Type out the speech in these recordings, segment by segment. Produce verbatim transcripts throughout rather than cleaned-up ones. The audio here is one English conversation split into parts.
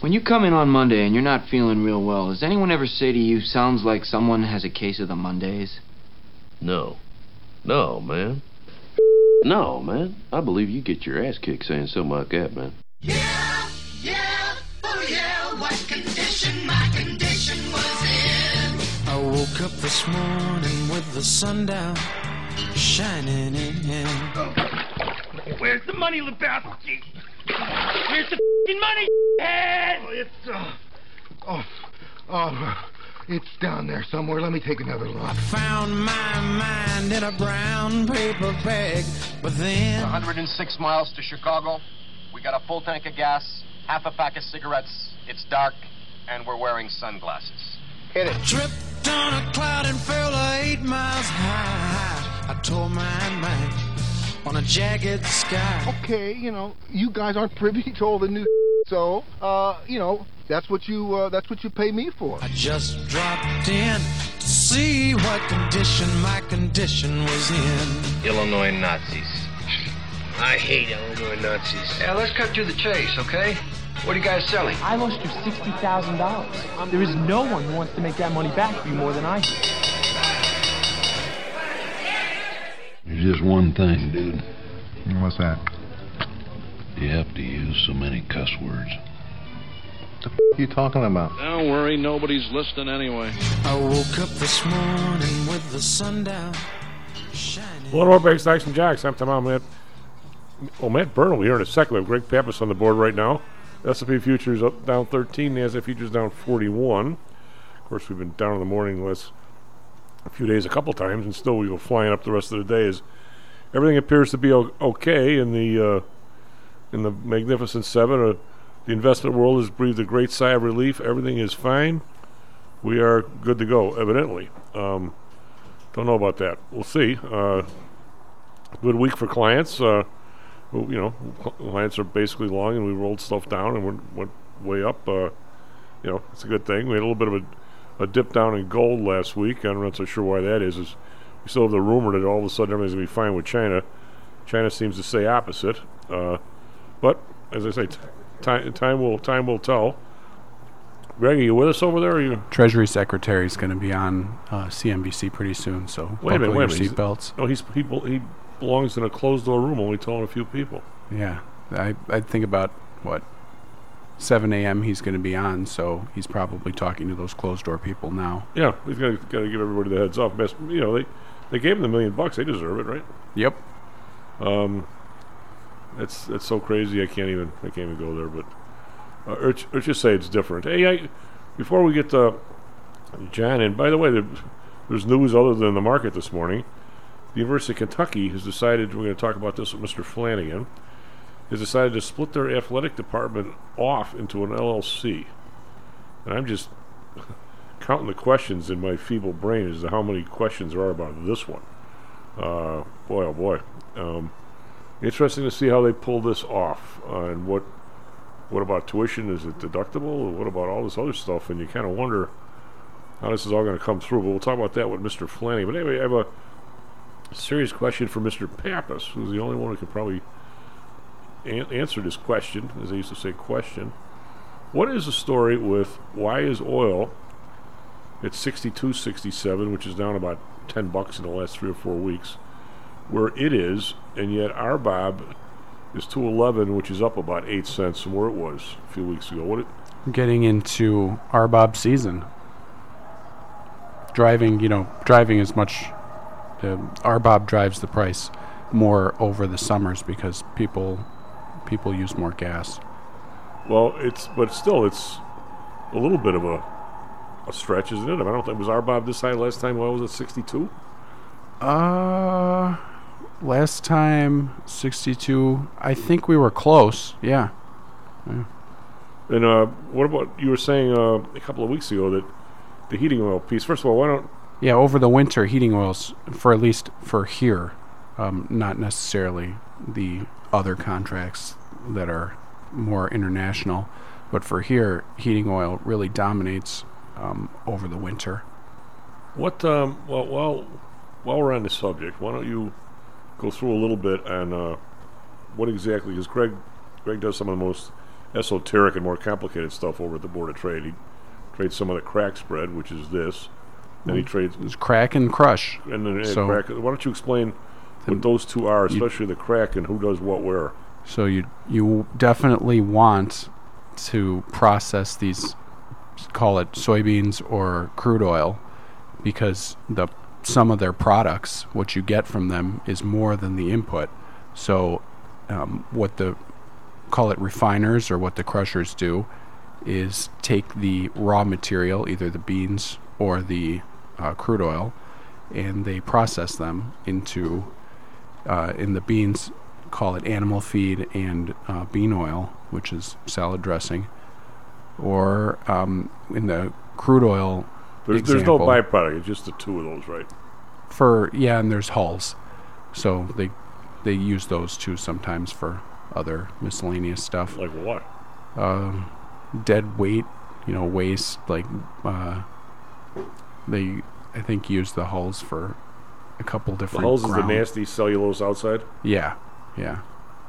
When you come in on Monday and you're not feeling real well, does anyone ever say to you, sounds like someone has a case of the Mondays? No. No, man. No, man. I believe you get your ass kicked saying something like that, man. Yeah, yeah, oh yeah, what condition my condition was in. I woke up this morning with the sun down, shining in. Where's the money, Lebowski? Where's the f***ing money, head? Oh, it's, uh, oh, oh, it's down there somewhere. Let me take another look. I found my mind in a brown paper bag, but then... one hundred six miles to Chicago. We got a full tank of gas, half a pack of cigarettes. It's dark, and we're wearing sunglasses. Hit it. Tripped on a cloud and fell eight miles high. I tore my mind on a jagged sky. Okay, you know, you guys aren't privy to all the new so, uh, you know, that's what you, uh, that's what you pay me for. I just dropped in to see what condition my condition was in. Illinois Nazis. I hate Illinois Nazis. Yeah, let's cut to the chase, okay? What are you guys selling? I lost you sixty thousand dollars. There is no one who wants to make that money back for you more than I do. There's just one thing, dude. What's that? You have to use so many cuss words. What the f*** are you talking about? Don't worry, nobody's listening anyway. I woke up this morning with the sun down, shining. One more break, Stacks and Jacks. I'm Tom Matt. Oh, Matt Burnell here in a second. We have Greg Pappas on the board right now. S and P futures up down thirteen. NASDAQ futures down forty-one. Of course, we've been down in the morning list a few days, a couple times, and still we go flying up the rest of the day. As everything appears to be o- okay in the uh, in the Magnificent Seven. Uh, the investment world has breathed a great sigh of relief. Everything is fine. We are good to go, evidently. Um, don't know about that. We'll see. Uh, good week for clients. Uh, who, you know, clients are basically long, and we rolled stuff down and went, went way up. Uh, you know, it's a good thing. We had a little bit of a, a dip down in gold last week. I'm not so sure why that is. Is we still have the rumor that all of a sudden everything's going to be fine with China. China seems to say opposite. Uh, but as I say, t- time time will time will tell. Greg, are you with us over there? Or are you? Treasury Secretary is going to be on uh, C N B C pretty soon, so wait a minute, wait a minute. Seatbelts. No, he's he, he belongs in a closed door room, only telling a few people. Yeah, I I think about what seven a.m. he's going to be on, so he's probably talking to those closed door people now. Yeah, he's got to give everybody the heads up. You know, they they gave him the million bucks; they deserve it, right? Yep. Um, it's it's so crazy. I can't even I can't even go there. But uh, or, or just say it's different. Hey, I, before we get to John, and by the way, there, there's news other than the market this morning. The University of Kentucky has decided, we're going to talk about this with Mister Flanagan, has decided to split their athletic department off into an L L C. And I'm just counting the questions in my feeble brain as to how many questions there are about this one. Uh, boy, oh boy. Um, interesting to see how they pull this off. Uh, and what what about tuition? Is it deductible? What about all this other stuff? And you kind of wonder how this is all going to come through. But we'll talk about that with Mister Flanagan. But anyway, I have a serious question for Mister Pappas, who's the only one who could probably an- answer this question, as they used to say, question. What is the story with why is oil at sixty-two sixty-seven, which is down about ten bucks in the last three or four weeks, where it is, and yet R B O B is two eleven, which is up about eight cents from where it was a few weeks ago. What? It, Getting into R B O B season, driving, you know, driving as much. Uh, R B O B drives the price more over the summers because people people use more gas. Well, it's but still it's a little bit of a a stretch, isn't it? I, mean, I don't think was R B O B this high last time. What was it, sixty-two? Uh, last time sixty-two. I think we were close. Yeah. yeah. And uh, what about you were saying uh, a couple of weeks ago that the heating oil piece? First of all, why don't Yeah, over the winter, heating oils, for at least for here, um, not necessarily the other contracts that are more international, but for here, heating oil really dominates um, over the winter. What, um, well, well, while we're on the subject, why don't you go through a little bit on uh, what exactly, because Greg, Greg does some of the most esoteric and more complicated stuff over at the Board of Trade. He trades some of the crack spread, which is this. Then he trades It's crack and crush. and then uh, So- crack. Why don't you explain what those two are, especially the crack and who does what where? So you you definitely want to process these, call it soybeans or crude oil, because the some of their products, what you get from them, is more than the input. So um, what the, call it refiners or what the crushers do, is take the raw material, either the beans or the uh, crude oil, and they process them into, uh, in the beans, call it animal feed and uh, bean oil, which is salad dressing, or um, in the crude oil There's, there's no example, byproduct. It's just the two of those, right? for yeah, and there's hulls, so they they use those too sometimes for other miscellaneous stuff. Like what? Um, dead weight, you know, waste. Like uh, they, I think, use the hulls for a couple The different. hulls is the ground- nasty cellulose outside. Yeah, yeah.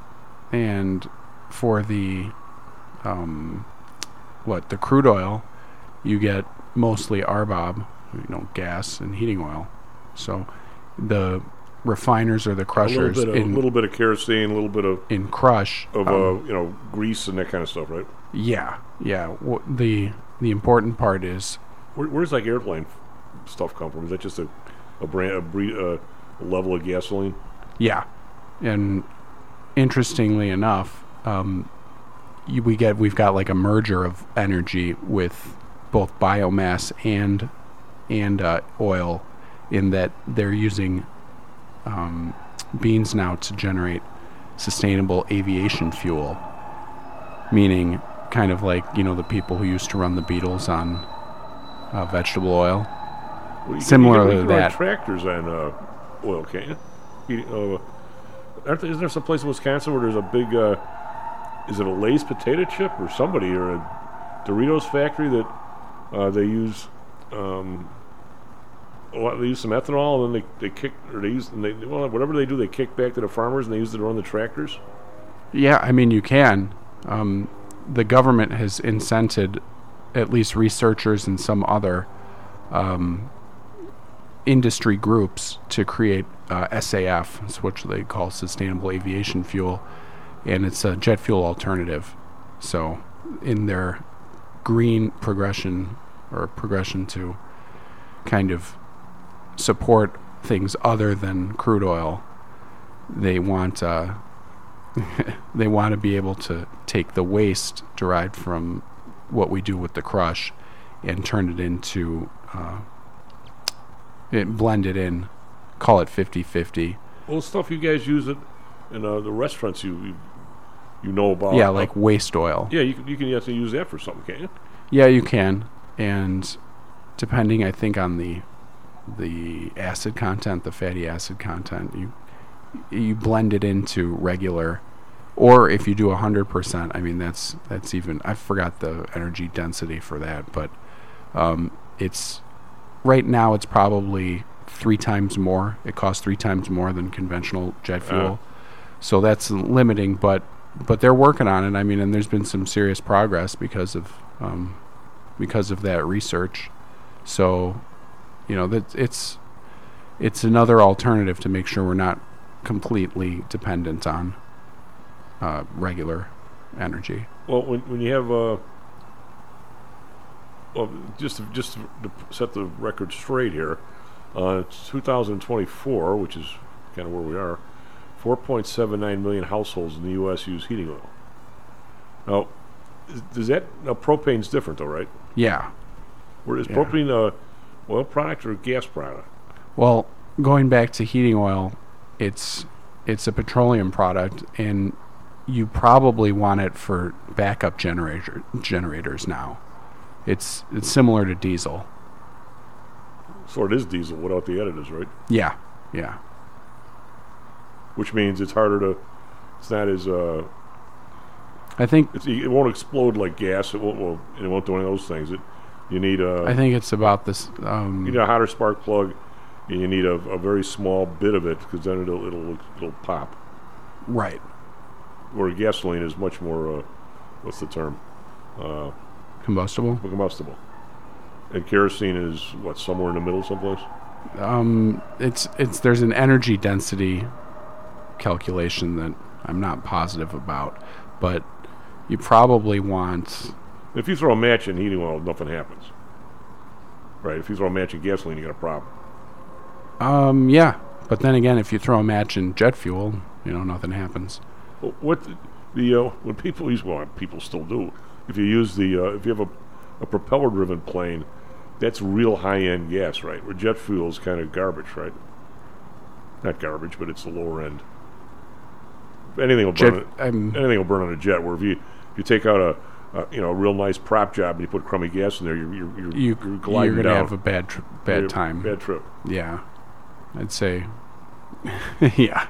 And for the, um, what the crude oil, you get mostly R B O B, you know, gas and heating oil. So the refiners or the A crushers little bit, of, in little bit of kerosene, a little bit of in crush of um, uh, you know, grease and that kind of stuff, right? yeah, yeah. W- the the important part is Where, where's like airplane f- stuff come from? Is that just a a brand a, bre- uh, a level of gasoline? yeah, and interestingly enough, um, you, we get we've got like a merger of energy with both biomass and and uh, oil, in that they're using um, beans now to generate sustainable aviation fuel, meaning kind of like, you know, the people who used to run the Beatles on uh, vegetable oil. Well, you Similar can, you to can run that. tractors on uh, oil, can't you? you uh, aren't there, isn't there some place in Wisconsin where there's a big, uh, is it a Lay's potato chip or somebody, or a Doritos factory that uh, they use, um, a lot, they use some ethanol and then they, they kick, or they use, and they, well, whatever they do, they kick back to the farmers and they use it to run the tractors? Yeah, I mean, you can. Um, the government has incented at least researchers and some other um, industry groups to create uh, S A F, it's what they call sustainable aviation fuel, and it's a jet fuel alternative. So in their green progression, or progression to kind of support things other than crude oil, they want uh, they want to be able to take the waste derived from what we do with the crush and turn it into uh, it, blend it in, call it fifty-fifty. Well, stuff you guys use it in uh, the restaurants you, you you know about. Yeah, like waste oil. Yeah, you can, you can actually use that for something, can't you? Yeah, you can, and depending, I think, on the the acid content, the fatty acid content, you you blend it into regular, or if you do a hundred percent, I mean that's that's even, I forgot the energy density for that, but um, it's right now it's probably three times more. It costs three times more than conventional jet fuel, so that's limiting. But but they're working on it. I mean, and there's been some serious progress because of um, because of that research. So, you know, that it's it's another alternative to make sure we're not completely dependent on uh, regular energy. Well, when when you have uh, well, just to, just to set the record straight here, uh, it's two thousand twenty-four, which is kind of where we are. four point seven nine million households in the U S use heating oil. Now, is- does that now propane's different though, right? Yeah. Where is Yeah. propane uh, oil product or gas product? Well, going back to heating oil, it's it's a petroleum product, and you probably want it for backup generator generators now. It's it's similar to diesel. So it is diesel without the additives, right? Yeah, yeah. Which means it's harder to. It's not as. Uh, I think it's, it won't explode like gas. It won't. Well, it won't do any of those things. It. You need a. I think it's about this. Um, You need a hotter spark plug, and you need a, a very small bit of it because then it'll it'll it'll pop. Right. Where gasoline is much more uh, what's the term? Uh, Combustible? Combustible. And kerosene is, what, somewhere in the middle someplace? Um, it's it's there's an energy density calculation that I'm not positive about, but you probably want... If you throw a match in heating oil, nothing happens. Right? If you throw a match in gasoline, you got a problem. Um, yeah. But then again, if you throw a match in jet fuel, you know, nothing happens. Well, what the, the uh, when people use, well, people still do. If you use the, uh, if you have a, a propeller-driven plane, that's real high-end gas, right? Where jet fuel is kind of garbage, right? Not garbage, but it's the lower end. Anything will burn. Jet, um, anything will burn on a jet. Where if you if you take out a Uh, you know, a real nice prop job, and you put crummy gas in there, you're you're you're, you, you're gliding you're gonna down. have a bad tr- bad You're- time. bad trip. Yeah, I'd say. Yeah,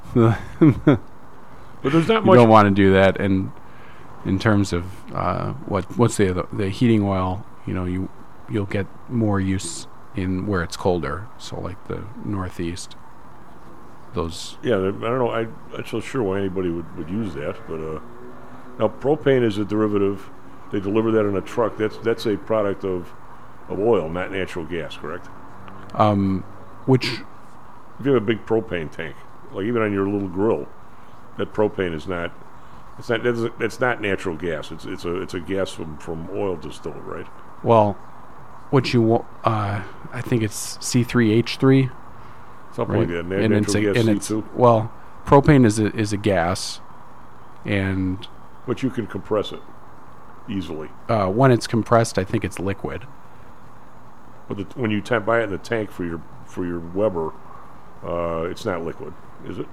but there's not you much. don't want to do that, and in terms of uh, what what's the the heating oil, you know, you you'll get more use in where it's colder, so like the Northeast. Those. Yeah, I don't know. I, I'm not so sure why anybody would, would use that, but uh, now propane is a derivative. They deliver that in a truck. That's that's a product of of oil, not natural gas, correct? Um, which if you have a big propane tank, like even on your little grill, that propane is not. It's not. That's, that's not natural gas. It's it's a it's a gas from, from oil distilled, right? Well, what you wa- uh, I think it's C three H three. Something right? like that. Na- and natural it's a, gas and C it's, two. well, propane is a is a gas, and but you can compress it easily. Uh, when it's compressed, I think it's liquid. But the, when you ta- buy it in the tank for your for your Weber, uh, it's not liquid, is it?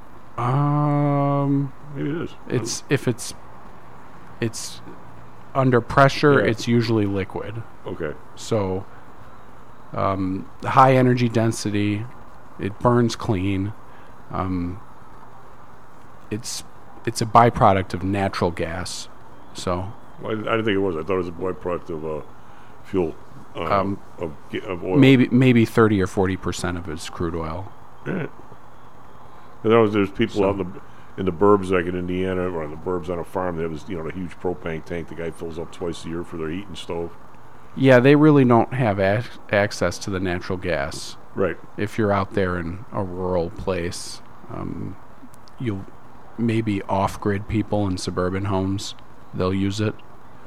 Um, maybe it is. It's if it's it's under pressure, Yeah. it's usually liquid. Okay. So, um, the high energy density, it burns clean. Um, it's it's a byproduct of natural gas. So. Well, I, I didn't think it was. I thought it was a byproduct of uh, fuel, uh, Um, of, ga- of oil. Maybe maybe thirty or forty percent of it's crude oil. Yeah. And there was, there's people So- out in the in the burbs, like in Indiana, or in the burbs on a farm. They have this, you know, a huge propane tank. The guy fills up twice a year for their heating stove. Yeah, they really don't have ac- access to the natural gas. Right. If you're out there in a rural place, um, you'll maybe off-grid people in suburban homes, they'll use it.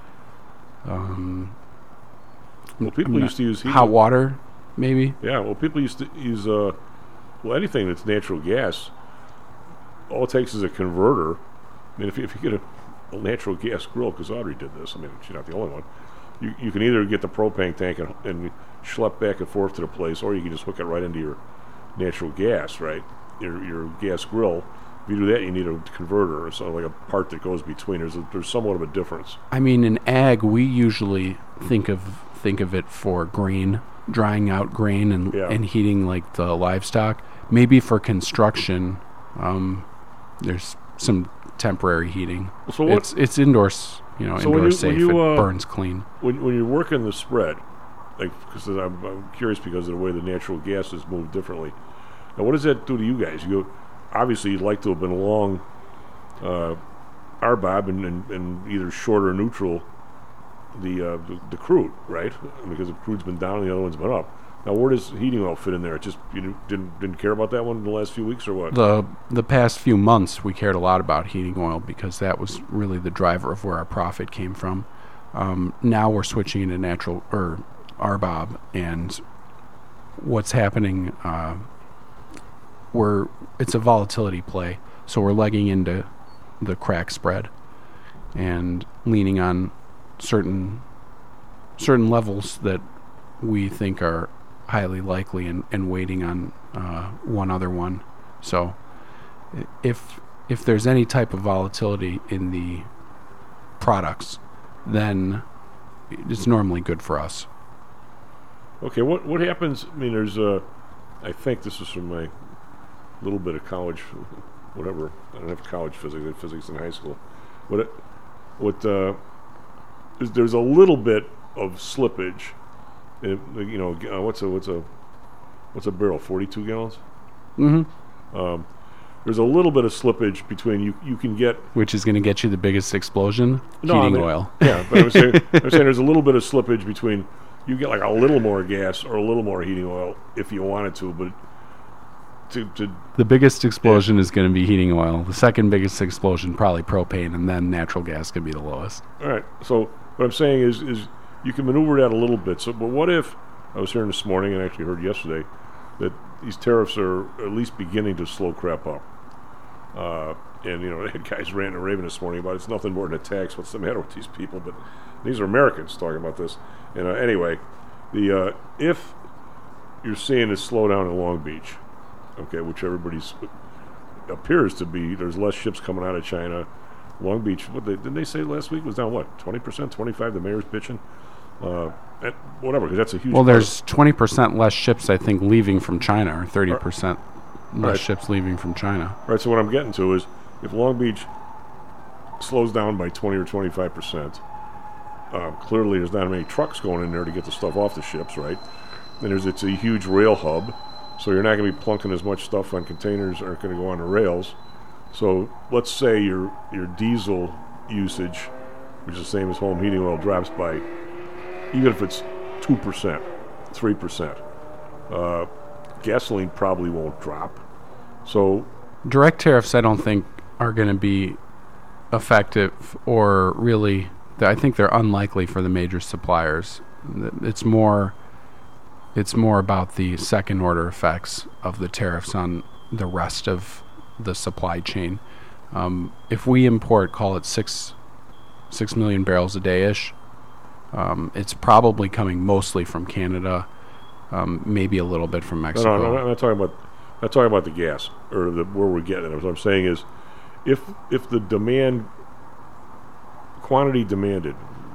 Um, Well, people I'm used to use heat- hot water, maybe. Yeah. Well, people used to use uh, well anything that's natural gas. All it takes is a converter. I mean, if you, if you get a, a natural gas grill, because Audrey did this. I mean, she's not the only one. You you can either get the propane tank and, and schlep back and forth to the place, or you can just hook it right into your natural gas, right? Your your gas grill. If you do that, you need a converter or something, like a part that goes between. There's a, there's somewhat of a difference. I mean, in ag, we usually think of think of it for grain, drying out grain and Yeah. and heating like the livestock. Maybe for construction, um, there's some temporary heating. So what- it's it's indoors, you know, So when indoor you- when safe. you, it uh, burns clean. When when you're working the spread, like because I'm, I'm curious because of the way the natural gases move differently. Now, what does that do to you guys? You obviously you'd like to have been along uh, R B O B and, and, and either short or neutral the, uh, the the crude, right? Because the crude's been down and the other one's been up. Now, where does heating oil fit in there? It just you didn't didn't, didn't care about that one in the last few weeks, or what? The the past few months, we cared a lot about heating oil because that was really the driver of where our profit came from. Um, now we're switching into natural or R B O B, and what's happening? Uh, we're it's a volatility play, so we're legging into the crack spread and leaning on certain certain levels that we think are highly likely and, and waiting on uh, one other one. So i- if if there's any type of volatility in the products, then it's normally good for us. Okay, what what happens? I mean, there's uh, I think this is from my little bit of college, whatever. I don't have college physics. I had physics in high school. What it, what uh, is, there's a little bit of slippage. In, you know, uh, what's a what's a what's a barrel? forty-two gallons. Mm-hmm. Um, there's a little bit of slippage between you. You can get which is going to get you the biggest explosion. no, heating I mean, oil. Yeah, but I'm saying, I'm saying there's a little bit of slippage between you get like a little more gas or a little more heating oil if you wanted to, but to to The biggest explosion yeah. is going to be heating oil. The second biggest explosion probably propane, and then natural gas could be the lowest. All right. So what I'm saying is is you can maneuver that a little bit. So, but what if I was hearing this morning and actually heard yesterday that these tariffs are at least beginning to slow crap up. Uh, and, you know, that guy's ranting and raving this morning about it's nothing more than a tax. What's the matter with these people? But these are Americans talking about this. And uh, anyway, the uh, if you're seeing this slowdown in Long Beach, okay, which everybody's appears to be, there's less ships coming out of China. Long Beach, what they, didn't they say last week was down, what, twenty percent, twenty-five? The mayor's bitching? Uh, at whatever, because that's a huge Well, part there's twenty percent less ships, I think, leaving from China, or thirty percent right. less right. ships leaving from China. Right, so what I'm getting to is if Long Beach slows down by twenty or twenty-five percent, uh, clearly there's not many trucks going in there to get the stuff off the ships, right? And there's it's a huge rail hub, so you're not going to be plunking as much stuff on containers aren't going to go on the rails. So let's say your your diesel usage, which is the same as home heating oil, drops by, even if it's two percent, three percent. Uh, gasoline probably won't drop. So direct tariffs, I don't think, are going to be effective, or really, I think they're unlikely for the major suppliers. It's more, it's more about the second order effects of the tariffs on the rest of the supply chain. Um, if we import, call it six, six million barrels a day ish, um, it's probably coming mostly from Canada, um, maybe a little bit from Mexico. No, no, no, I'm not talking about, I'm not talking about the gas or the, where we're getting it. What I'm saying is, if if the demand quantity demanded,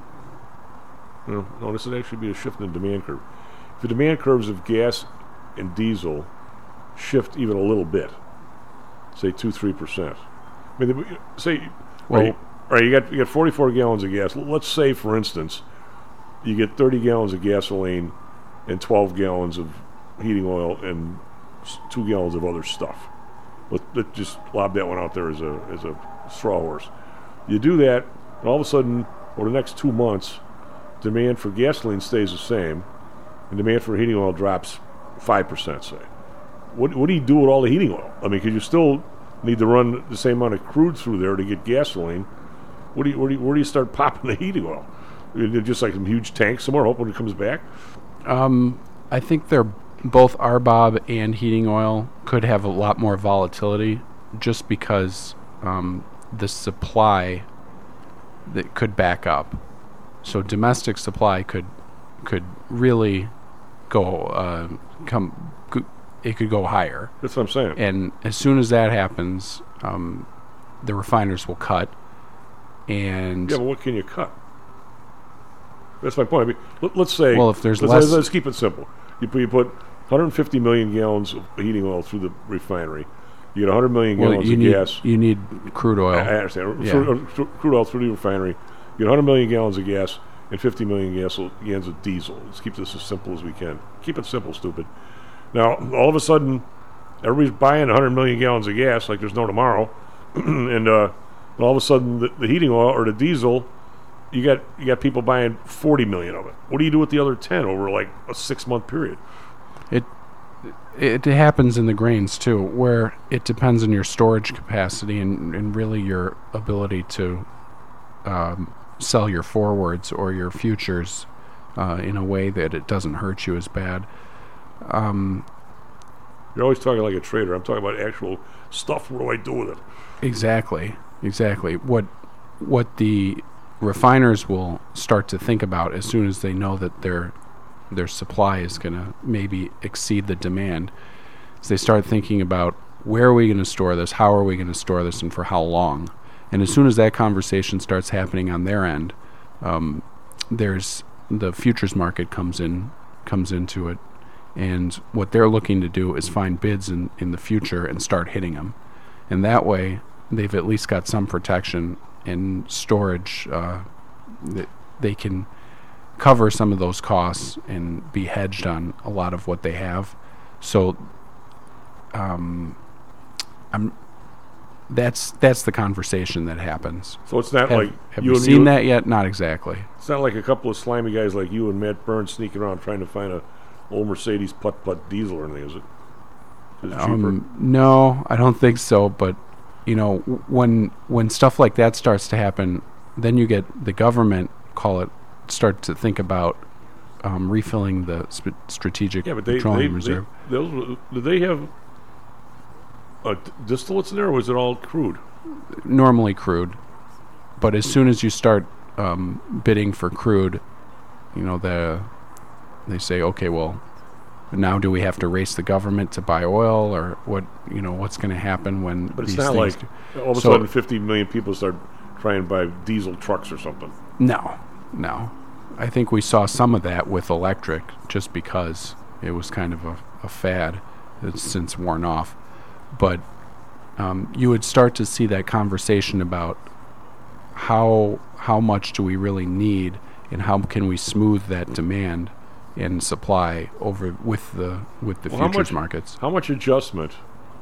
no, no, this would actually be a shift in the demand curve. If the demand curves of gas and diesel shift even a little bit, say two, three percent. I mean, say, well, right, right, you got you got forty-four gallons of gas. Let's say, for instance, you get thirty gallons of gasoline and twelve gallons of heating oil and two gallons of other stuff. Let, let's just lob that one out there as a as a straw horse. You do that, and all of a sudden, over the next two months, demand for gasoline stays the same, and demand for heating oil drops five percent, say. What what do you do with all the heating oil? I mean, because you still need to run the same amount of crude through there to get gasoline. What do you where do you, where do you start popping the heating oil? Just like some huge tanks somewhere, hoping it comes back. Um, I think they're both R B O B and heating oil could have a lot more volatility, just because um, the supply that could back up. So domestic supply could could really go uh, come. It could go higher. That's what I'm saying. And as soon as that happens, um, the refiners will cut. And yeah, but what can you cut? That's my point. I mean, let, let's say. Well, if there's let's, less, let's keep it simple. You put, you put one hundred fifty million gallons of heating oil through the refinery. You get one hundred million well, gallons you of need, gas. You need crude oil. I, I understand. Yeah. Crude, crude oil through the refinery. You get one hundred million gallons of gas and fifty million gas, gallons of diesel. Let's keep this as simple as we can. Keep it simple, stupid. Now, all of a sudden, everybody's buying one hundred million gallons of gas like there's no tomorrow, and uh, all of a sudden, the, the heating oil or the diesel, you got you got people buying forty million of it. What do you do with the other ten over like a six month period? It it happens in the grains too, where it depends on your storage capacity and, and really your ability to um, sell your forwards or your futures uh, in a way that it doesn't hurt you as bad. Um, You're always talking like a trader. I'm talking about actual stuff. What do I do with it? Exactly, exactly. What what the refiners will start to think about as soon as they know that their their supply is going to maybe exceed the demand, is they start thinking about where are we going to store this, how are we going to store this, and for how long. And as soon as that conversation starts happening on their end, um, there's the futures market comes in comes into it. And what they're looking to do is find bids in, in the future and start hitting them. And that way, they've at least got some protection and storage uh, that they can cover some of those costs and be hedged on a lot of what they have. So um, I'm that's that's the conversation that happens. So it's not have, like have you you and seen you- that yet? Not exactly. It's not like a couple of slimy guys like you and Matt Burns sneaking around trying to find a old Mercedes putt-putt diesel or anything, is it? Is it cheaper? Um, no, I don't think so. But you know, w- when when stuff like that starts to happen, then you get the government call it start to think about um, refilling the sp- strategic Yeah, but they, petroleum they, reserve. they those did they have uh, d- distillates in there, or was it all crude? Normally crude, but as soon as you start um, bidding for crude, you know the they say, okay, well, now do we have to race the government to buy oil, or what? You know, what's going to happen when But it's these not things like all of a So- sudden fifty million people start trying to buy diesel trucks or something. No, no. I think we saw some of that with electric, just because it was kind of a, a fad that's since worn off. But um, you would start to see that conversation about how how much do we really need, and how can we smooth that demand and supply over with the with the Well, how futures much- markets. How much adjustment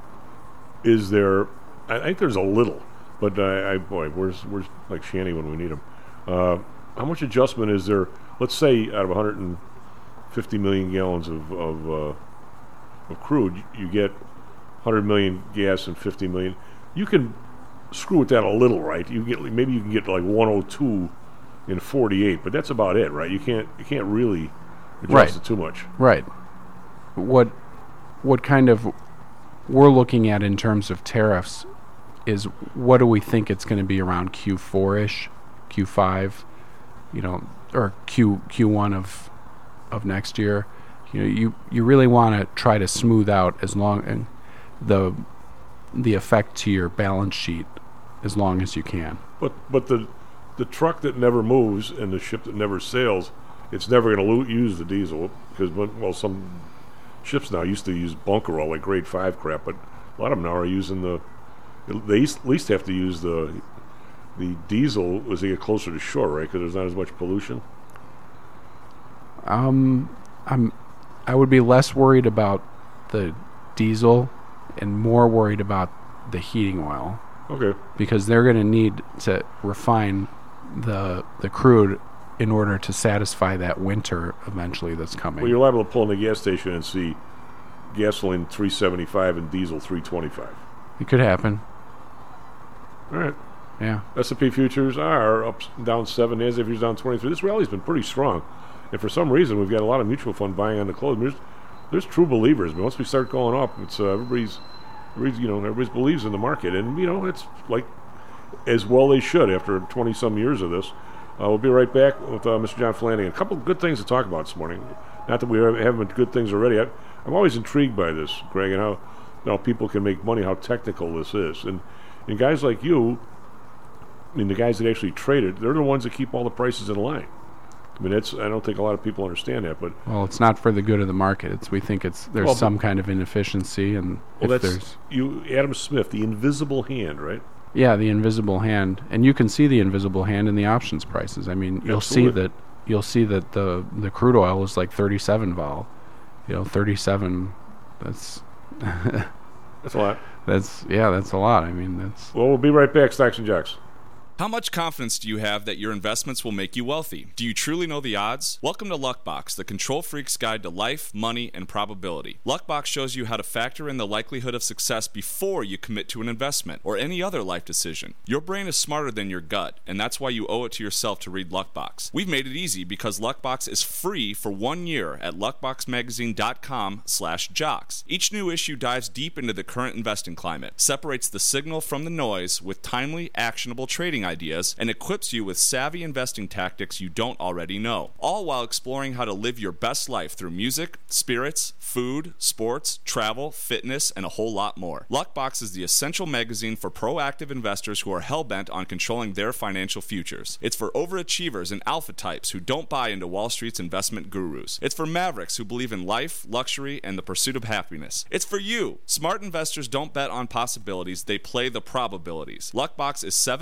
is there? I think there's a little, but I, I boy, where's where's like Shanny when we need him? Uh, how much adjustment is there? Let's say out of one hundred fifty million gallons of of, uh, of crude, you get one hundred million gas and fifty million. You can screw with that a little, right? You get maybe you can get like one oh two in forty-eight, but that's about it, right? You can't you can't really adjust Right. it too much. Right. What what kind of we're looking at in terms of tariffs is what do we think it's going to be around Q four-ish, Q five, you know, or Q Q1 of of next year. You know, you you really want to try to smooth out as long and the the effect to your balance sheet as long as you can. But but the the truck that never moves and the ship that never sails, it's never going to lo- use the diesel because when, well some ships now used to use bunker oil like grade five crap, but a lot of them now are using the they at least have to use the the diesel as they get closer to shore, right? Because there's not as much pollution. Um, I'm I would be less worried about the diesel and more worried about the heating oil. Okay. Because they're going to need to refine the the crude in order to satisfy that winter eventually that's coming. Well, you're liable to pull in the gas station and see gasoline three seventy-five and diesel three twenty-five. It could happen. All right. Yeah. S and P futures are up, down seven. NASDAQ futures down twenty-three. This rally's been pretty strong, and for some reason we've got a lot of mutual fund buying on the close. There's, there's true believers, but once we start going up, it's uh, everybody's, everybody's, you know, everybody believes in the market, and you know, it's like as well they should after twenty some years of this. Uh, we'll be right back with uh, Mister John Flanagan. A couple of good things to talk about this morning. Not that we haven't good things already. I, I'm always intrigued by this, Greg, and how you know, people can make money, how technical this is, and and guys like you. I mean, the guys that actually trade it, they're the ones that keep all the prices in line. I mean, it's, I don't think a lot of people understand that, but Well, it's not for the good of the market. It's we think it's there's Well, some kind of inefficiency, and well, if that's there's you, Adam Smith, the invisible hand, right? yeah, the invisible hand, and you can see the invisible hand in the options prices. I mean, you'll Absolutely. see that you'll see that the the crude oil is like thirty-seven vol, you know, thirty-seven. That's That's a lot. That's yeah, that's a lot. I mean, that's Well, we'll be right back, Stocks and Jocks. How much confidence do you have that your investments will make you wealthy? Do you truly know the odds? Welcome to Luckbox, the control freak's guide to life, money, and probability. Luckbox shows you how to factor in the likelihood of success before you commit to an investment or any other life decision. Your brain is smarter than your gut, and that's why you owe it to yourself to read Luckbox. We've made it easy because Luckbox is free for one year at luckboxmagazine.com slash jocks. Each new issue dives deep into the current investing climate, separates the signal from the noise with timely, actionable trading ideas, ideas and equips you with savvy investing tactics you don't already know, all while exploring how to live your best life through music, spirits, food, sports, travel, fitness, and a whole lot more. Luckbox is the essential magazine for proactive investors who are hell-bent on controlling their financial futures. It's for overachievers and alpha types who don't buy into Wall Street's investment gurus. It's for mavericks who believe in life, luxury, and the pursuit of happiness. It's for you. Smart investors don't bet on possibilities, they play the probabilities. Luckbox is seven ninety-nine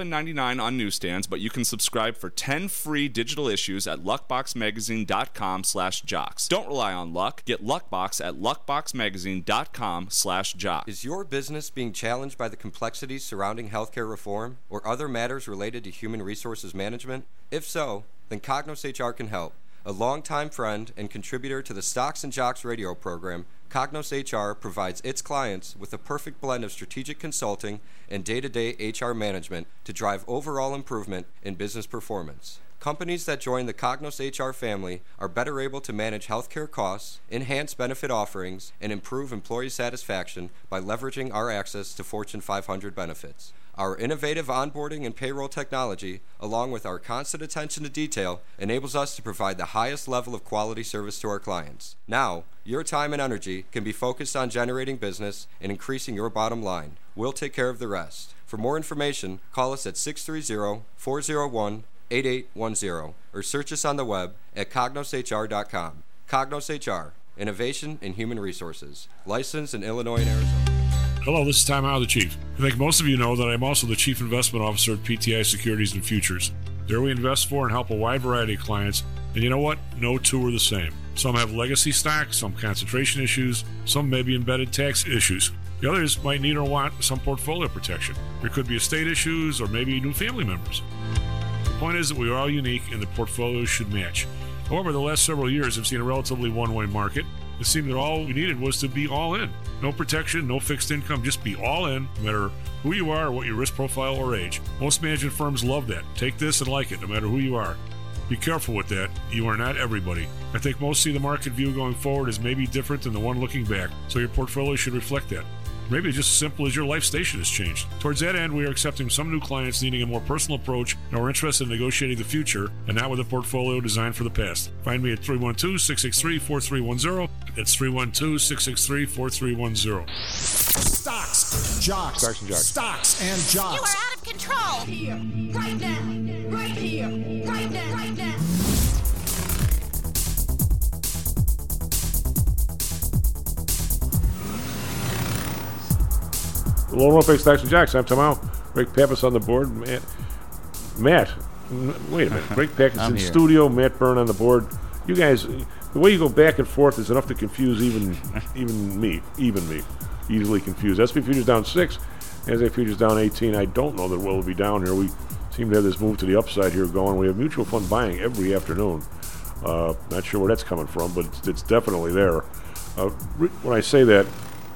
nine on newsstands, but you can subscribe for ten free digital issues at luckboxmagazine.com slash jocks. Don't rely on luck. Get Luckbox at luckboxmagazine.com slash jocks. Is your business being challenged by the complexities surrounding healthcare reform or other matters related to human resources management? If so, then Cognos H R can help. A longtime friend and contributor to the Stocks and Jocks radio program, Cognos H R provides its clients with a perfect blend of strategic consulting and day-to-day H R management to drive overall improvement in business performance. Companies that join the Cognos H R family are better able to manage healthcare costs, enhance benefit offerings, and improve employee satisfaction by leveraging our access to Fortune five hundred benefits. Our innovative onboarding and payroll technology, along with our constant attention to detail, enables us to provide the highest level of quality service to our clients. Now, your time and energy can be focused on generating business and increasing your bottom line. We'll take care of the rest. For more information, call us at six three zero, four zero one, eight eight one zero or search us on the web at cognos h r dot com. Cognos H R, Innovation in Human Resources, licensed in Illinois and Arizona. Hello, this is Tom Howe, the Chief. I think most of you know that I'm also the Chief Investment Officer at P T I Securities and Futures. There we invest for and help a wide variety of clients, and you know what? No two are the same. Some have legacy stocks, some concentration issues, some may be embedded tax issues. The others might need or want some portfolio protection. There could be estate issues or maybe new family members. The point is that we are all unique and the portfolios should match. However, the last several years have seen a relatively one-way market. It seemed that all we needed was to be all in. No protection, no fixed income, just be all in, no matter who you are or what your risk profile or age. Most management firms love that. Take this and like it, no matter who you are. Be careful with that. You are not everybody. I think most see the market view going forward as maybe different than the one looking back, so your portfolio should reflect that. Maybe it's just as simple as your life station has changed. Towards that end, we are accepting some new clients needing a more personal approach and are interested in negotiating the future and not with a portfolio designed for the past. Find me at three one two, six six three, four three one zero. That's three one two, six six three, four three one zero. Stocks, jocks, Stocks and jocks. Stocks and jocks. You are out of control. Here, right now, right here, right now, right now. Lone Wolf Big Stocks and Jocks. I'm Tom Howe. Greg Pappas on the board. Matt, Matt, n- wait a minute. Greg Pappas I'm in here. studio. Matt Byrne on the board. You guys, the way you go back and forth is enough to confuse even even me, even me, easily confused. S and P futures down six. N A S D A Q futures down eighteen. I don't know that we'll be down here. We seem to have this move to the upside here going. We have mutual fund buying every afternoon. Uh, not sure where that's coming from, but it's, it's definitely there. Uh, re- when I say that,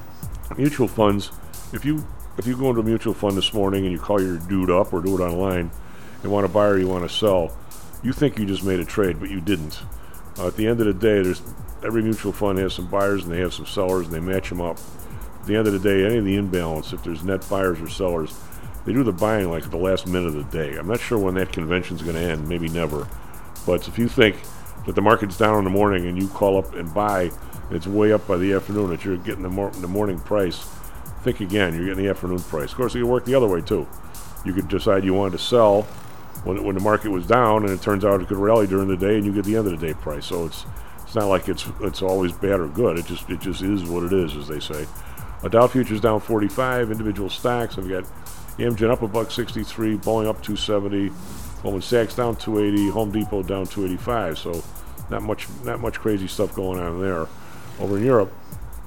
mutual funds. If you if you go into a mutual fund this morning and you call your dude up or do it online and want to buy or you want to sell, you think you just made a trade, but you didn't. Uh, at the end of the day, there's every mutual fund has some buyers and they have some sellers and they match them up. At the end of the day, any of the imbalance, if there's net buyers or sellers, they do the buying like at the last minute of the day. I'm not sure when that convention's going to end, maybe never. But if you think that the market's down in the morning and you call up and buy, and it's way up by the afternoon, that you're getting the, mor- the morning price, think again, you're getting the afternoon price. Of course, it could work the other way too. You could decide you wanted to sell when when the market was down, and it turns out it could rally during the day, and you get the end of the day price. So it's it's not like it's it's always bad or good. It just it just is what it is, as they say. A Dow futures down forty-five. Individual stocks. I've got Amgen up a buck sixty-three, Boeing up two seventy, Goldman Sachs down two eighty, Home Depot down two eighty-five. So not much not much crazy stuff going on there. Over in Europe,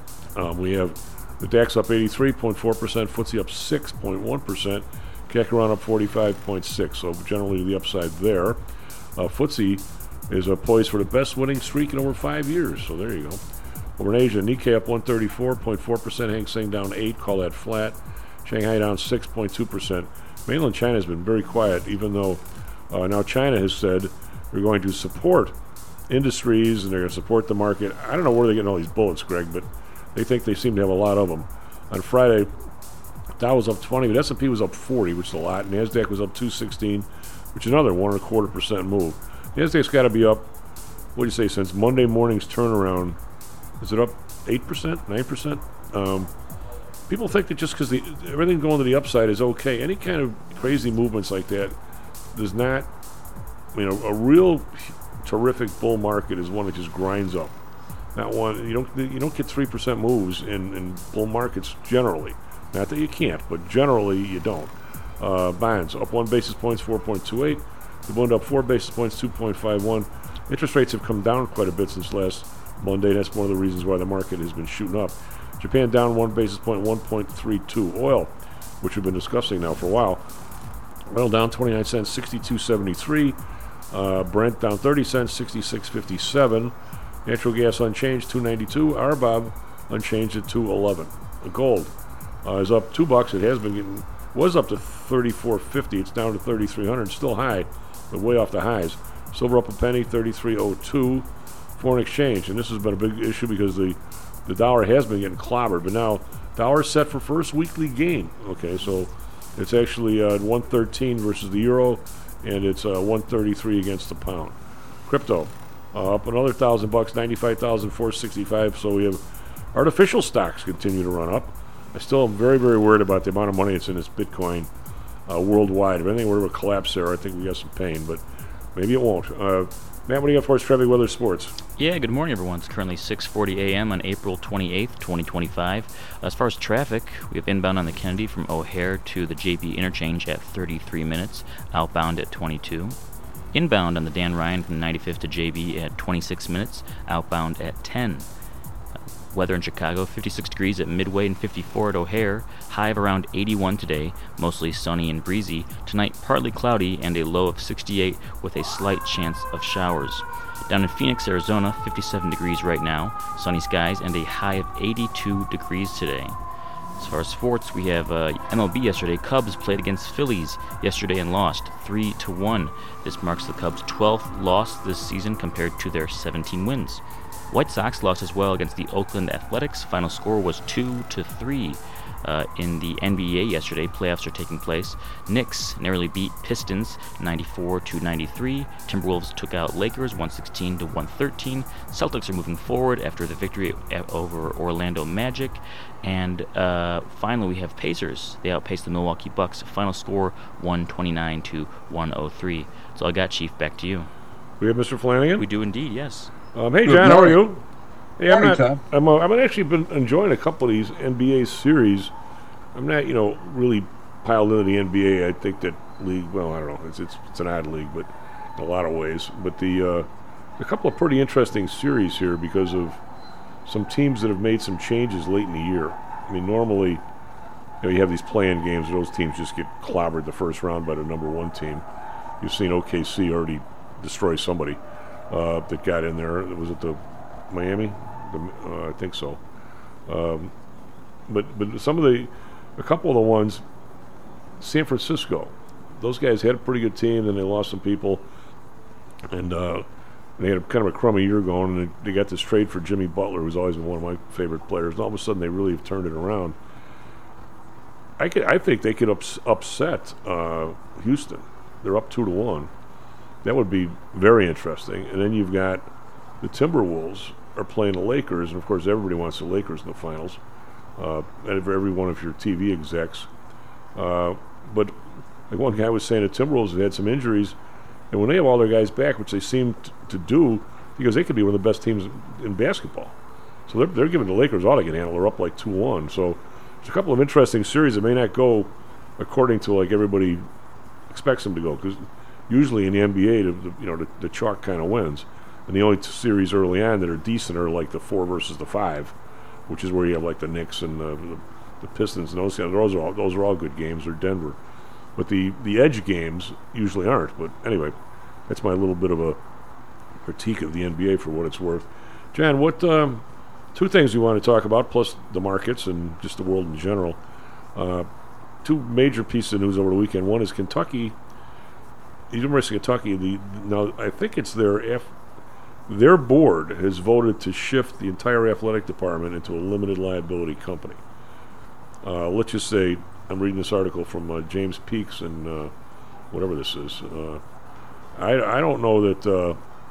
um, we have the DAX up eighty-three point four percent, F T S E up six point one percent, C A C around up forty-five point six, so generally the upside there. Uh, F T S E is uh, poised for the best winning streak in over five years, so there you go. Over in Asia, Nikkei up one thirty-four point four percent, Hang Seng down eight, call that flat. Shanghai down six point two percent. Mainland China has been very quiet, even though uh, now China has said they're going to support industries and they're going to support the market. I don't know where they're getting all these bullets, Greg, but they think they seem to have a lot of them. On Friday, Dow was up twenty, but S and P was up forty, which is a lot. NASDAQ was up two sixteen, which is another one and a quarter percent move. NASDAQ's got to be up, what do you say, since Monday morning's turnaround. Is it up eight percent, nine percent? Um, people think that just because everything going to the upside is okay, any kind of crazy movements like that does not, you know, a real terrific bull market is one that just grinds up. Not one, you don't you don't get three percent moves in, in bull markets generally. Not that you can't, but generally you don't. Uh, bonds up one basis points, four point two eight. The bond up four basis points, two point five one. Interest rates have come down quite a bit since last Monday. That's one of the reasons why the market has been shooting up. Japan down one basis point, one point three two. Oil, which we've been discussing now for a while, oil down twenty-nine cents, sixty-two seventy-three. Uh, Brent down thirty cents, sixty-six fifty-seven. Natural gas unchanged, two ninety-two. R B O B unchanged at two eleven. The gold uh, is up two bucks. It has been getting, was up to thirty-four fifty. It's down to thirty-three hundred. Still high, but way off the highs. Silver up a penny, thirty-three oh two. Foreign exchange, and this has been a big issue because the the dollar has been getting clobbered, but now dollar set for first weekly gain. Okay, so it's actually uh, one thirteen versus the euro, and it's uh, one thirty-three against the pound. Crypto uh, up another thousand bucks, ninety-five thousand four sixty-five. So we have artificial stocks continue to run up. I still am very very worried about the amount of money that's in this Bitcoin uh, worldwide. If anything were to collapse there, I think we got some pain, but maybe it won't. Uh, Matt, what do you got for us? Traffic, weather, sports. Yeah, good morning, everyone. It's currently six forty a.m. on April twenty-eighth, twenty twenty-five. As far as traffic, we have inbound on the Kennedy from O'Hare to the J B interchange at thirty-three minutes, outbound at twenty-two. Inbound on the Dan Ryan from ninety-fifth to J B at twenty-six minutes, outbound at ten. Weather in Chicago, fifty-six degrees at Midway and fifty-four at O'Hare. High of around eighty-one today, mostly sunny and breezy. Tonight, partly cloudy and a low of sixty-eight with a slight chance of showers. Down in Phoenix, Arizona, fifty-seven degrees right now, sunny skies, and a high of eighty-two degrees today. As far as sports, we have uh, M L B yesterday. Cubs played against Phillies yesterday and lost three to one. This marks the Cubs' twelfth loss this season compared to their seventeen wins. White Sox lost as well against the Oakland Athletics. Final score was two to three. Uh, in the N B A yesterday, playoffs are taking place. Knicks narrowly beat Pistons ninety-four to ninety-three. Timberwolves took out Lakers one sixteen to one thirteen. Celtics are moving forward after the victory over Orlando Magic. And uh, finally, we have Pacers. They outpaced the Milwaukee Bucks. Final score one twenty-nine to one oh three. That's all I got, Chief. Back to you. We have Mister Flanagan? We do indeed, yes. Um, hey, Good John, how are morning. you? Hey, I'm Morning, not. Tom. I'm. Uh, I've actually been enjoying a couple of these N B A series. I'm not, you know, really piled into the N B A. I think that league. Well, I don't know. It's it's, it's an odd league, but in a lot of ways. But the uh, a couple of pretty interesting series here because of some teams that have made some changes late in the year. I mean, normally, you know, you have these play-in games. Those teams just get clobbered the first round by the number one team. You've seen O K C already destroy somebody uh, that got in there. Was it the Miami? The, uh, I think so. Um, but but some of the, a couple of the ones, San Francisco, those guys had a pretty good team, then they lost some people, and uh, they had a, kind of a crummy year going, and they, they got this trade for Jimmy Butler, who's always been one of my favorite players, and all of a sudden they really have turned it around. I could, I think they could ups, upset uh, Houston. They're up two to one. That would be very interesting. And then you've got the Timberwolves are playing the Lakers, and of course everybody wants the Lakers in the finals. Uh, and for every one of your T V execs. Uh, but like one guy was saying, the Timberwolves have had some injuries, and when they have all their guys back, which they seem t- to do, because they could be one of the best teams in basketball. So they're, they're giving the Lakers all they can handle. They're up like two one. So there's a couple of interesting series that may not go according to like everybody expects them to go, because usually in the N B A, the, the, you know, the, the chalk kind of wins. And the only t- series early on that are decent are like the four versus the five, which is where you have like the Knicks and the, the, the Pistons and those. Those are all those are all good games. Or Denver, but the the edge games usually aren't. But anyway, that's my little bit of a critique of the N B A for what it's worth. John, what um, two things you want to talk about, plus the markets and just the world in general. Uh, two major pieces of news over the weekend. One is Kentucky. University of Kentucky. The now I think it's their F. Their board has voted to shift the entire athletic department into a limited liability company. Uh, let's just say, I'm reading this article from uh, James Peaks and uh, whatever this is. Uh, I, I don't know that, uh,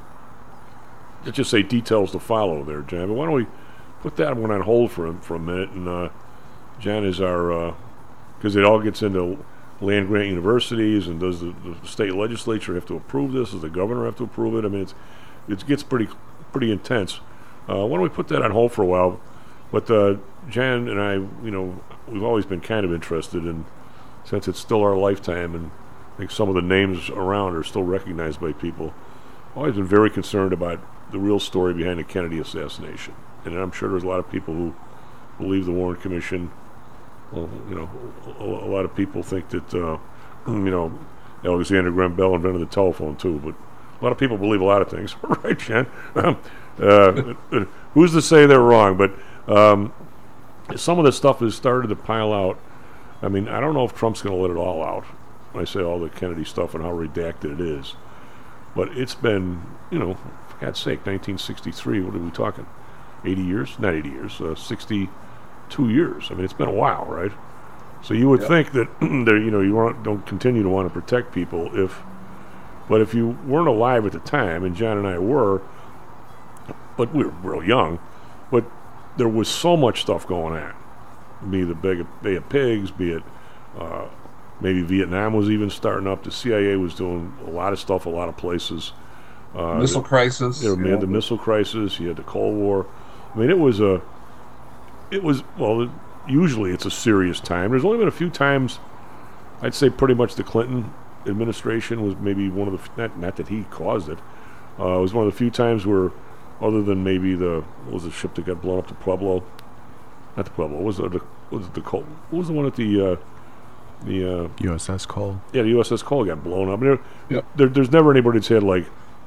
let's just say details to follow there, John. But why don't we put that one on hold for, for a minute? And uh, John is our, because uh, it all gets into land grant universities, and does the, the state legislature have to approve this? Does the governor have to approve it? I mean, it's it gets pretty pretty intense. Uh, why don't we put that on hold for a while? But uh, Jan and I, you know, we've always been kind of interested in since it's still our lifetime, and I think some of the names around are still recognized by people. I've always been very concerned about the real story behind the Kennedy assassination. And I'm sure there's a lot of people who believe the Warren Commission. Well, you know, a, a lot of people think that, uh, you know, Alexander Graham Bell invented the telephone too, but a lot of people believe a lot of things. Right, Jen? Um, uh, who's to say they're wrong? But um, some of the stuff has started to pile out. I mean, I don't know if Trump's going to let it all out when I say all the Kennedy stuff and how redacted it is. But it's been, you know, for God's sake, nineteen sixty-three, what are we talking? eighty years? Not eighty years, uh, sixty-two years. I mean, it's been a while, right? So you would Yep. think that, there, you know, you want, don't continue to want to protect people if, but if you weren't alive at the time, and John and I were, but we were real young, but there was so much stuff going on. Be the Bay, Bay of Pigs, be it uh, maybe Vietnam was even starting up. The C I A was doing a lot of stuff, a lot of places. Uh, Missile crisis. You know, you had the missile crisis. You had the Cold War. I mean, it was a, it was well. It, usually, it's a serious time. There's only been a few times. I'd say pretty much the Clinton administration was maybe one of the not not that he caused it. Uh, it was one of the few times where, other than maybe the what was the ship that got blown up, the Pueblo. Not the Pueblo. What was it the what was it the Cole? What was the one at the uh, the uh, U S S Cole? Yeah, the U S S Cole got blown up. I mean, there, there, there's never anybody that's had like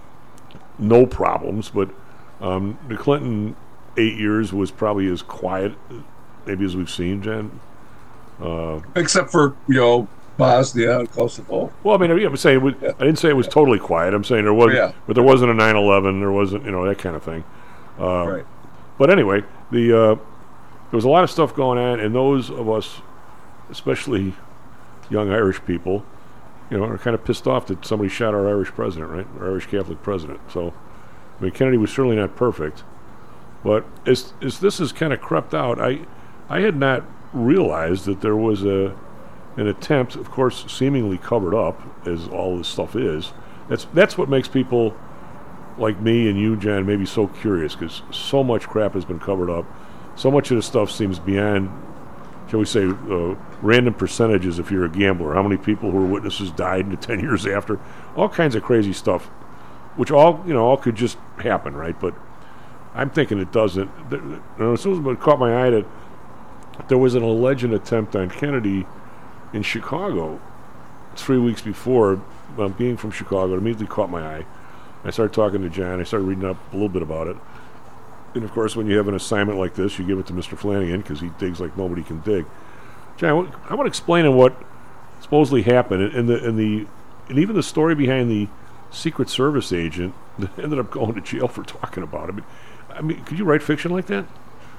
no problems, but um, the Clinton eight years was probably as quiet, maybe as we've seen, Jen. Uh, Except for, you know, Bosnia and Kosovo. well, I mean, I'm saying it was, I didn't say it was totally quiet. I'm saying there was, Yeah. but there wasn't a nine eleven. There wasn't, you know, that kind of thing. Uh, Right. But anyway, the uh, there was a lot of stuff going on, and those of us, especially young Irish people, you know, are kind of pissed off that somebody shot our Irish president, right? Our Irish Catholic president. So, I mean, Kennedy was certainly not perfect, but as as this has kind of crept out, I I had not realized that there was a an attempt, of course, seemingly covered up, as all this stuff is. That's that's what makes people like me and you, Jen, maybe so curious, because so much crap has been covered up. So much of the stuff seems beyond, shall we say, uh, random percentages if you're a gambler. How many people who were witnesses died in the ten years after? All kinds of crazy stuff, which all, you know, all could just happen, right? But I'm thinking it doesn't. Th- th- you know, as soon as it caught my eye that there was an alleged attempt on Kennedy in Chicago three weeks before, well, being from Chicago, it immediately caught my eye. I started talking to John. I started reading up a little bit about it. And, of course, when you have an assignment like this, you give it to Mister Flanagan because he digs like nobody can dig. John, how about explaining what supposedly happened and, and the and the and even the story behind the Secret Service agent that ended up going to jail for talking about it? I mean, I mean, could you write fiction like that?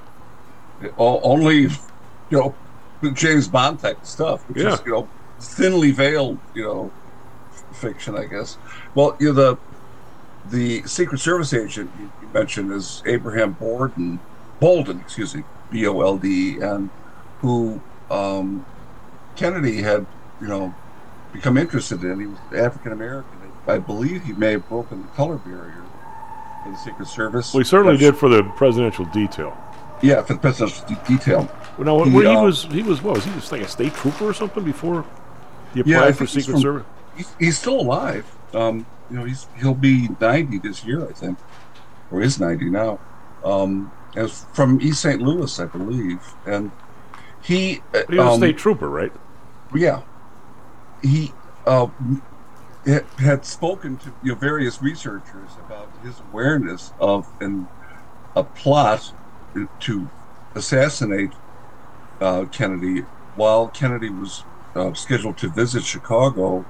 O- Only, you know, the James Bond type stuff, which Yeah. is, you know, thinly veiled, you know, f- fiction, I guess. Well, you know, the the Secret Service agent you you mentioned is Abraham Borden, Bolden, excuse me, B O L D E N, who um, Kennedy had, you know, become interested in. He was African American. I believe he may have broken the color barrier for the Secret Service. Well, he certainly That's- did for the presidential detail. Yeah, for the presidential de- detail. Well, now, He, where he uh, was, he was, what was he just like a state trooper or something before he applied Yeah, I for think he's Secret from- Service? He's, he's still alive. Um, you know, he's he'll be ninety this year, I think, or is ninety now. Um, as from East Saint Louis, I believe, and he. uh, He was a um, state trooper, right? Yeah, he uh, had- had spoken to, you know, various researchers about his awareness of an a plot to assassinate uh, Kennedy while Kennedy was uh, scheduled to visit Chicago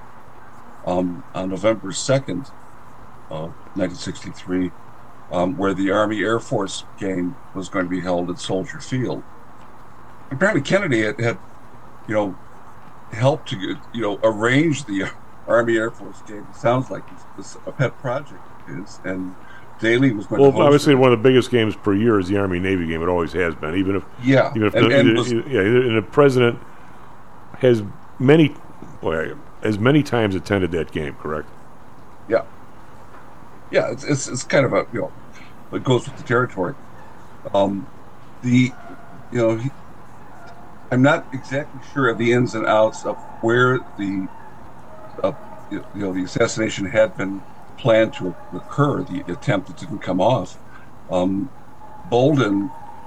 um, on November second, uh, nineteen sixty-three, um, where the Army Air Force game was going to be held at Soldier Field. Apparently, Kennedy had, had you know, helped to, you know, arrange the Army Air Force game. It sounds like it's, it's a pet project of his, and Daley was going Well, to host obviously, it. one of the biggest games per year is the Army Navy game. It always has been, even if Yeah, even if and- the, and the- was- yeah, and the president has many, well, has many times attended that game. Correct? Yeah, yeah. It's it's, it's kind of a, you know, it goes with the territory. Um, the you know he, I'm not exactly sure of the ins and outs of where the uh, you know the assassination had been planned to occur. The attempt that didn't come off. Um, Bolden,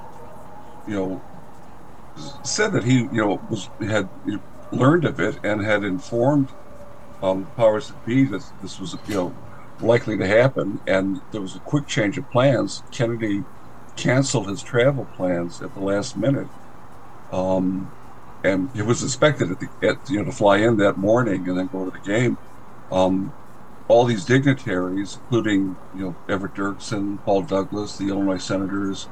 you know, said that he, you know, was had learned of it and had informed um, powers that be that this was, you know, likely to happen. And there was a quick change of plans. Kennedy canceled his travel plans at the last minute, um, and he was expected at the, at, you know, to fly in that morning and then go to the game. Um, all these dignitaries, including, you know, Everett Dirksen, Paul Douglas, the Illinois senators,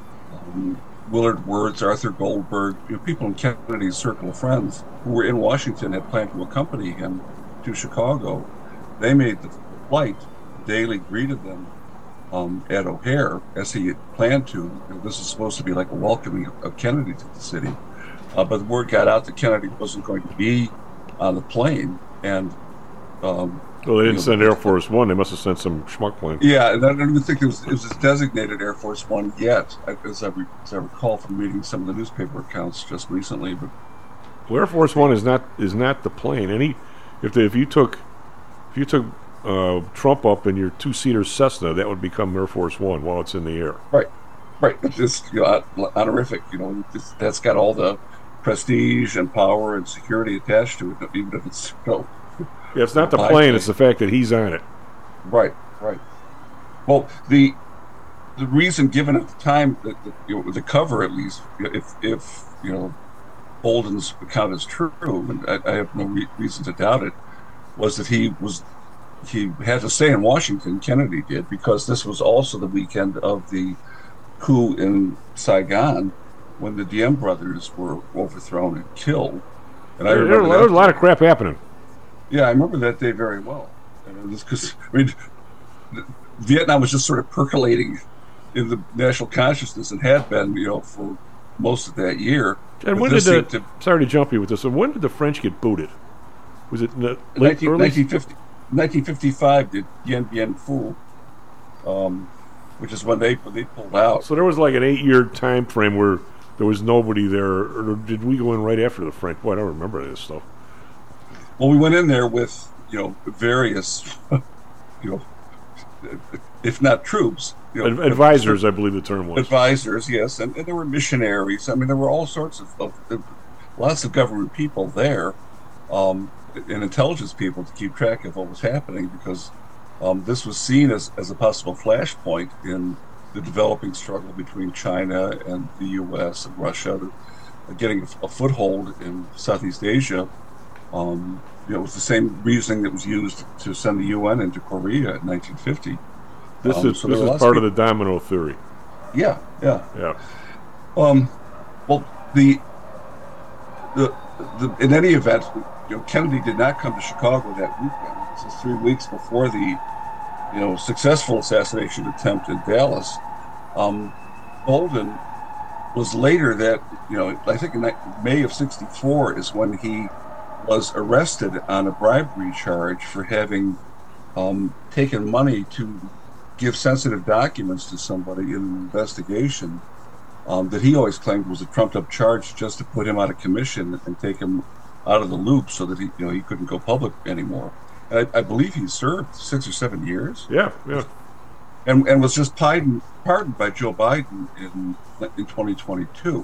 um, Willard Wirtz, Arthur Goldberg, you know, people in Kennedy's circle of friends who were in Washington had planned to accompany him to Chicago. They made the flight. Daley greeted them um, at O'Hare as he had planned to. You know, this is supposed to be like a welcoming of, of Kennedy to the city. Uh, but the word got out that Kennedy wasn't going to be on the plane, and um, well, they didn't you know, send Air Force One. They must have sent some schmuck plane. Yeah, and I don't even think it was, it was designated Air Force One yet, as I, re, as I recall from reading some of the newspaper accounts just recently. But well, Air Force One is not is not the plane. Any if they, if you took if you took uh, Trump up in your two seater Cessna, that would become Air Force One while it's in the air. Right, right. It's just, you know, honorific. You know, it's, that's got all the prestige and power and security attached to it, even if it's, you know. Yeah, it's not the plane; it's the fact that he's on it. Right, right. Well, the the reason given at the time, that, that, you know, the cover at least, if if you know Bolden's account is true, and I, I have no re- reason to doubt it, was that he was he had to stay in Washington. Kennedy did, because this was also the weekend of the coup in Saigon, when the Diem brothers were overthrown and killed. And I there, remember there was a lot of crap happening. Yeah, I remember that day very well. Because I mean, Vietnam was just sort of percolating in the national consciousness and had been, you know, for most of that year. And when did the? To, sorry to jump you with this. When did the French get booted? Was it in the late nineteen, nineteen fifty, nineteen fifty-five? Did Dien Bien Phu, um, which is when they they pulled out. So there was like an eight-year time frame where there was nobody there, or did we go in right after the French? Boy, I don't remember this stuff. Well, we went in there with, you know, various, you know, if not troops. You know, advisors, I believe the term was. Advisors, yes. And, and there were missionaries. I mean, there were all sorts of, of, of lots of government people there, um, and intelligence people to keep track of what was happening, because um, this was seen as, as a possible flashpoint in the developing struggle between China and the U S and Russia, the, getting a, a foothold in Southeast Asia. Um, you know, it was the same reasoning that was used to send the U N into Korea in nineteen fifty. This um, is so this is part of, of the domino theory. Yeah, yeah, yeah. Um, well, the, the the in any event, you know, Kennedy did not come to Chicago that weekend. This is three weeks before the, you know, successful assassination attempt in Dallas. Um, Bolden was later that, you know, I think in May of sixty-four is when he was arrested on a bribery charge for having um, taken money to give sensitive documents to somebody in an investigation um, that he always claimed was a trumped-up charge just to put him out of commission and take him out of the loop so that he, you know, he couldn't go public anymore. And I, I believe he served six or seven years. Yeah, yeah. And and was just pardoned, pardoned by Joe Biden in in twenty twenty-two.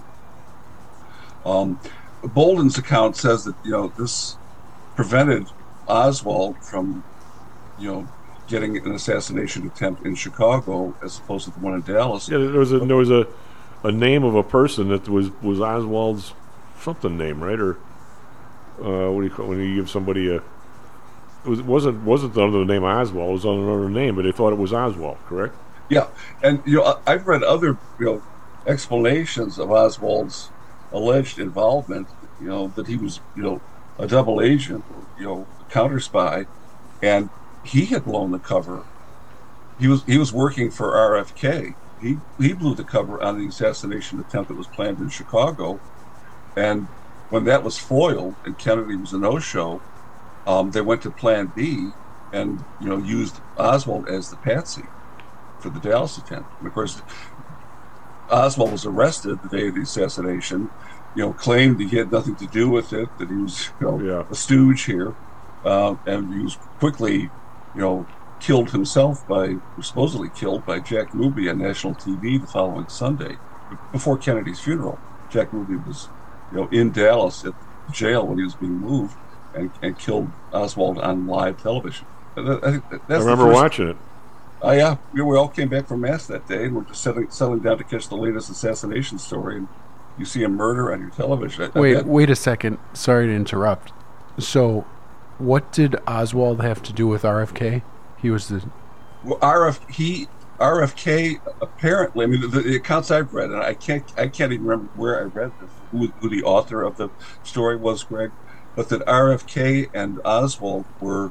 Um, Bolden's account says that, you know, this prevented Oswald from, you know, getting an assassination attempt in Chicago as opposed to the one in Dallas. Yeah, there was a there was a, a name of a person that was, was Oswald's something name, right? Or uh, what do you call when you give somebody a? It was wasn't wasn't under the name Oswald. It was under another name, but they thought it was Oswald. Correct? Yeah, and you know, I've read other, you know, explanations of Oswald's alleged involvement, you know, that he was, you know, a double agent, you know, counter spy, and he had blown the cover. He was he was working for R F K. He he blew the cover on the assassination attempt that was planned in Chicago, and when that was foiled and Kennedy was a no-show, um, they went to Plan B and, you know, used Oswald as the patsy for the Dallas attempt. And of course, Oswald was arrested the day of the assassination, you know, claimed that he had nothing to do with it, that he was, you know, Yeah. a stooge here, uh, and he was quickly, you know, killed himself by, supposedly killed by Jack Ruby on national T V the following Sunday, before Kennedy's funeral. Jack Ruby was, you know, in Dallas at the jail when he was being moved, and, and killed Oswald on live television. And that- I, think that- I that's the remember first- watching it. Oh yeah, we, we all came back from mass that day, and we're just settling, settling down to catch the latest assassination story. And you see a murder on your television. I- I- Wait, that- wait a second. Sorry to interrupt. So, what did Oswald have to do with R F K? He was the. Well, R F he R F K apparently. I mean, the, the accounts I've read, and I can't I can't even remember where I read this, who, who the author of the story was, Greg, but that R F K and Oswald were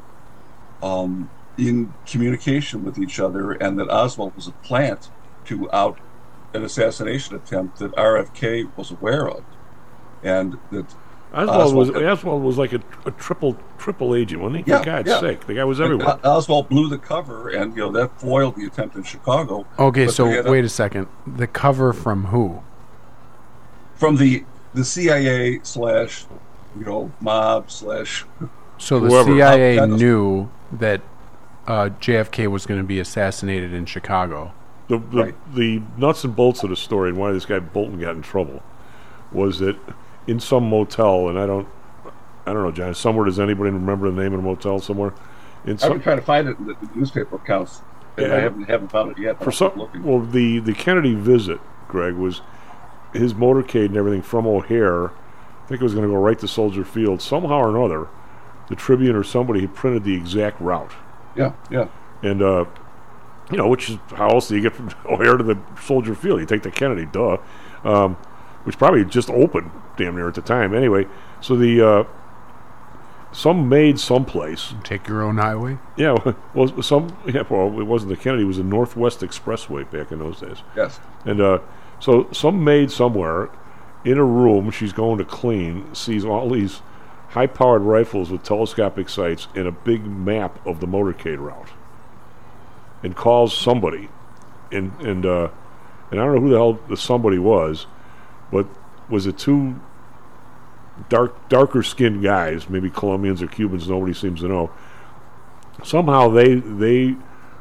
um, in communication with each other, and that Oswald was a plant to out an assassination attempt that R F K was aware of, and that Oswald was had- Oswald was like a, a triple triple agent, wasn't he? Yeah, For God's yeah. sake, the guy was And everywhere. O- Oswald blew the cover, and you know that foiled the attempt in Chicago. Okay, But so they had a- wait a second. The cover from who? from the the C I A slash, you know, mob slash. So the whoever. C I A That was- knew that uh, J F K was going to be assassinated in Chicago. The the, the nuts and bolts of the story and why this guy Bolton got in trouble was that in some motel, and I don't, I don't know, John. Somewhere, does anybody remember the name of the motel somewhere? In I've some, been trying to find it in the, the newspaper accounts, and Yeah. I haven't haven't found it yet. but for I'll keep some, looking. well, the the Kennedy visit, Greg, was his motorcade and everything from O'Hare. I think it was going to go right to Soldier Field. Somehow or another, the Tribune or somebody had printed the exact route. Yeah, yeah. And, uh, you know, which is, how else do you get from O'Hare to the Soldier Field? You take the Kennedy, duh. Um, which probably just opened damn near at the time. Anyway, so the, uh, some made someplace. Take your own highway? Yeah, well, some, yeah, well, it wasn't the Kennedy, it was the Northwest Expressway back in those days. Yes. And, uh, so some maid somewhere in a room she's going to clean sees all these high-powered rifles with telescopic sights and a big map of the motorcade route, and calls somebody, and and uh, and I don't know who the hell the somebody was, but was it two dark darker skinned guys, maybe Colombians or Cubans, nobody seems to know. Somehow they they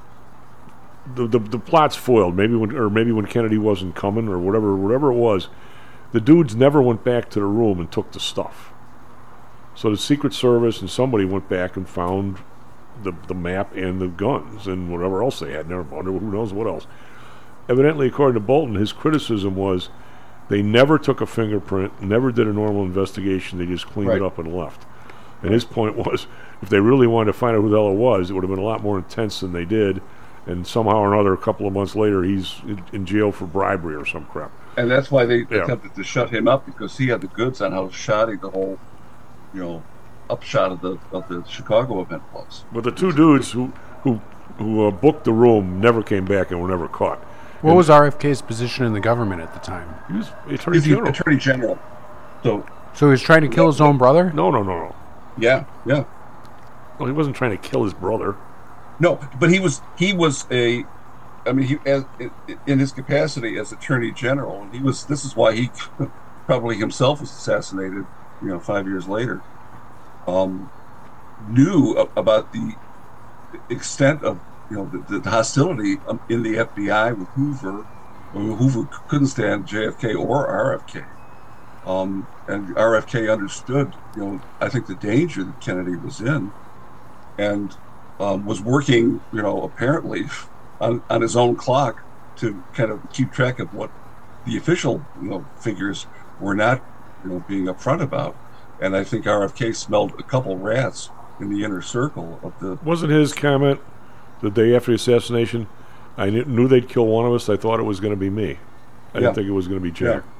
the, the the plot's foiled. Maybe when or maybe when Kennedy wasn't coming or whatever whatever it was, the dudes never went back to the room and took the stuff. So the Secret Service and somebody went back and found the the map and the guns and whatever else they had. Never wonder who knows what else. Evidently, according to Bolton, his criticism was they never took a fingerprint, never did a normal investigation. They just cleaned Right. it up and left. And his point was, if they really wanted to find out who the hell it was, it would have been a lot more intense than they did. And somehow or another, a couple of months later, he's in, in jail for bribery or some crap. And that's why they Yeah. attempted to shut him up, because he had the goods on how shoddy the whole, you know, upshot of the of the Chicago event was. But the two dudes who who who uh, booked the room never came back and were never caught. What And was R F K's position in the government at the time? He was Attorney He's the General. Attorney General. So So he was trying to kill his own brother? No, no, no, no. yeah, yeah. Well, he wasn't trying to kill his brother. No, but he was he was a, I mean, he as in his capacity as Attorney General, and he was. This is why he probably himself was assassinated. You know, five years later, um, knew a- about the extent of you know the, the hostility um, in the F B I with Hoover. I mean, Hoover couldn't stand J F K or R F K, um, and R F K understood. You know, I think the danger that Kennedy was in, and um, was working, you know, apparently on, on his own clock to kind of keep track of what the official, you know, figures were not, you know, being upfront about. And I think R F K smelled a couple rats in the inner circle of the. Wasn't his comment the day after the assassination? I knew, knew they'd kill one of us. I thought it was going to be me. I Yeah. didn't think it was going to be Jack. Yeah.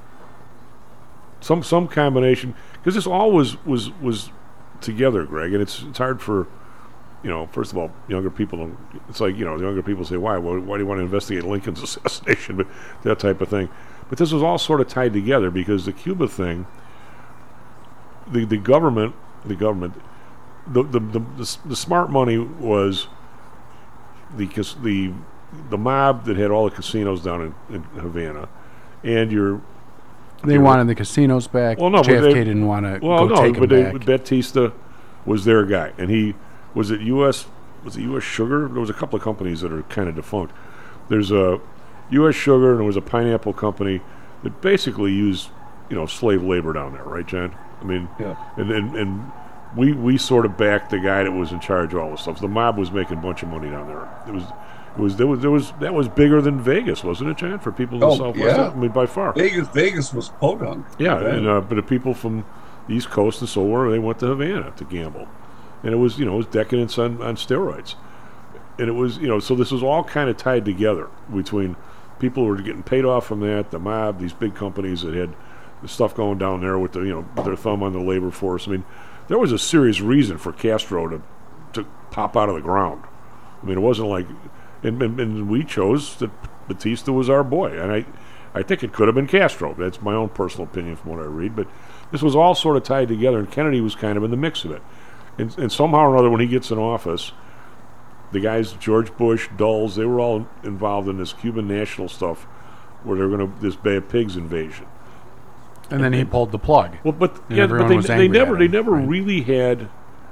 Some some combination, because this all was was was together, Greg, and it's it's hard for. You know, first of all, younger people don't. It's like, you know, younger people say, "Why? Why, why do you want to investigate Lincoln's assassination?" But that type of thing. But this was all sort of tied together because the Cuba thing, the the government, the government, the the the, the, the smart money was the cas- the the mob that had all the casinos down in, in Havana, and your They wanted the casinos back. Well, no, J F K but they, didn't want to well, go no, take but them they, back. Batista was their guy, and he was it U S was it U S Sugar? There was a couple of companies that are kind of defunct. There's a U S Sugar, and there was a pineapple company that basically used, you know, slave labor down there, right, John? I mean, yeah. and and, and we we sort of backed the guy that was in charge of all this stuff. The mob was making a bunch of money down there. It was. It was there was there was that was bigger than Vegas, wasn't it, John? For people in the Oh, Southwest, yeah. I mean, by far. Vegas, Vegas was podunk. Yeah, and uh, but the people from the East Coast and so on, they went to Havana to gamble, and it was you know it was decadence on, on steroids, and it was you know so this was all kind of tied together between people who were getting paid off from that, the mob, these big companies that had the stuff going down there with the you know with their thumb on the labor force. I mean, there was a serious reason for Castro to to pop out of the ground. I mean, it wasn't like. And, and, and we chose that Batista was our boy, and I, I think it could have been Castro. That's my own personal opinion from what I read. But this was all sort of tied together, and Kennedy was kind of in the mix of it. And, and somehow or another, when he gets in office, the guys George Bush, Dulles, they were all involved in this Cuban national stuff, where they were going to this Bay of Pigs invasion. And, and then he pulled the plug. Well, but and yeah, but they, they never they never right? really had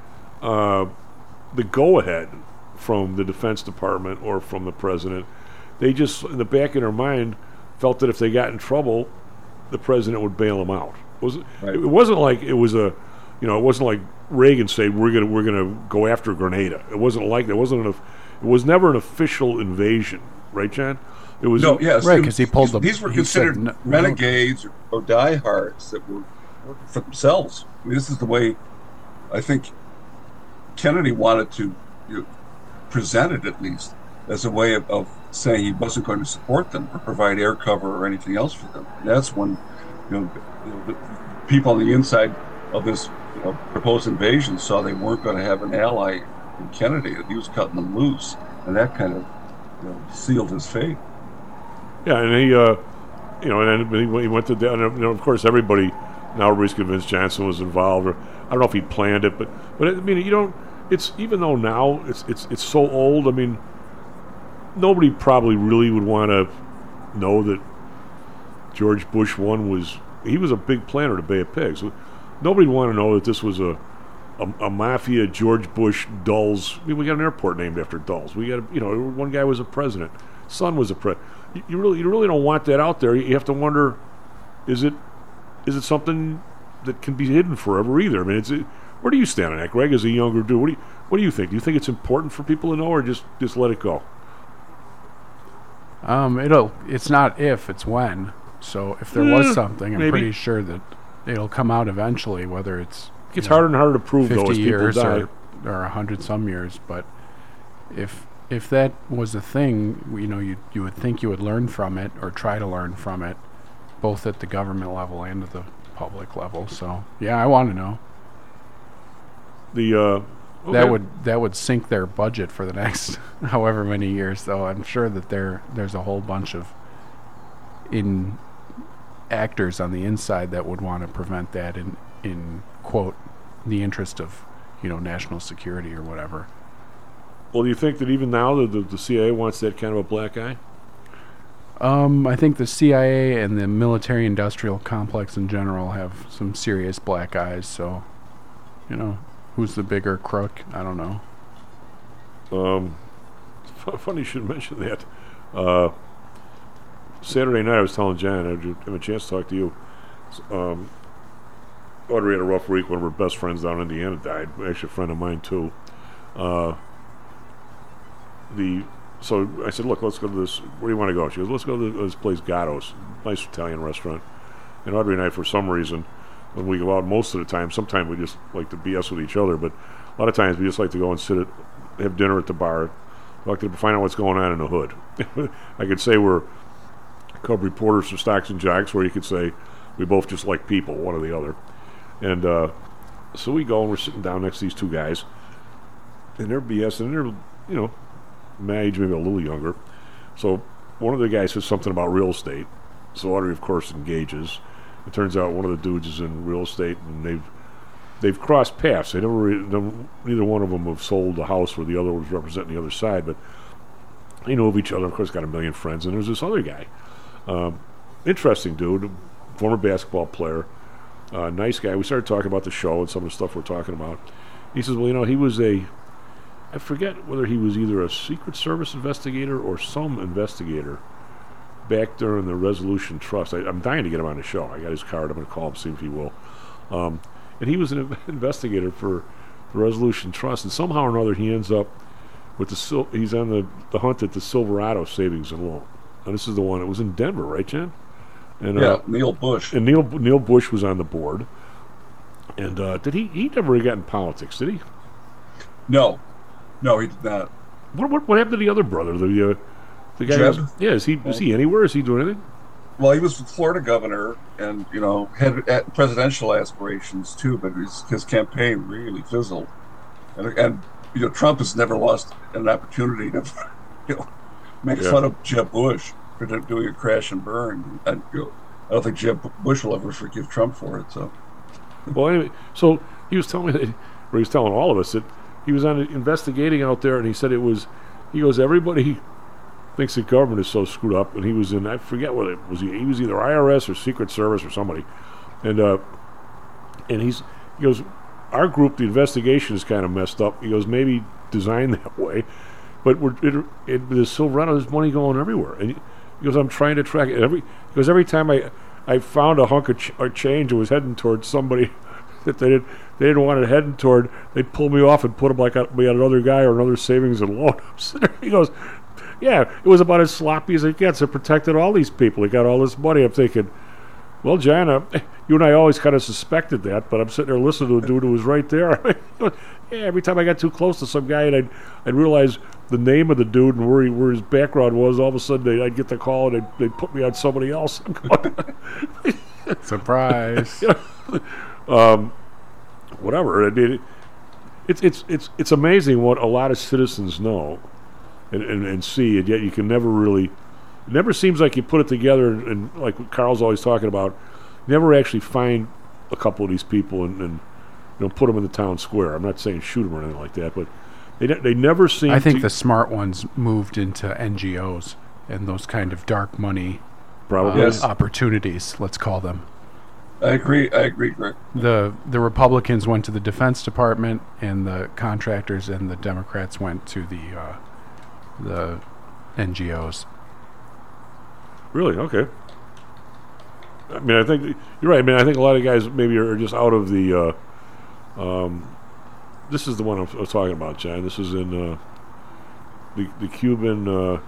uh, the go ahead from the Defense Department or from the president. They just, in the back of their mind, felt that if they got in trouble, the president would bail them out. It wasn't, right. it wasn't like it was a, you know, it wasn't like Reagan said we're gonna we're gonna go after Grenada. It wasn't like that. It wasn't an, it was never an official invasion, right, John? It was no, yes, right because he pulled the. These were considered said, no, renegades no. or, or diehards that were working for themselves. I mean, this is the way I think Kennedy wanted to. You know, presented at least as a way of, of saying he wasn't going to support them or provide air cover or anything else for them. And that's when you know, you know the people on the inside of this you know, proposed invasion saw they weren't going to have an ally in Kennedy, that he was cutting them loose, and that kind of you know, sealed his fate. Yeah, and he, uh, you know, and then he went to, and you know, of course, everybody now everybody's convinced Johnson was involved, or I don't know if he planned it, but but I mean, you don't. It's even though now it's it's it's so old. I mean, nobody probably really would want to know that George Bush one was he was a big planner to Bay of Pigs. Nobody would want to know that this was a a, a mafia George Bush Dulles. I mean, we got an airport named after Dulles. We got a, you know one guy was a president, son was a president. You, you really you really don't want that out there. You have to wonder, is it is it something that can be hidden forever either? I mean, it's. It, Where do you stand on that, Greg, as a younger dude? What do you, what do you think? Do you think it's important for people to know, or just, just let it go? Um, it'll. It's not if, it's when. So if there was something, I'm maybe. pretty sure that it'll come out eventually, whether it's... It gets harder and harder to prove, though, as fifty people years die. or, or one hundred some years. But if if that was a thing, you know, you, you would think you would learn from it, or try to learn from it, both at the government level and at the public level. So, yeah, I want to know. The uh, okay. that would that would sink their budget for the next however many years. Though I'm sure that there there's a whole bunch of in actors on the inside that would want to prevent that in in quote the interest of you know national security or whatever. Well, do you think that even now the, the, the C I A wants that kind of a black eye? Um, I think the C I A and the military-industrial complex in general have some serious black eyes. So, you know. Who's the bigger crook? I don't know. Um, f- funny you should mention that. Uh, Saturday night I was telling John, I had a chance to talk to you. Um, Audrey had a rough week. One of her best friends down in Indiana died. Actually, a friend of mine too. Uh, the so I said, look, let's go to this. Where do you want to go? She goes, let's go to this place, Gatto's, nice Italian restaurant. And Audrey and I, for some reason, when we go out, most of the time, sometimes we just like to B S with each other, but a lot of times we just like to go and sit at, have dinner at the bar, like to find out what's going on in the hood. I could say we're cub reporters for Stocks and Jocks, where you could say we both just like people, one or the other. And uh, so we go and we're sitting down next to these two guys, and they're BSing, and they're, you know, my age, maybe a little younger. So one of the guys says something about real estate. So Audrey, of course, engages. It turns out one of the dudes is in real estate, and they've they've crossed paths. They never, re- neither one of them have sold a house where the other was representing the other side, but they know of each other. Of course, got a million friends. And there's this other guy, um, interesting dude, former basketball player, uh, nice guy. We started talking about the show and some of the stuff we're talking about. He says, well, you know, he was a, I forget whether he was either a Secret Service investigator or some investigator back during the Resolution Trust. I, I'm dying to get him on the show. I got his card. I'm going to call him, see if he will. Um, and he was an investigator for the Resolution Trust, and somehow or another he ends up with the sil- he's on the, the hunt at the Silverado Savings and Loan. And this is the one that was in Denver, right, Jen? And, yeah, uh, Neil Bush. And Neil Neil Bush was on the board. And uh, did he he never got in politics, did he? No, no, he did not. What what, what happened to the other brother? The uh, the guy. Jeb? who was- yeah, is he is he anywhere? Is he doing anything? Well, he was the Florida governor, and you know had uh, presidential aspirations too, but his his campaign really fizzled. And, and you know, Trump has never lost an opportunity to you know make Yeah. fun of Jeb Bush for do- doing a crash and burn. And, you know, I don't think Jeb Bush will ever forgive Trump for it. So. Well, anyway, so he was telling me, that, or he was telling all of us that he was on investigating out there, and he said it was, he goes, everybody thinks the government is so screwed up, and he was in, I forget what it was, he, he was either I R S or Secret Service or somebody, and uh, and he's, he goes, our group, the investigation is kind of messed up. He goes, maybe designed that way, but we're, it, it, the Silverado, there's money going everywhere, and he goes, I'm trying to track it. Every, he goes, every time I, I found a hunk of ch- or change and was heading towards somebody that they didn't they didn't want it heading toward, they'd pull me off and put him like on, me on another guy or another savings and loan. I'm sitting there, he goes, yeah, it was about as sloppy as it gets. It protected all these people. He got all this money. I'm thinking, well, John, uh, you and I always kind of suspected that, but I'm sitting there listening to a dude who was right there. Yeah, every time I got too close to some guy and I'd, I'd realize the name of the dude and where he, where his background was, all of a sudden they, I'd get the call and they'd, they'd put me on somebody else. I'm going, Surprise. You know, um, whatever. I mean, it, it's it's it's it's amazing what a lot of citizens know and, and, and see, and yet you can never really. It never seems like you put it together, and, and like what Carl's always talking about, you never actually find a couple of these people and, and you know put them in the town square. I'm not saying shoot them or anything like that, but they ne- they never seem. I think to the smart ones moved into N G Os and those kind of dark money Probably. uh, Yes. opportunities, let's call them. I agree. I agree, Greg. The the Republicans went to the Defense Department, and the contractors and the Democrats went to the uh, the N G Os. Really? Okay. I mean, I think you're right. I mean, I think a lot of guys maybe are just out of the. Uh, um, this is the one I was talking about, John. This is in uh, the the Cuban uh,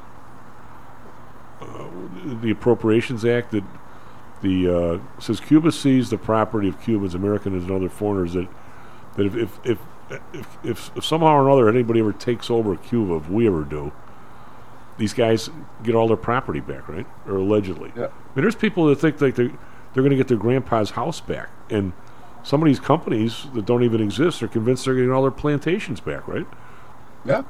uh, the Appropriations Act that the uh, says Cuba sees the property of Cubans, Americans, and other foreigners that that if if if if, if, if somehow or another anybody ever takes over Cuba, if we ever do, these guys get all their property back, right? Or allegedly. Yeah. I mean, there's people that think like they're, they're going to get their grandpa's house back. And some of these companies that don't even exist are convinced they're getting all their plantations back, right? Yeah.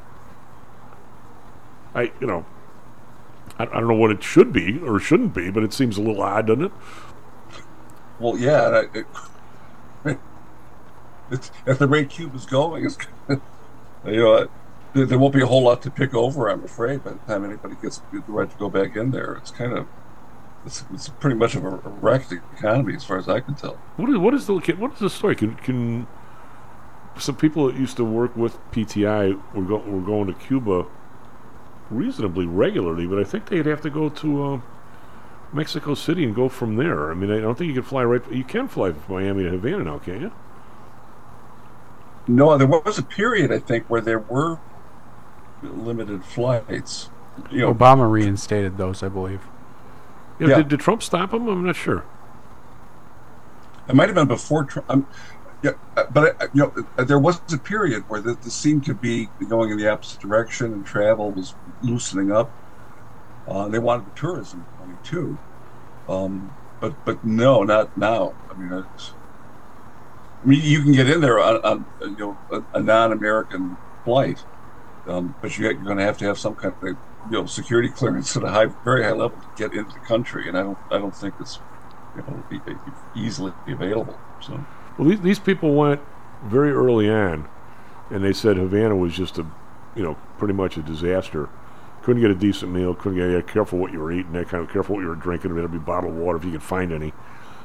I, you know, I, I don't know what it should be or shouldn't be, but it seems a little odd, doesn't it? Well, yeah. And I, it, it's, at the rate Cuba's going, it's, you know, there, there won't be a whole lot to pick over, I'm afraid, by the time anybody gets the right to go back in there. It's kind of, it's, it's pretty much of a, a wrecked economy as far as I can tell. What is what is the what is the story? Can can some people that used to work with P T I were go, were going to Cuba reasonably regularly, but I think they'd have to go to uh, Mexico City and go from there. I mean, I don't think you can fly right. You can fly from Miami to Havana now, can't you? No, there was a period, I think, where there were limited flights. You know, Obama reinstated those, I believe. Yeah, Yeah. Did, did Trump stop him? I'm not sure. it might have been before Trump. Um, yeah, uh, but uh, you know, uh, there was a period where this, this seemed to be going in the opposite direction, and travel was loosening up. Uh, they wanted the tourism money too, um, but but no, not now. I mean, it's, I mean, you can get in there on, on you know a, a non-American flight, um, but you, you're going to have to have some kind of you know security clearance at a high, very high level to get into the country, and I don't I don't think it's you know be, be easily available. So. Well, these, these people went very early on, and they said Havana was just a, you know, pretty much a disaster. Couldn't get a decent meal. Couldn't get yeah, careful what you were eating. That kind of careful what you were drinking. There'd be bottled water if you could find any.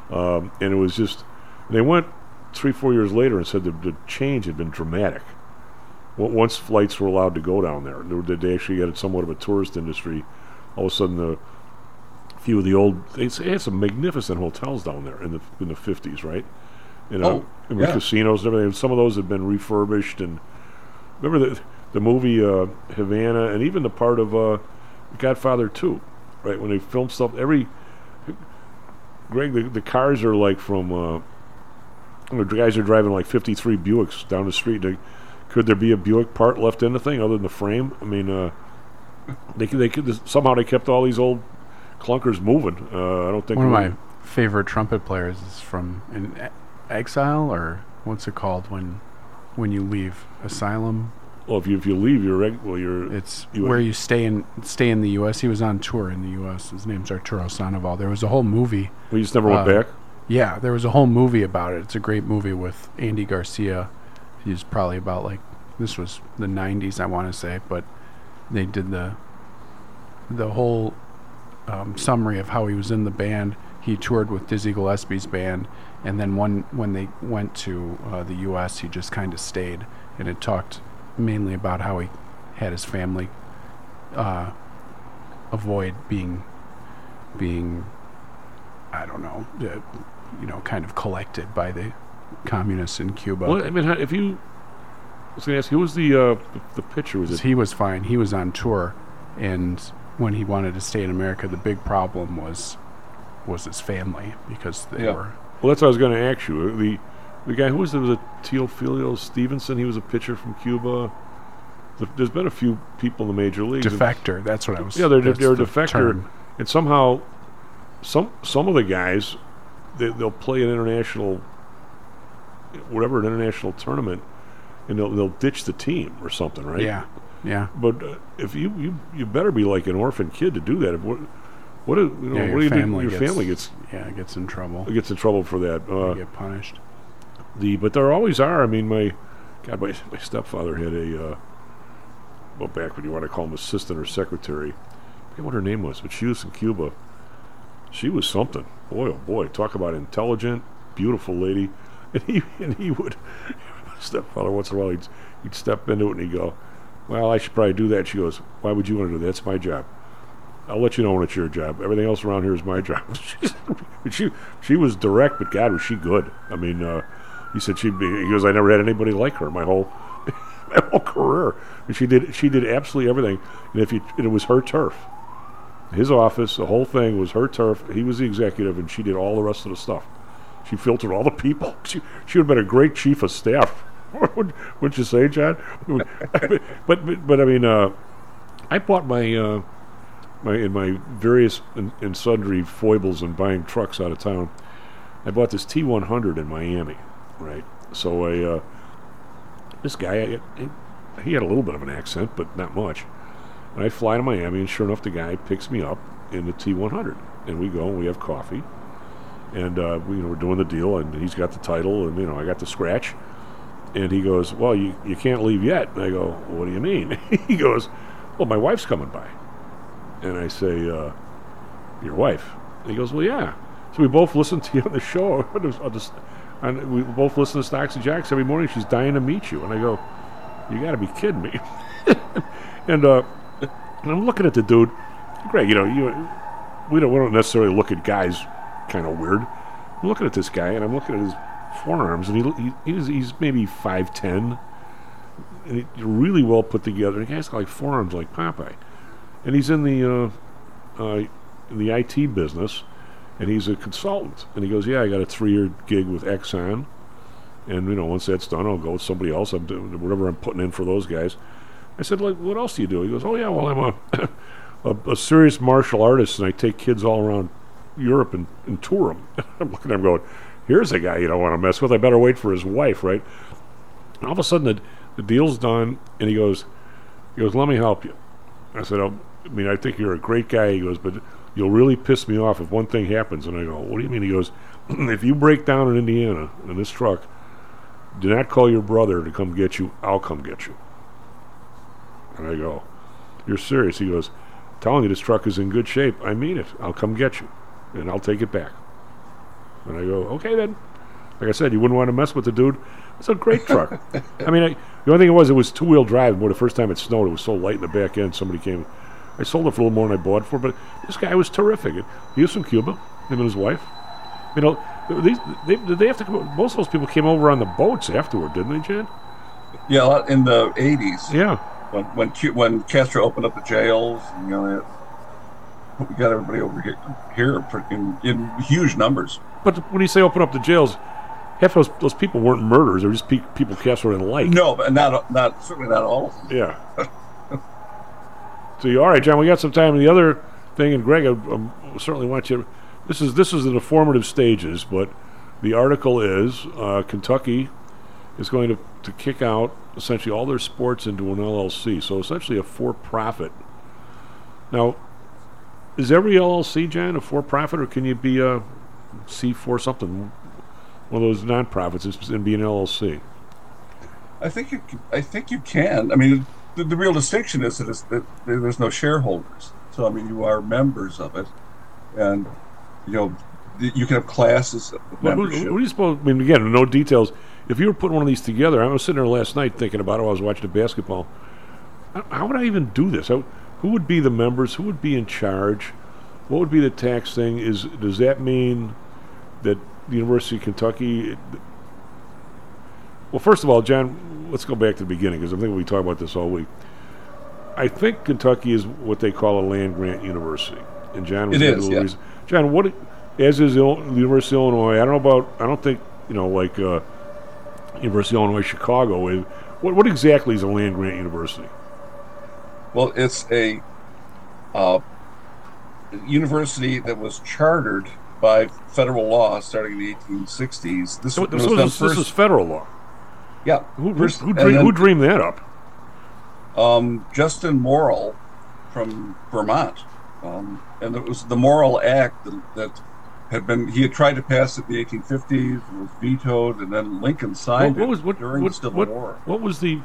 Um, and it was just, they went three, four years later and said the, the change had been dramatic. W- once flights were allowed to go down there, they, they actually had somewhat of a tourist industry. All of a sudden, the few of the old, they had some magnificent hotels down there in the in the fifties, right? You know, Oh, and with yeah. casinos and everything. Some of those had been refurbished, and remember the the movie uh, Havana, and even the part of uh, Godfather two, right? When they filmed stuff, every Greg, the, the cars are like from uh, the guys are driving like fifty-three Buicks down the street. They, could there be a Buick part left in the thing other than the frame? I mean, uh, they they could somehow they kept all these old clunkers moving. Uh, I don't think one of we- my favorite trumpet players is from in e- Exile, or what's it called when when you leave Asylum? Well, if you if you leave, you're reg- well, you're It's you- where you stay in stay in the U S He was on tour in the U S His name's Arturo Sandoval. There was a whole movie. We just never went uh, back? Yeah, there was a whole movie about it. It's a great movie with Andy Garcia. He's probably about like, this was the nineties, I want to say, but they did the the whole um, summary of how he was in the band. He toured with Dizzy Gillespie's band, and then one when they went to uh, the U S, he just kind of stayed, and it talked mainly about how he had his family uh, avoid being being I don't know, uh, you know, kind of collected by the communists in Cuba. Well, I mean, how- if you, I was going to ask, who was the uh, the, the pitcher? Was it? He was fine. He was on tour, and when he wanted to stay in America, the big problem was was his family, because they Yeah. were. Well, that's what I was going to ask you. The the guy who was there was a Teofilio Stevenson. He was a pitcher from Cuba. The, there's been a few people in the major leagues. Defector, that's what I was- Yeah, they're that's they're a the defector, term. and somehow some some of the guys they, they'll play an international, whatever, an international tournament, and they'll they'll ditch the team or something, right? Yeah, yeah. But uh, if you, you you better be like an orphan kid to do that. If, what what, do- you know, Yeah, what your do you family do? Your gets- family gets yeah, gets in trouble. gets in trouble for that. Uh, You get punished. The but there always are. I mean, my God, my my stepfather had a uh, well, back when you want to call him assistant or secretary. I forget what her name was, but she was in Cuba. She was something. Boy, oh boy, talk about intelligent, beautiful lady. And he and he would, my stepfather, once in a while, he'd he'd step into it and he'd go, "Well, I should probably do that." She goes, "Why would you want to do that? That's my job. I'll let you know when it's your job. Everything else around here is my job." she she was direct, but God, was she good. I mean, uh, he said she'd be. He goes, "I never had anybody like her my whole my whole career." And she did she did absolutely everything. And if you, and it was her turf. His office, the whole thing was her turf. He was the executive, and she did all the rest of the stuff. She filtered all the people. She she would have been a great chief of staff. Would, wouldn't you say, John? but, but but I mean, uh, I bought my uh, my in my various and, and sundry foibles in buying trucks out of town. I bought this T one hundred in Miami, right? So I uh, this guy, he, he had a little bit of an accent, but not much. And I fly to Miami, and sure enough, the guy picks me up in the T one hundred, and we go and we have coffee, and uh, we, you know, we're doing the deal, and he's got the title, and you know, I got the scratch, and he goes, "Well, you you can't leave yet." And I go, "What do you mean?" He goes, "Well, my wife's coming by," and I say, uh, "Your wife?" And he goes, "Well, yeah." So we both listen to you on the show, on the, and we both listen to Stocks and Jacks every morning. She's dying to meet you, and I go, "You got to be kidding me!" and uh, and I'm looking at the dude, Greg. You know, you we don't we don't necessarily look at guys kind of weird. I'm looking at this guy, and I'm looking at his forearms, and he, he he's, he's maybe five ten, and he's really well put together. And the guy's got like forearms like Popeye, and he's in the uh, uh, in the I T business, and he's a consultant. And he goes, "Yeah, I got a three-year gig with Exxon, and you know, once that's done, I'll go with somebody else. I'm doing whatever I'm putting in for those guys." I said, "Like, what else do you do?" He goes, "Oh yeah, well, I'm a a, a serious martial artist, and I take kids all around Europe and, and tour them." I'm looking at him going, "Here's a guy you don't want to mess with. I better wait for his wife, right?" And all of a sudden, the, the deal's done, and he goes, he goes, "Let me help you." I said, oh, "I mean, I think you're a great guy." He goes, "But you'll really piss me off if one thing happens." And I go, "What do you mean?" He goes, "If you break down in Indiana in this truck, do not call your brother to come get you. I'll come get you." And I go, "You're serious?" He goes, "Telling you this truck is in good shape. I mean it. I'll come get you, and I'll take it back." And I go, okay then. Like I said, you wouldn't want to mess with the dude. It's a great truck. I mean, I, the only thing it was, it was two-wheel drive. Boy, the first time it snowed, it was so light in the back end. Somebody came. I sold it for a little more than I bought it for, but this guy was terrific. He was from Cuba, him and his wife. You know, these, they, they have to come, most of those people came over on the boats afterward, didn't they, Jan? Yeah, a lot in the eighties. Yeah. When when Cu- when Castro opened up the jails, you know, it, we got everybody over here, here for- in, in huge numbers. But when you say open up the jails, half those those people weren't murderers. They were just pe- people Castro didn't like. No, but not not certainly not all of them. Yeah. So, you, all right, John, we got some time. The other thing, and Greg, I, I certainly want you. This is this is in the formative stages, but the article is uh, Kentucky is going to, to kick out essentially all their sports into an L L C. So essentially a for-profit. Now, is every L L C, John, a for-profit, or can you be a C four something, one of those non-profits, and be an L L C? I think you. c- I think you can. I mean, the, the real distinction is that, it's, that there's no shareholders. So I mean, you are members of it, and you know th- you can have classes of What, what, membership. what do you suppose? I mean, again, no details. If you were putting one of these together, I was sitting there last night thinking about it while I was watching the basketball. How, how would I even do this? How, who would be the members? Who would be in charge? What would be the tax thing? Is does that mean that the University of Kentucky? It, well, first of all, John, let's go back to the beginning because I think we talk about this all week. I think Kentucky is what they call a land grant university, and John was It the is, little yeah. reason. John, what? As is Il- the University of Illinois. I don't know about. I don't think you know like uh, University of Illinois Chicago. is- What what exactly is a land grant university? Well, it's a uh, university that was chartered by federal law starting in the eighteen sixties. This, So, it was so done this, this first- is federal law. Yeah. Who, who, First- who, and dream, then- who dreamed that up? Um, Justin Morrill from Vermont, um, and it was the Morrill Act that, that had been he had tried to pass it in the eighteen fifties, it was vetoed, and then Lincoln signed What, what it was what, during what, the Civil what, War. what was the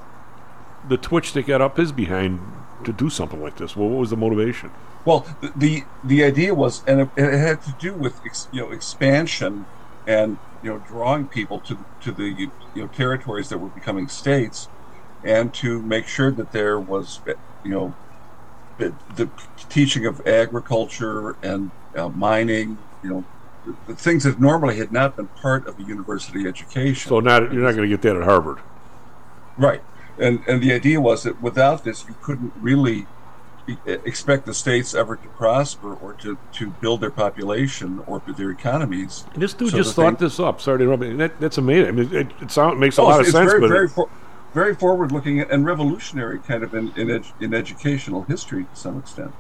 the twitch that got up his behind to do something like this? Well, what was the motivation? Well, the the, the idea was, and it, it had to do with ex, you know expansion and you know drawing people to to the you know territories that were becoming states, and to make sure that there was you know the, the teaching of agriculture and uh, mining, you know, the, the things that normally had not been part of a university education. So not you're not going to get that at Harvard. Right. And and the idea was that without this, you couldn't really e- expect the states ever to prosper or to, to build their population or their economies. And this dude so just that thought they- this up. Sorry to interrupt. you. That, that's amazing. I mean, it, it, sound, it makes a Oh, lot of it's sense. Very, but very, it- for, very forward-looking and revolutionary, kind of in in, edu- in educational history to some extent.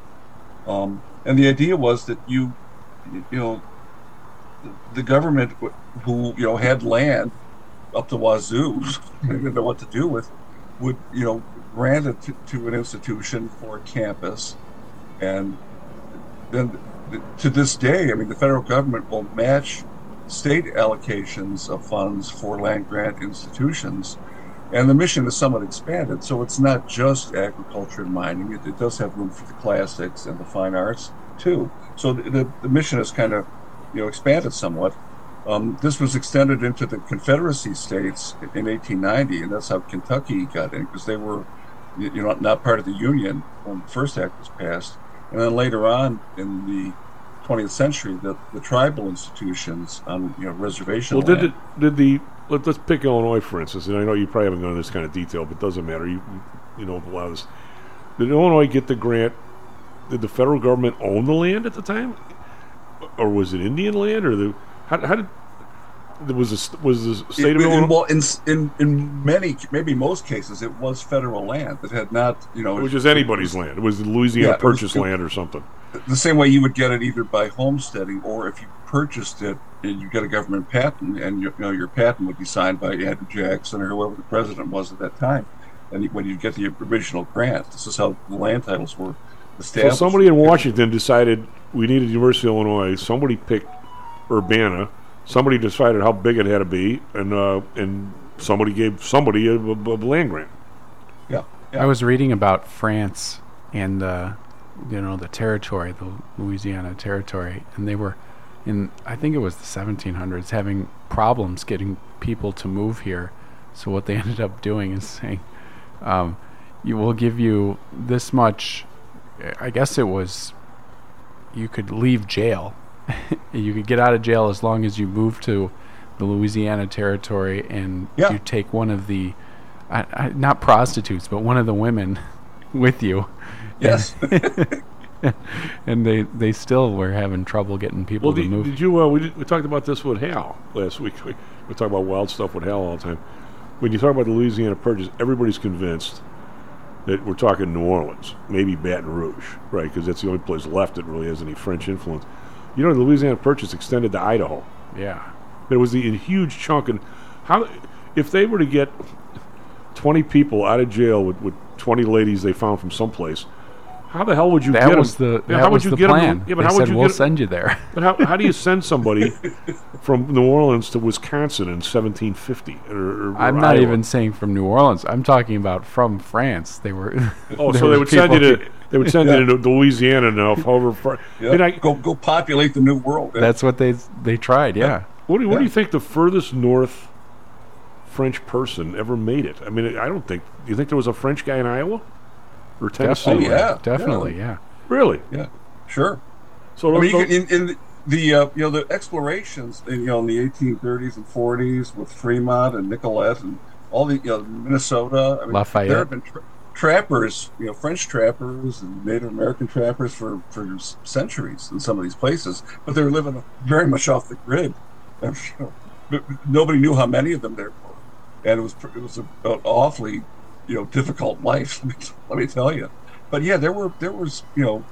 Um, and the idea was that you, you know, the, the government w- who you know had land up the wazoo, didn't know what to do with, would you know grant it to, to an institution for a campus, and then th- to this day, I mean, the federal government will match state allocations of funds for land grant institutions, and the mission is somewhat expanded. So it's not just agriculture and mining; it, it does have room for the classics and the fine arts too. So the, the, the mission is kind of you know expanded somewhat. Um, this was extended into the Confederacy states in eighteen ninety, and that's how Kentucky got in, because they were, you know, not part of the Union when the first act was passed. And then later on in the twentieth century, the, the tribal institutions on you know reservation well, land. did it, did the let, let's pick Illinois for instance, and I know you probably haven't gone into this kind of detail, but it doesn't matter. You you know a lot of this. Did Illinois get the grant? Did the federal government own the land at the time, or was it Indian land, or the how, how did there was a, was the state It- of in- Illinois? well, in, in in many, maybe most cases, it was federal land that had not, you know, It was just anybody's land. It was the Louisiana Yeah, it was Purchase com- land or something. the same way you would get it either by homesteading, or if you purchased it and you get a government patent, and you know your patent would be signed by Andrew Jackson or whoever the president was at that time. And when you get the original grant, this is how the land titles were So established. somebody in Washington decided we needed the University of Illinois. Somebody picked Urbana. Somebody decided how big it had to be, and uh, and somebody gave somebody a, a, a land grant. Yeah. I was reading about France and uh, you know the territory, the Louisiana territory, and they were in I think it was the seventeen hundreds, having problems getting people to move here. So what they ended up doing is saying, um, "You will give you this much." I guess it was you could leave jail. You could get out of jail as long as you move to the Louisiana Territory and Yeah. you take one of the, I, I, not prostitutes, but one of the women with you. Yes. And, and they they still were having trouble getting people Well, to did, move. did you? Uh, we did, we talked about this with Hal last week. We, we talk about wild stuff with Hal all the time. When you talk about the Louisiana Purchase, everybody's convinced that we're talking New Orleans, maybe Baton Rouge, right? Because that's the only place left that really has any French influence. You know, the Louisiana Purchase extended to Idaho. Yeah. There was the a huge chunk, and how if they were to get twenty people out of jail with, with twenty ladies they found from someplace, how the hell would you That get was them? the- Yeah, that how would was you the get 'em to- plan. yeah, but They how would said, you "We'll get 'em- send you there." But how how do you send somebody from New Orleans to Wisconsin in seventeen fifty? Or, or, I'm or not Iowa? even saying from New Orleans. I'm talking about from France. They were. Oh, there so they were would send you people- to they would send Yeah. you to Louisiana now, however far. Yeah. And I, go go populate the new world. Yeah. That's what they they tried. Yeah. What do, you, what do Yeah. you think the furthest north French person ever made it? I mean, I don't think. Do you think there was a French guy in Iowa or Tennessee? Definitely. Oh, yeah. Definitely. Yeah. Really? Yeah, sure. So I mean, you those- can, in, in the, the uh, you know the explorations, in, you know, in the eighteen thirties and forties with Fremont and Nicollet and all the you know Minnesota, I mean, Lafayette. there have been tra- trappers, you know, French trappers and Native American trappers for for s- centuries in some of these places, but they were living very much off the grid. And, you know, but nobody knew how many of them there were, and it was pr- it was a, an awfully you know difficult life. Let me, let me tell you. But yeah, there were there was you know.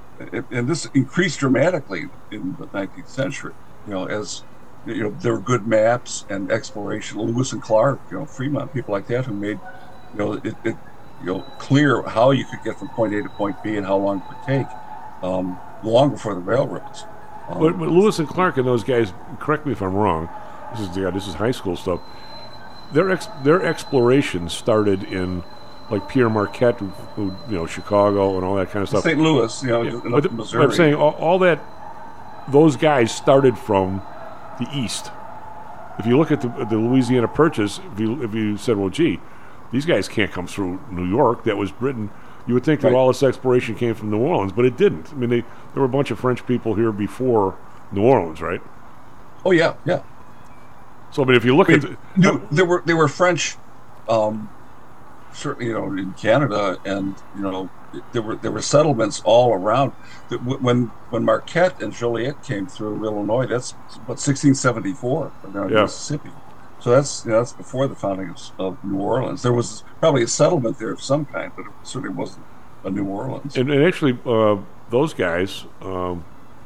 And this increased dramatically in the nineteenth century, you know, as you know, there were good maps and exploration. Lewis and Clark, you know, Fremont, people like that who made, you know, it, it you know, clear how you could get from point A to point B and how long it would take, um, long before the railroads. Um, But, but Lewis and Clark and those guys, correct me if I'm wrong. This is yeah, this is high school stuff. Their ex, their exploration started in like Pierre Marquette, who, who you know Chicago and all that kind of stuff. Saint Louis, you know, Yeah, in but the- Missouri. I'm saying all, all that those guys started from the east. If you look at the, the Louisiana Purchase, if you if you said, well, gee, these guys can't come through New York. That was Britain. You would think that Right. all this exploration came from New Orleans, but it didn't. I mean, they, there were a bunch of French people here before New Orleans, right? Oh yeah, yeah. So I mean, if you look I at mean, the, there, there were there were French, um, certainly you know in Canada, and you know there were there were settlements all around. That w- When when Marquette and Joliet came through Illinois, that's what sixteen seventy-four around Yeah. Mississippi. So that's you know, that's before the founding of, of New Orleans. There was probably a settlement there of some kind, but it certainly wasn't a New Orleans. And, and actually, uh, those guys, um,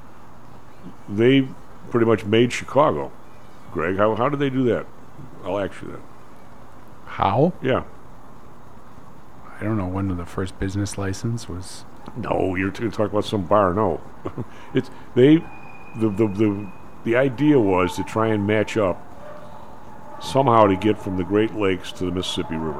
they pretty much made Chicago. Greg, how how did they do that? I'll ask you that. How? Yeah. I don't know when the first business license was. No, you're going to talk about some bar. No, it's they. The, the the the idea was to try and match up somehow to get from the Great Lakes to the Mississippi River,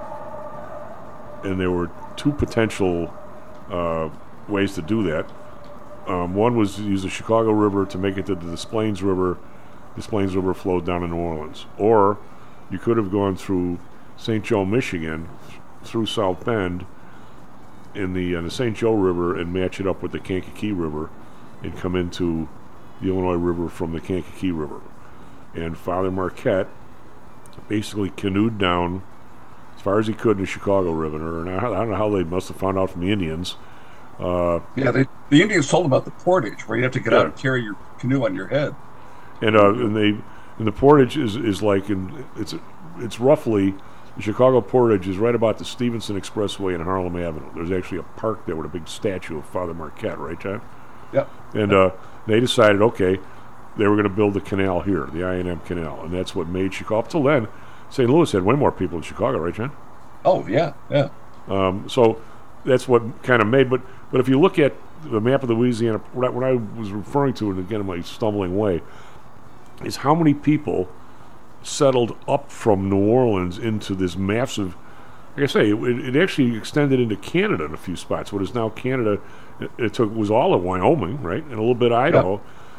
and there were two potential uh, ways to do that. Um, one was to use the Chicago River to make it to the Des Plaines River. Des Plaines River flowed down to New Orleans, or you could have gone through Saint Joe, Michigan, through South Bend in the, uh, the Saint Joe River and match it up with the Kankakee River and come into the Illinois River from the Kankakee River. And Father Marquette basically canoed down as far as he could in the Chicago River. And I, I don't know how they must have found out from the Indians. Uh, yeah, they, the Indians told them about the portage, where you have to get Yeah. out and carry your canoe on your head. and uh, and they and the portage is, is like in it's it's roughly the Chicago Portage is right about the Stevenson Expressway and Harlem Avenue. There's actually a park there with a big statue of Father Marquette, right, John? Yep. And uh, they decided, okay, they were going to build the canal here, the I and M Canal, and that's what made Chicago. Up till then, Saint Louis had way more people in Chicago, right, John? Oh yeah, yeah. Um, so that's what kind of made. But but if you look at the map of Louisiana, what I, what I was referring to, and again in my stumbling way, is how many people settled up from New Orleans into this massive. Like I say, it, it actually extended into Canada in a few spots. What is now Canada, it, it took was all of Wyoming, right, and a little bit of Idaho,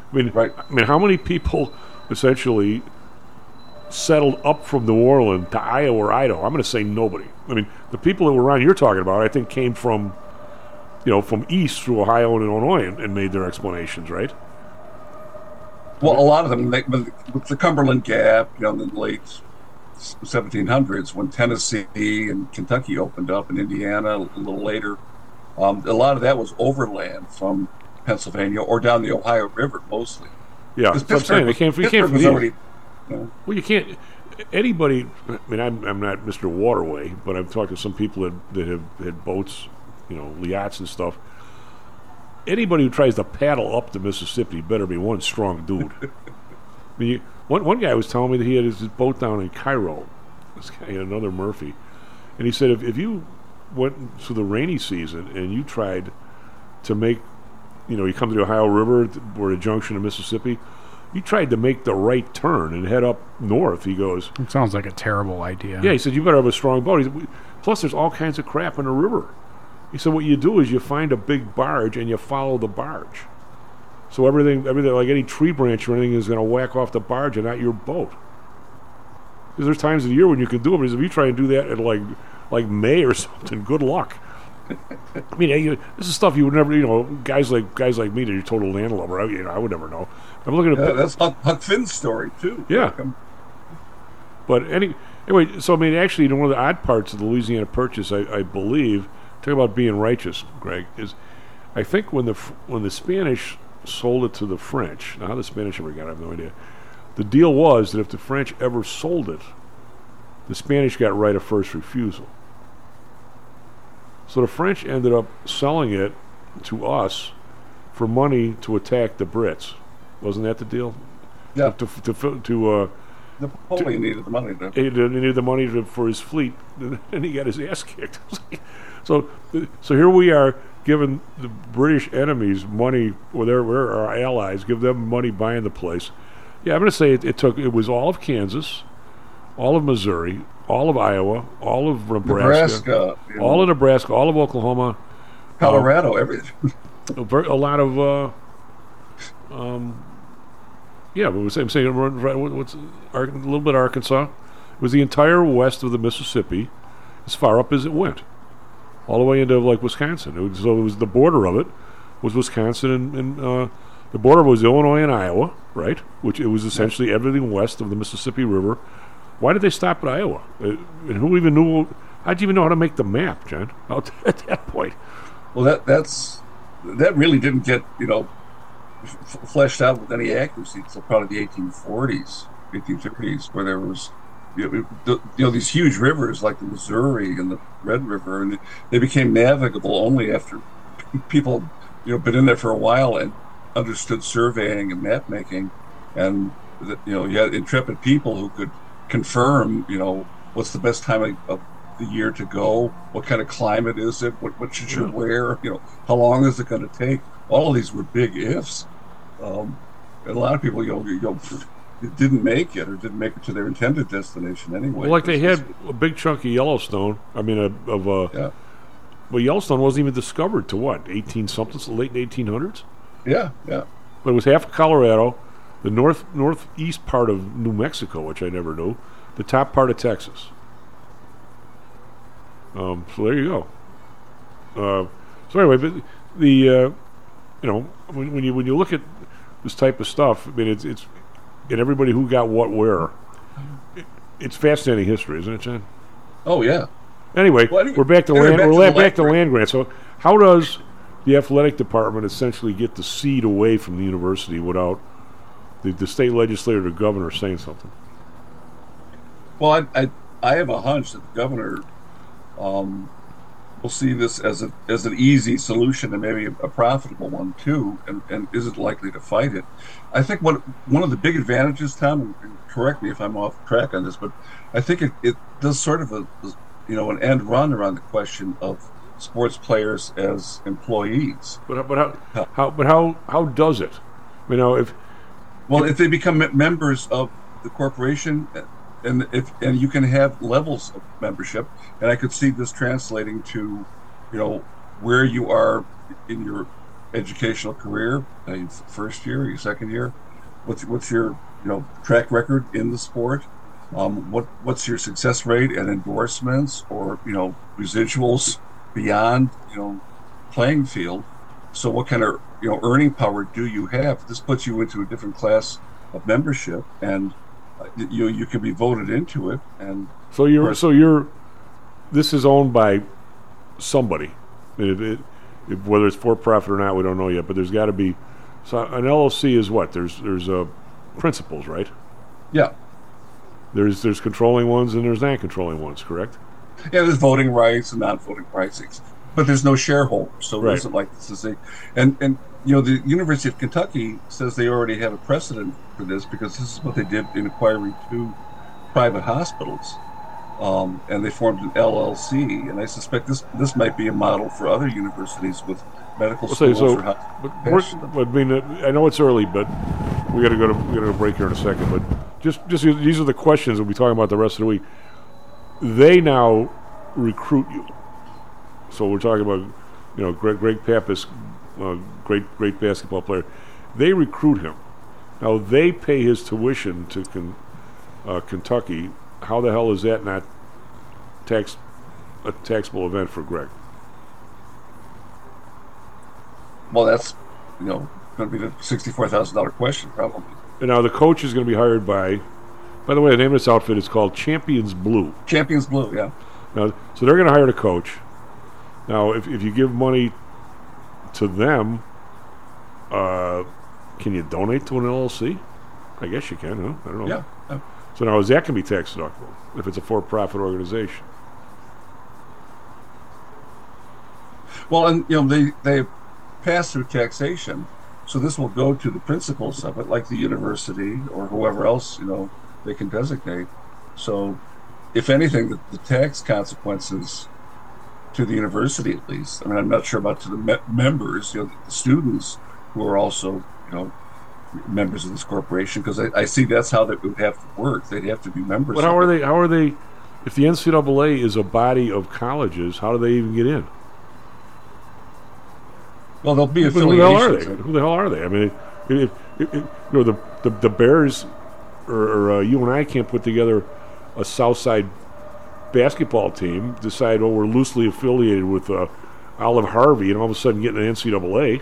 I mean, right. I mean, how many people essentially settled up from New Orleans to Iowa or Idaho? I'm going to say nobody. I mean, the people that were around you're talking about, I think, came from, you know, from east through Ohio and Illinois and, and made their explanations, right? Well, a lot of them, they, with the Cumberland Gap, you know, in the late seventeen hundreds, when Tennessee and Kentucky opened up, and Indiana a little later, um, a lot of that was overland from Pennsylvania or down the Ohio River, mostly. Yeah, that's what I'm saying. They came from, came from was the already, east. You know, Well, you can't. Anybody. I mean, I'm, I'm not Mister Waterway, but I've talked to some people that, that have had boats, you know, yachts and stuff. Anybody who tries to paddle up the Mississippi better be one strong dude. I mean, you, one one guy was telling me that he had his boat down in Cairo. This guy, another Murphy, and he said if if you went through the rainy season and you tried to make, you know, you come to the Ohio River or the junction of Mississippi. You tried to make the right turn and head up north, he goes. It sounds like a terrible idea. Yeah, he said, you better have a strong boat. He said, plus, there's all kinds of crap in the river. He said, what you do is you find a big barge and you follow the barge. So everything, everything like any tree branch or anything is going to whack off the barge and not your boat. Because there's times of the year when you can do it, but he said, if you try and do that in like, like May or something, good luck. I mean, you, this is stuff you would never, you know, guys like guys like me that are total landlubber. I, you know, I would never know. I'm looking at yeah, that's Huck, Huck Finn's story too. Yeah. But any anyway, so I mean, actually, you know, one of the odd parts of the Louisiana Purchase, I, I believe, talk about being righteous, Greg, is I think when the when the Spanish sold it to the French. Now, how the Spanish ever got it, I have no idea. The deal was that if the French ever sold it, the Spanish got right of first refusal. So the French ended up selling it to us for money to attack the Brits. Wasn't that the deal? Yeah. To to to, to uh, Napoleon to, needed the money. To, he needed the money to, for his fleet, and he got his ass kicked. so, so here we are giving the British enemies money, or they're, we're our allies, give them money buying the place. Yeah, I'm going to say it, it took. It was all of Kansas, all of Missouri, all of Iowa, all of Nebraska, Nebraska all know. of Nebraska, all of Oklahoma, Colorado, um, everything. a, very, a lot of, uh, um, yeah, but I'm saying what's a little bit of Arkansas. It was the entire west of the Mississippi, as far up as it went, all the way into like Wisconsin. It was, so it was the border of it was Wisconsin and, and uh, the border was Illinois and Iowa, right? Which it was essentially everything west of the Mississippi River. Why did they stop at Iowa? Uh, and who even knew? How'd you even know how to make the map, John? At that point. Well, that that's that really didn't get you know f- fleshed out with any accuracy until probably the eighteen forties, eighteen fifties, where there was you know, the, you know these huge rivers like the Missouri and the Red River, and they became navigable only after people you know been in there for a while and understood surveying and map making, and you know you had intrepid people who could confirm, you know, what's the best time of, of the year to go, what kind of climate is it, what, what should you Yeah. wear, you know, how long is it going to take? All of these were big ifs. Um, and a lot of people, you know, you know, didn't make it or didn't make it to their intended destination anyway. Well, like they It's- had a big chunk of Yellowstone. I mean, a, of uh, yeah, well, Yellowstone wasn't even discovered to what eighteen something, so late eighteen hundreds. yeah, yeah. But it was half of Colorado, the north northeast part of New Mexico, which I never knew, the top part of Texas. Um, so there you go. Uh, so anyway, but the uh, you know when, when you when you look at this type of stuff, I mean it's it's and everybody who got what where. It, it's fascinating history, isn't it, John? Oh yeah. Anyway, Well, anyway, we're back to anyway, land. back We're to la- the back to land land grant. So, how does the athletic department essentially get the seed away from the university without the, the state legislator or the governor saying something? Well, I, I I have a hunch that the governor um, will see this as a as an easy solution and maybe a, a profitable one too, and, and isn't likely to fight it. I think one one of the big advantages, Tom, and correct me if I'm off track on this, but I think it, it does sort of a you know an end run around the question of sports players as employees. But but how, how but how how does it? You know if well if they become me- members of the corporation. And if and you can have levels of membership, and I could see this translating to, you know, where you are in your educational career? Uh, your first year, your second year? What's what's your you know track record in the sport? Um, what what's your success rate and endorsements or you know residuals beyond you know playing field? So what kind of you know earning power do you have? This puts you into a different class of membership, and uh, you you can be voted into it. And so you're so you're this is owned by somebody. It, it, it, whether it's for profit or not, we don't know yet. But there's got to be. So an L L C is what? There's there's uh, principals, right? Yeah. There's there's controlling ones and there's non-controlling ones, correct? Yeah, there's voting rights and non-voting rights, but there's no shareholders, so right. It isn't like this is a. And and you know the University of Kentucky says they already have a precedent for this because this is what they did in acquiring two private hospitals, um, and they formed an L L C. And I suspect this this might be a model for other universities with medical schools so, or hospitals. But, but I mean, I know it's early, but we got to go to we got to go to break here in a second. But just just these are the questions we'll be talking about the rest of the week. They now recruit you. So we're talking about, you know, Greg, Greg Pappas, uh, great great basketball player. They recruit him. Now they pay his tuition to con, uh, Kentucky. How the hell is that not tax a taxable event for Greg? Well, that's you know going to be the sixty-four thousand dollar question probably. And now the coach is going to be hired by. By the way, the name of this outfit is called Champions Blue. Champions Blue, yeah. Now, so they're going to hire a coach. Now, if if you give money to them, uh, can you donate to an L L C? I guess you can, huh? I don't know. Yeah. yeah. So now, is that can be tax deductible if it's a for-profit organization? Well, and you know they they pass through taxation, so this will go to the principals of it, like the university or whoever else you know they can designate. So, if anything, the, the tax consequences to the university, at least. I mean, I'm not sure about to the me- members, you know, the students who are also, you know, members of this corporation, because I, I see that's how that would have to work. They'd have to be members. But how are they? How are they? If the N C double A is a body of colleges, how do they even get in? Well, they'll be Who the hell are they? affiliations. Who the hell are they? I mean, if, if, if, you know, the the, the Bears or, or uh, you and I can't put together a Southside basketball team, decide, oh, we're loosely affiliated with uh, Olive Harvey, and all of a sudden get an N C double A.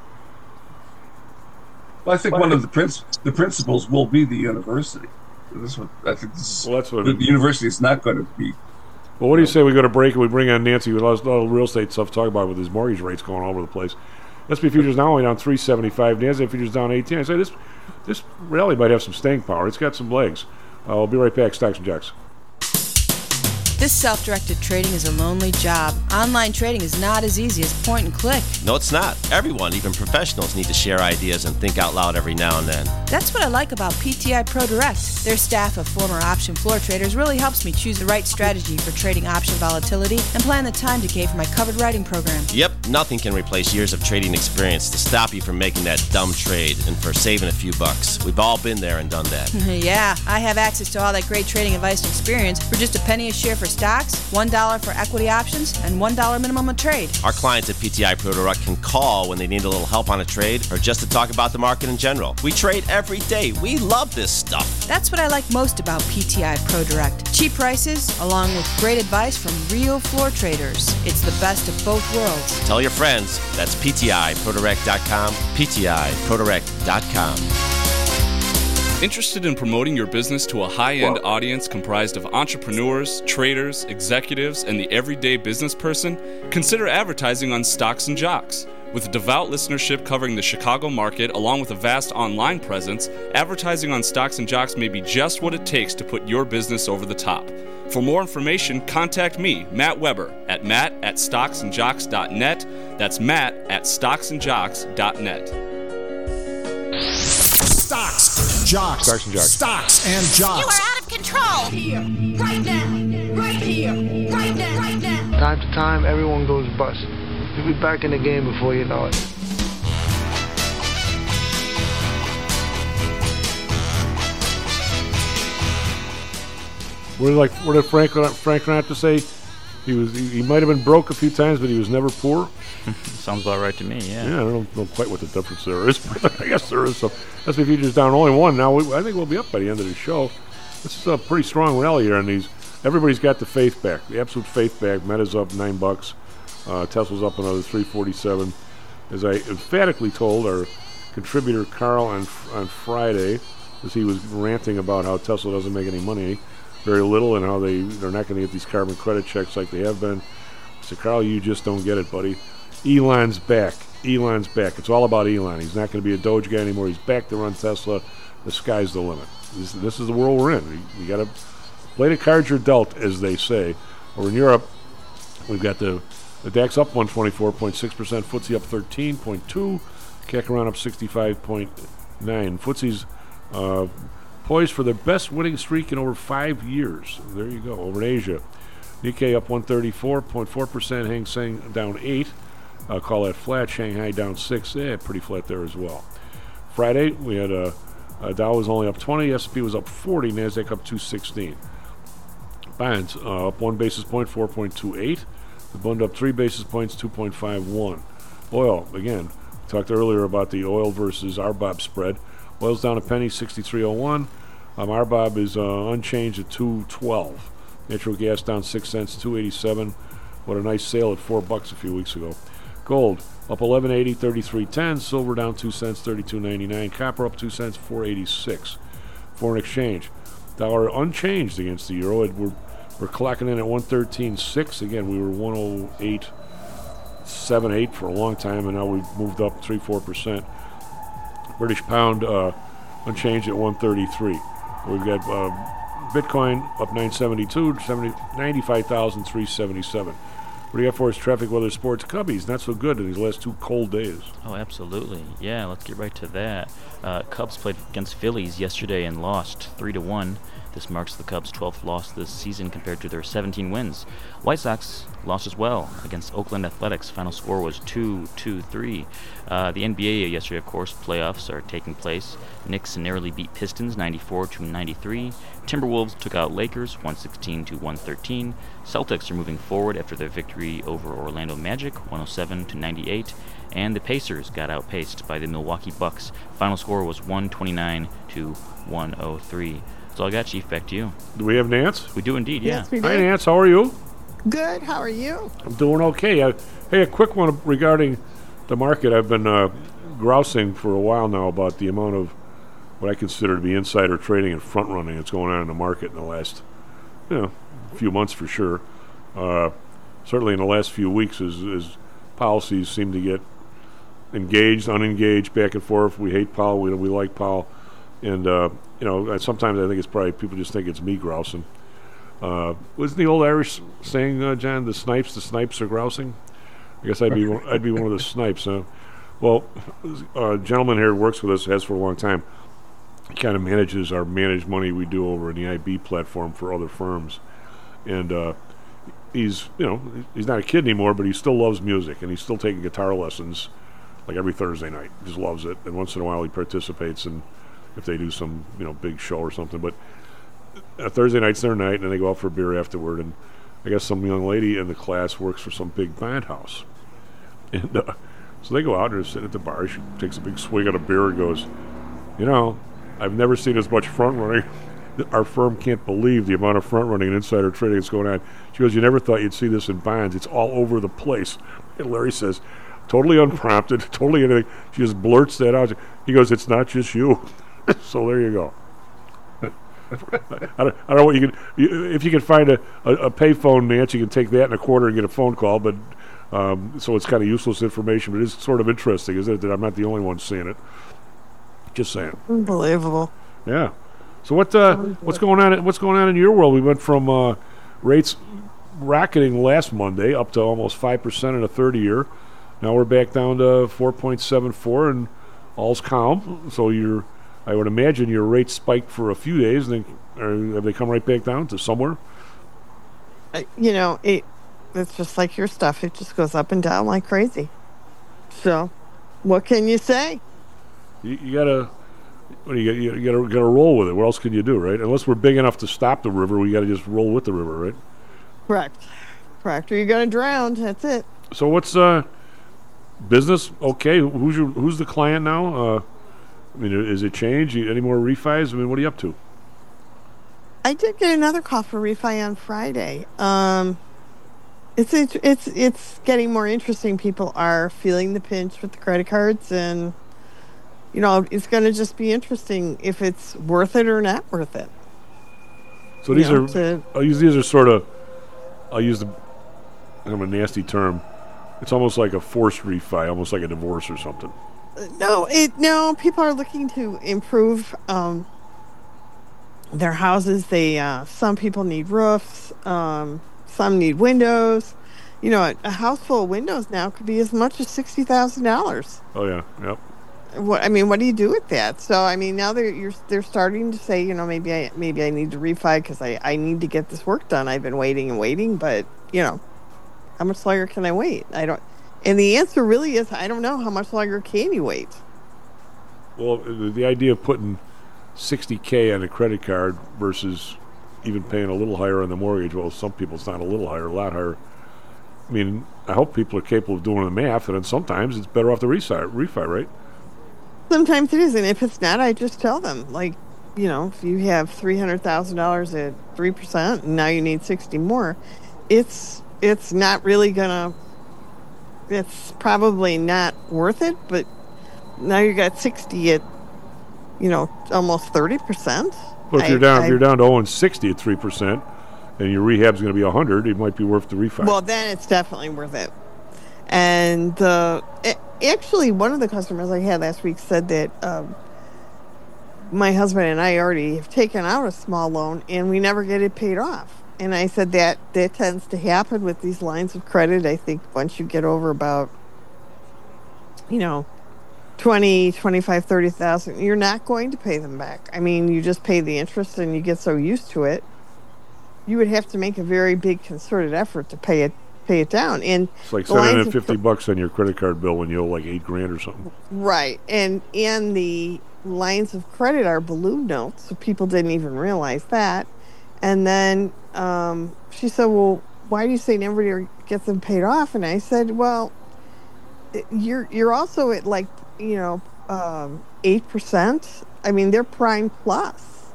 Well, I think one of the princ- the principals will be the university. This is what, I think this is, well, that's what the, it, the university is not going to be. Well, what do you say we go to break and we bring on Nancy with a lot of real estate stuff to talk about with his mortgage rates going all over the place. S and P futures now only down three seventy-five. NASDAQ futures down eighteen. I say this this rally might have some staying power. It's got some legs. Uh, I'll be right back. Stocks and Jocks. This self-directed trading is a lonely job. Online trading is not as easy as point and click. No, it's not. Everyone, even professionals, need to share ideas and think out loud every now and then. That's what I like about P T I Pro Direct. Their staff of former option floor traders really helps me choose the right strategy for trading option volatility and plan the time decay for my covered writing program. Yep, nothing can replace years of trading experience to stop you from making that dumb trade and for saving a few bucks. We've all been there and done that. Yeah, I have access to all that great trading advice and experience for just a penny a share for stocks, one dollar for equity options, and one dollar minimum a trade. Our clients at P T I Pro Direct can call when they need a little help on a trade or just to talk about the market in general. We trade every day. We love this stuff. That's what I like most about P T I Pro Direct. Cheap prices, along with great advice from real floor traders. It's the best of both worlds. Tell your friends. That's P T I Pro Direct dot com, P T I Pro Direct dot com. Interested in promoting your business to a high-end audience comprised of entrepreneurs, traders, executives, and the everyday business person? Consider advertising on Stocks and Jocks. With a devout listenership covering the Chicago market, along with a vast online presence, advertising on Stocks and Jocks may be just what it takes to put your business over the top. For more information, contact me, Matt Weber, at matt at stocks and jocks dot net. That's matt at stocks and jocks dot net. Stocks, jocks, Stocks and Jocks. Stocks and jocks. You are out of control. Here, right now, right here, right now, right now. Time to time, everyone goes bust. You'll be back in the game before you know it. What did like what did Frank Frank have to say? He was he, he might have been broke a few times, but he was never poor. Sounds about right to me. Yeah. Yeah, I don't know quite what the difference there is, but I guess there is some. S and P futures down only one. Now we, I think we'll be up by the end of the show. This is a pretty strong rally here on these. Everybody's got the faith back, the absolute faith back. Meta's up nine bucks. Uh, Tesla's up another three forty-seven. As I emphatically told our contributor Carl on on Friday, as he was ranting about how Tesla doesn't make any money, very little, and how they they're not going to get these carbon credit checks like they have been. So Carl, you just don't get it, buddy. Elon's back. Elon's back. It's all about Elon. He's not going to be a Doge guy anymore. He's back to run Tesla. The sky's the limit. This, this is the world we're in. You, you got to play the cards you're dealt, as they say. Over in Europe, we've got the, the DAX up one twenty-four point six percent, FTSE up thirteen point two, C A C around up sixty-five point nine. FTSE's uh, poised for their best winning streak in over five years. There you go. Over in Asia, Nikkei up one thirty-four point four percent, Hang Seng down eight. I'll call that flat. Shanghai down six. Yeah, pretty flat there as well. Friday, we had a, a Dow was only up twenty, S and P was up forty, Nasdaq up two sixteen. Bonds uh, up one basis point, four point two eight. The Bund up three basis points, two point five one. Oil, again, we talked earlier about the oil versus R B O B spread. Oil's down a penny, sixty-three oh one. Um, R B O B is uh, unchanged at two twelve. Natural gas down six cents, two eighty-seven. What a nice sale at four bucks a few weeks ago. Gold up eleven eighty, thirty-three ten. Silver down two cents, thirty-two ninety-nine. Copper up two cents, four eighty-six. Foreign exchange, dollar unchanged against the euro. It, we're we're clocking in at one thirteen six. Again, we were one oh eight seventy-eight for a long time, and now we've moved up three four percent. British pound uh, unchanged at one thirty-three. We've got uh, Bitcoin up nine seventy-two, ninety-five thousand three hundred seventy-seven. What do you got for us? Traffic, weather, sports, Cubbies. Not so good in these last two cold days. Oh, absolutely. Yeah, let's get right to that. Uh, Cubs played against Phillies yesterday and lost three to one. This marks the Cubs' twelfth loss this season compared to their seventeen wins. White Sox lost as well against Oakland Athletics. Final score was two two three. Uh, the N B A yesterday, of course, playoffs are taking place. Knicks narrowly beat Pistons ninety-four to ninety-three. Timberwolves took out Lakers one sixteen to one thirteen. Celtics are moving forward after their victory over Orlando Magic one oh seven to ninety-eight. And the Pacers got outpaced by the Milwaukee Bucks. Final score was one twenty-nine to one oh three. That's all I got, Chief. Back to you. Do we have Nance? We do indeed, yeah. Yes, we do. Hi, Nance. How are you? Good. How are you? I'm doing okay. Uh, hey, a quick one regarding the market. I've been uh, grousing for a while now about the amount of what I consider to be insider trading and front running that's going on in the market in the last, you know, few months for sure. Uh, certainly in the last few weeks, as, as policies seem to get engaged, unengaged, back and forth. We hate Powell. We we like Powell. And, uh, you know, sometimes I think it's probably people just think it's me grousing. Uh, wasn't the old Irish saying, uh, John, the snipes, the snipes are grousing? I guess I'd be one, I'd be one of the snipes, huh? Well, a gentleman here who works with us, has for a long time, he kind of manages our managed money we do over in the I B platform for other firms. And uh, he's, you know, he's not a kid anymore, but he still loves music, and he's still taking guitar lessons like every Thursday night. He just loves it. And once in a while he participates in, if they do some, you know, big show or something. But uh, Thursday night's their night, and they go out for a beer afterward. And I guess some young lady in the class works for some big band house. And uh, so they go out and sit at the bar. She takes a big swig of a beer and goes, you know, I've never seen as much front running. Our firm can't believe the amount of front running and insider trading that's going on. She goes, you never thought you'd see this in bonds. It's all over the place. And Larry says, totally unprompted, totally anything. She just blurts that out. He goes, it's not just you. So there you go. I, don't, I don't know what you can. You, if you can find a, a, a payphone, Nancy, you can take that in a quarter and get a phone call. But um, so it's kind of useless information, but it's sort of interesting, isn't it? That I'm not the only one seeing it. Just saying. Unbelievable. Yeah. So what? Uh, what's going on? What's going on in your world? We went from uh, rates rocketing last Monday up to almost five percent in a thirty-year. Now we're back down to four point seven four, and all's calm. So you're. I would imagine your rates spiked for a few days, and then or have they come right back down to somewhere? Uh, you know, it it's just like your stuff. It just goes up and down like crazy. So, what can you say? You, you gotta, what do you, you, you gotta, gotta roll with it. What else can you do, right? Unless we're big enough to stop the river, we gotta just roll with the river, right? Correct. Proctor, you're gonna drown. That's it. So what's uh business? Okay, who's your who's the client now? Uh, I mean, is it changed? Any more refis? I mean, what are you up to? I did get another call for refi on Friday. Um, it's it's it's it's getting more interesting. People are feeling the pinch with the credit cards, and you know, it's going to just be interesting if it's worth it or not worth it. So these You know, are to- I'll use these are sort of I'll use the kind of a nasty term. It's almost like a forced refi, almost like a divorce or something. No, it no. People are looking to improve um, their houses. They uh, some people need roofs. Um, some need windows. You know, a, a house full of windows now could be as much as sixty thousand dollars. Oh yeah, yep. What I mean, what do you do with that? So I mean, now they're you're, they're starting to say, you know, maybe I maybe I need to refi because I, I need to get this work done. I've been waiting and waiting, but you know, how much longer can I wait? I don't. And the answer really is, I don't know. How much longer can you wait? Well, the, the idea of putting sixty K on a credit card versus even paying a little higher on the mortgage. Well, some people it's not a little higher, a lot higher. I mean, I hope people are capable of doing the math, and then sometimes it's better off the refi, refi, right? Sometimes it is, and if it's not, I just tell them, like, you know, if you have three hundred thousand dollars at three percent, and now you need sixty more, it's it's not really gonna. It's probably not worth it, but now you got sixty at, you know, almost thirty percent. But if I- you're down, I- if you're down to owing sixty at three percent, and your rehab's going to be a hundred, it might be worth the refi. Well, then it's definitely worth it. And uh, a- actually, one of the customers I had last week said that um, my husband and I already have taken out a small loan, and we never get it paid off. And I said that that tends to happen with these lines of credit. I think once you get over about, you know, twenty, twenty-five, thirty thousand, you're not going to pay them back. I mean, you just pay the interest and you get so used to it. You would have to make a very big concerted effort to pay it pay it down. And It's like the lines seven of hundred fifty bucks on your credit card bill when you owe like eight grand or something. Right. And and the lines of credit are balloon notes, so people didn't even realize that. And then um, she said, well, why do you say nobody gets them paid off? And I said, well, you're you're also at like, you know, um, eight percent. I mean, they're prime plus.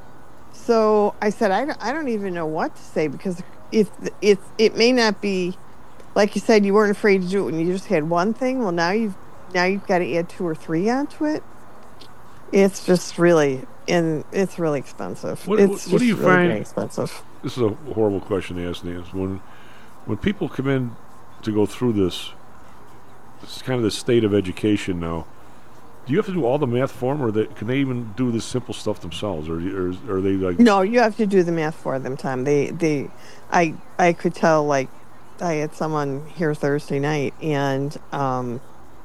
So I said, I don't, I don't even know what to say, because if it, it may not be, like you said, you weren't afraid to do it when you just had one thing. Well, now you've, now you've got to add two or three onto it. It's just really, and it's really expensive. What, it's what, what do you just really, find? really expensive. This is a horrible question to ask, Nancy. When when people come in to go through this, this is kind of the state of education now. Do you have to do all the math for them, or they, can they even do this simple stuff themselves, or, or are they like? No, you have to do the math for them, Tom. They, they, I, I could tell. Like, I had someone here Thursday night, and um,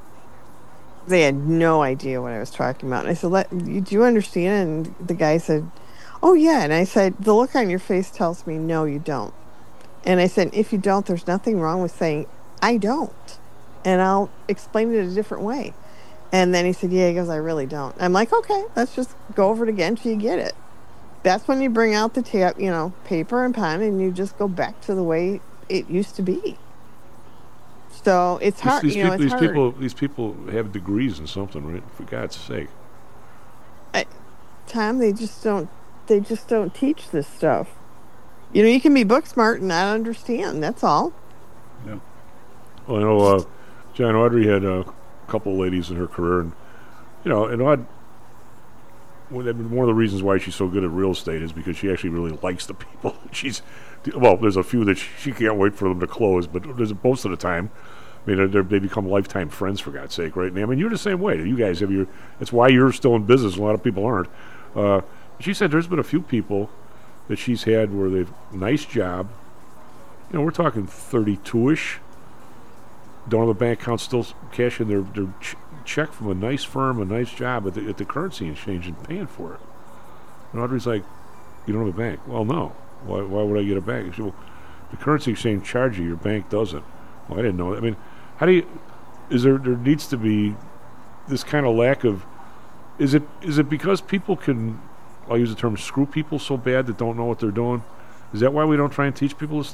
they had no idea what I was talking about. And I said, Let, "Do you understand?" And the guy said, "Oh yeah." And I said, "The look on your face tells me no, you don't." And I said, "If you don't, there's nothing wrong with saying I don't, and I'll explain it a different way." And then he said, yeah, he goes, I really don't. I'm like, okay, let's just go over it again till you get it. That's when you bring out the tab, you know, paper and pen, and you just go back to the way it used to be. So it's hard, These, these you know, people, it's these hard. people, these people have degrees in something, right? For God's sake. I, Tom, they just don't, they just don't teach this stuff. You know, you can be book smart and not understand. That's all. Yeah. Well, I know uh, John Audrey had a couple of ladies in her career, and you know, and Aud, one of the reasons why she's so good at real estate is because she actually really likes the people. She's, well, there's a few that she, she can't wait for them to close, but there's most of the time, I mean, they're, they become lifetime friends, for God's sake, right? And I mean, you're the same way. You guys have your. That's why you're still in business. A lot of people aren't. Uh, she said there's been a few people that she's had where they've nice job. You know, we're talking thirty-two-ish. Don't have a bank account, still cashing their, their ch- check from a nice firm, a nice job at the, at the currency exchange and paying for it. And Audrey's like, you don't have a bank. Well, no. Why, why would I get a bank? She, well, the currency exchange charges you, your bank doesn't. Well, I didn't know that. I mean, how do you, is there, there needs to be this kind of lack of, is it is it because people can, I'll use the term, screw people so bad that don't know what they're doing? Is that why we don't try and teach people this stuff?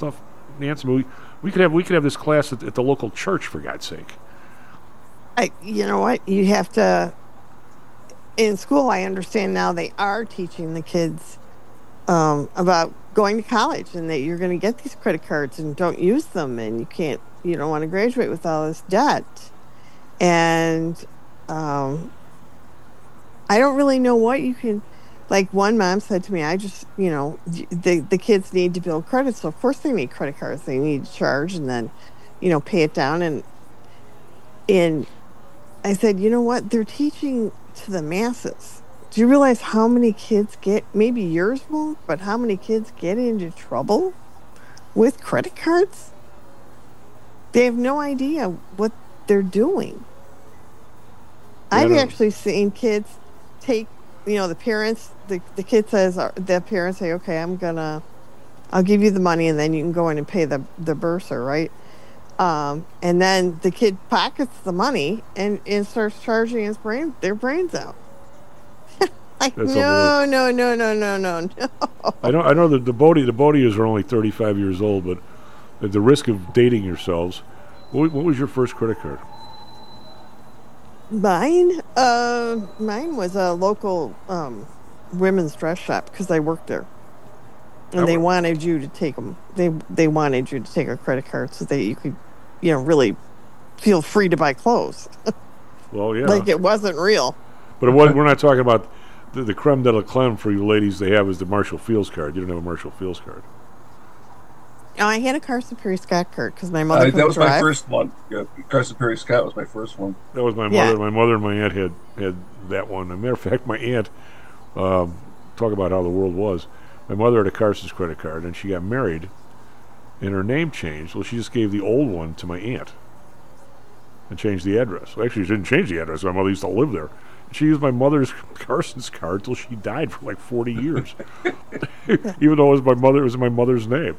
Nancy, we, we could have we could have this class at, at the local church, for God's sake. I, you know what? You have to. In school, I understand now they are teaching the kids um, about going to college and that you're going to get these credit cards and don't use them, and you can't. You don't want to graduate with all this debt, and um, I don't really know what you can. Like one mom said to me, I just, you know, the the kids need to build credit, so of course they need credit cards. They need to charge and then, you know, pay it down. And and I said, you know what? They're teaching to the masses. Do you realize how many kids get, maybe yours won't, but how many kids get into trouble with credit cards? They have no idea what they're doing. Yeah, I've no. actually seen kids take, you know, the parents, the, the kid says, uh, the parents say, okay, I'm gonna, I'll give you the money and then you can go in and pay the, the bursar, right? Um, and then the kid pockets the money and, and starts charging his brain, their brains out. Like, That's no, no, no, no, no, no, no. I know I know that the Bodie the Bodias are only thirty-five years old, but at the risk of dating yourselves, what, what was your first credit card? Mine, uh, mine was a local um, women's dress shop because I worked there, and Oh. they wanted you to take them. They they wanted you to take a credit card so that you could, you know, really feel free to buy clothes. Well, yeah. Like it wasn't real. But it was, we're not talking about the, the creme de la creme for you ladies. They have is the Marshall Fields card. You don't have a Marshall Fields card. Oh, I had a Carson Perry Scott card because my mother Uh, couldn't that was drive. my first one. Yeah, Carson Perry Scott was my first one. That was my Yeah. mother. My mother and my aunt had, had that one. As a matter of fact, my aunt, um, talk about how the world was. My mother had a Carson's credit card, and she got married, and her name changed. Well, she just gave the old one to my aunt and changed the address. Well, actually, she didn't change the address. My mother used to live there. She used my mother's Carson's card till she died for like forty years, even though it was my mother. It was my mother's name.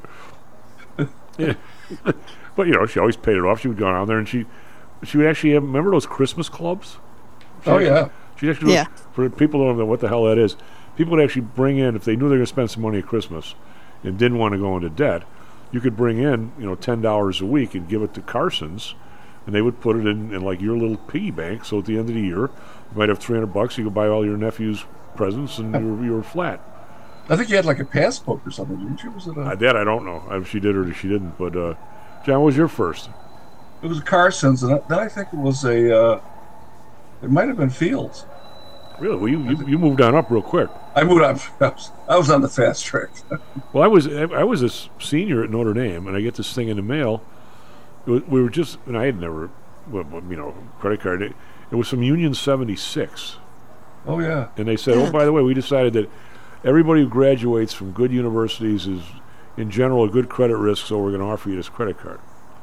Yeah. But you know, she always paid it off. She would go down there and she, she would actually have. Remember those Christmas clubs? She Oh, actually, yeah. She actually Yeah. for people who don't know what the hell that is. People would actually bring in if they knew they were going to spend some money at Christmas, and didn't want to go into debt. You could bring in you know ten dollars a week and give it to Carson's, and they would put it in, in like your little piggy bank. So at the end of the year, you might have three hundred bucks. You could buy all your nephew's presents, and you were, you were flat. I think you had like a passbook or something, didn't you? Was it a, Uh, that I don't know if she did or if she didn't. But uh, John, what was your first? it was Carson's, and then I think it was a. Uh, it might have been Fields. Really? Well, you, you, you moved on up real quick. I moved on. I was, I was on the fast track. Well, I was I, I was a s- senior at Notre Dame, and I get this thing in the mail. It was, we were just, and I had never, well, well, you know, credit card. It, it was from Union seventy-six. Oh yeah. And they said, oh, by the way, we decided that everybody who graduates from good universities is, in general, a good credit risk, so we're going to offer you this credit card.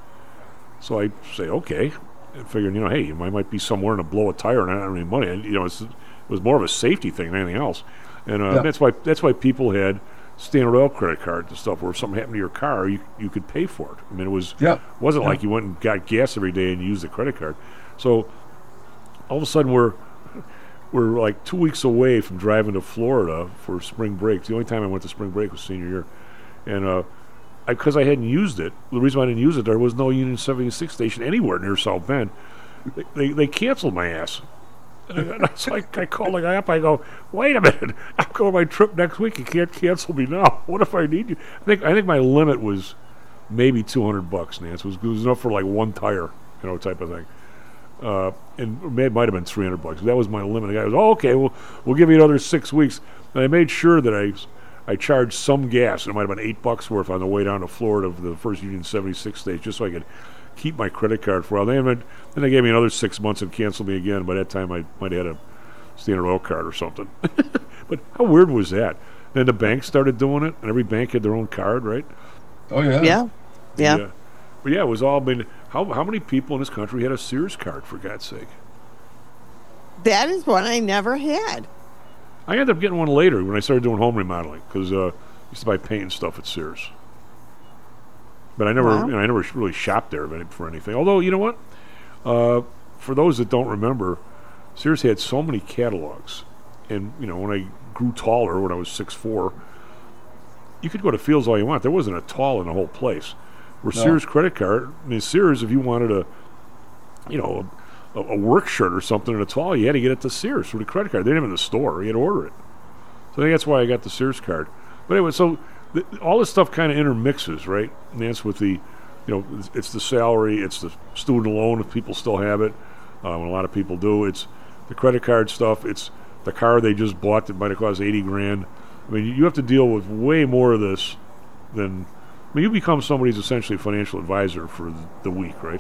So I say, okay. And figuring, you know, hey, I might be somewhere and blow a tire and I don't have any money. And, you know, it's, it was more of a safety thing than anything else. And uh, Yeah. that's why that's why people had Standard Oil credit cards and stuff where if something happened to your car, you you could pay for it. I mean, it was Yeah. wasn't Yeah. like you went and got gas every day and used the credit card. So all of a sudden we're we're like two weeks away from driving to Florida for spring break. The only time I went to spring break was senior year, and uh, because I, I hadn't used it, the reason why I didn't use it, there was no Union seventy-six station anywhere near South Bend. They they, they canceled my ass. And I, and I, was like, I called the guy up. I go, wait a minute, I'm going on my trip next week. You can't cancel me now. What if I need you? I think I think my limit was maybe two hundred bucks. Nance it was, it was enough for like one tire, you know, type of thing. Uh, and it might have been three hundred bucks. That was my limit. The guy was, oh, okay, well, we'll give you another six weeks. And I made sure that I, I charged some gas. It might have been eight bucks worth on the way down to Florida for the first Union seventy-six stage, just so I could keep my credit card for a while. Then, then they gave me another six months and canceled me again. By that time, I might have had a Standard Oil card or something. But how weird was that? Then the bank started doing it, and every bank had their own card, right? Oh yeah. Yeah. Yeah. Yeah. But yeah, it was all been. How how many people in this country had a Sears card, for God's sake? That is one I never had. I ended up getting one later when I started doing home remodeling because uh, I used to buy paint and stuff at Sears. But I never, Wow. you know, I never really shopped there for any- for anything. Although, you know what? Uh, for those that don't remember, Sears had so many catalogs, and you know, when I grew taller, when I was six foot four, you could go to Fields all you want. There wasn't a tall in the whole place. Where No. Sears credit card, I mean, Sears, if you wanted a, you know, a, a work shirt or something in a tall, you had to get it to Sears with a credit card. They didn't have it in the store. You had to order it. So I think that's why I got the Sears card. But anyway, so th- all this stuff kind of intermixes, right? And that's with the, you know, it's, it's the salary, it's the student loan if people still have it. Um, a lot of people do. It's the credit card stuff. It's the car they just bought that might have cost eighty grand. I mean, you have to deal with way more of this than. I mean, you become somebody's essentially financial advisor for th- the week, right?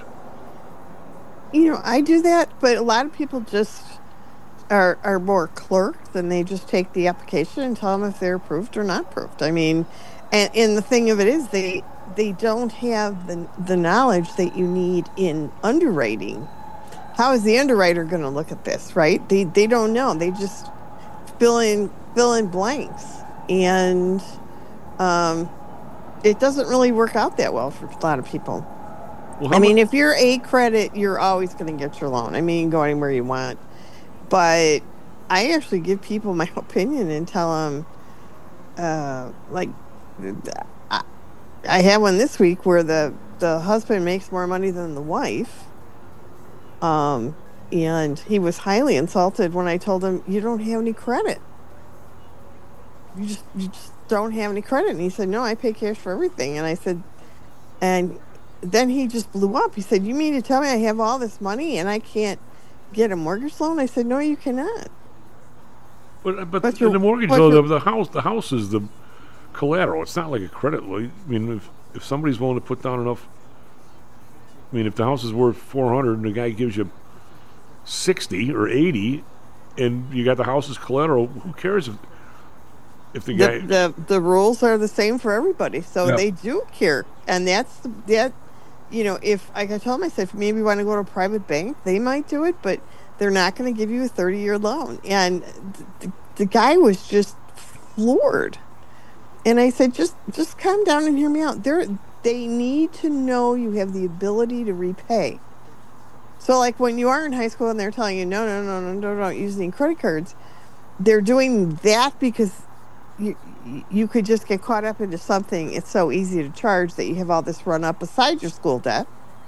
You know, I do that, but a lot of people just are are more clerks, and they just take the application and tell them if they're approved or not approved. I mean, and, and the thing of it is, they they don't have the the knowledge that you need in underwriting. How is the underwriter going to look at this, right? They they don't know. They just fill in fill in blanks, and um, it doesn't really work out that well for a lot of people. Well, how I mean, mu- if you're A credit, you're always going to get your loan. I mean, you can go anywhere you want. But I actually give people my opinion and tell them, uh, like, I, I had one this week where the, the husband makes more money than the wife. Um, and he was highly insulted when I told him, you don't have any credit. You just, you just don't have any credit. And he said, no, I pay cash for everything. And I said, and then he just blew up. He said, you mean to tell me I have all this money and I can't get a mortgage loan? I said, no, you cannot. But, but, But in you're- the mortgage, but though, the, you're- the house the house is the collateral. It's not like a credit loan. I mean, if, if somebody's willing to put down enough, I mean, if the house is worth four hundred and the guy gives you sixty or eighty, and you got the house as collateral, who cares if if the guy? The, the the rules are the same for everybody, so Yeah. they do care, and that's the, that. You know, if like I told myself, maybe you want to go to a private bank, they might do it, but they're not going to give you a thirty-year loan. And the, the guy was just floored, and I said, just just calm down and hear me out. They're they need to know you have the ability to repay. So, like when you are in high school and they're telling you, no, no, no, no, no, don't use any credit cards, they're doing that because you you could just get caught up into something. It's so easy to charge that you have all this run up beside your school debt.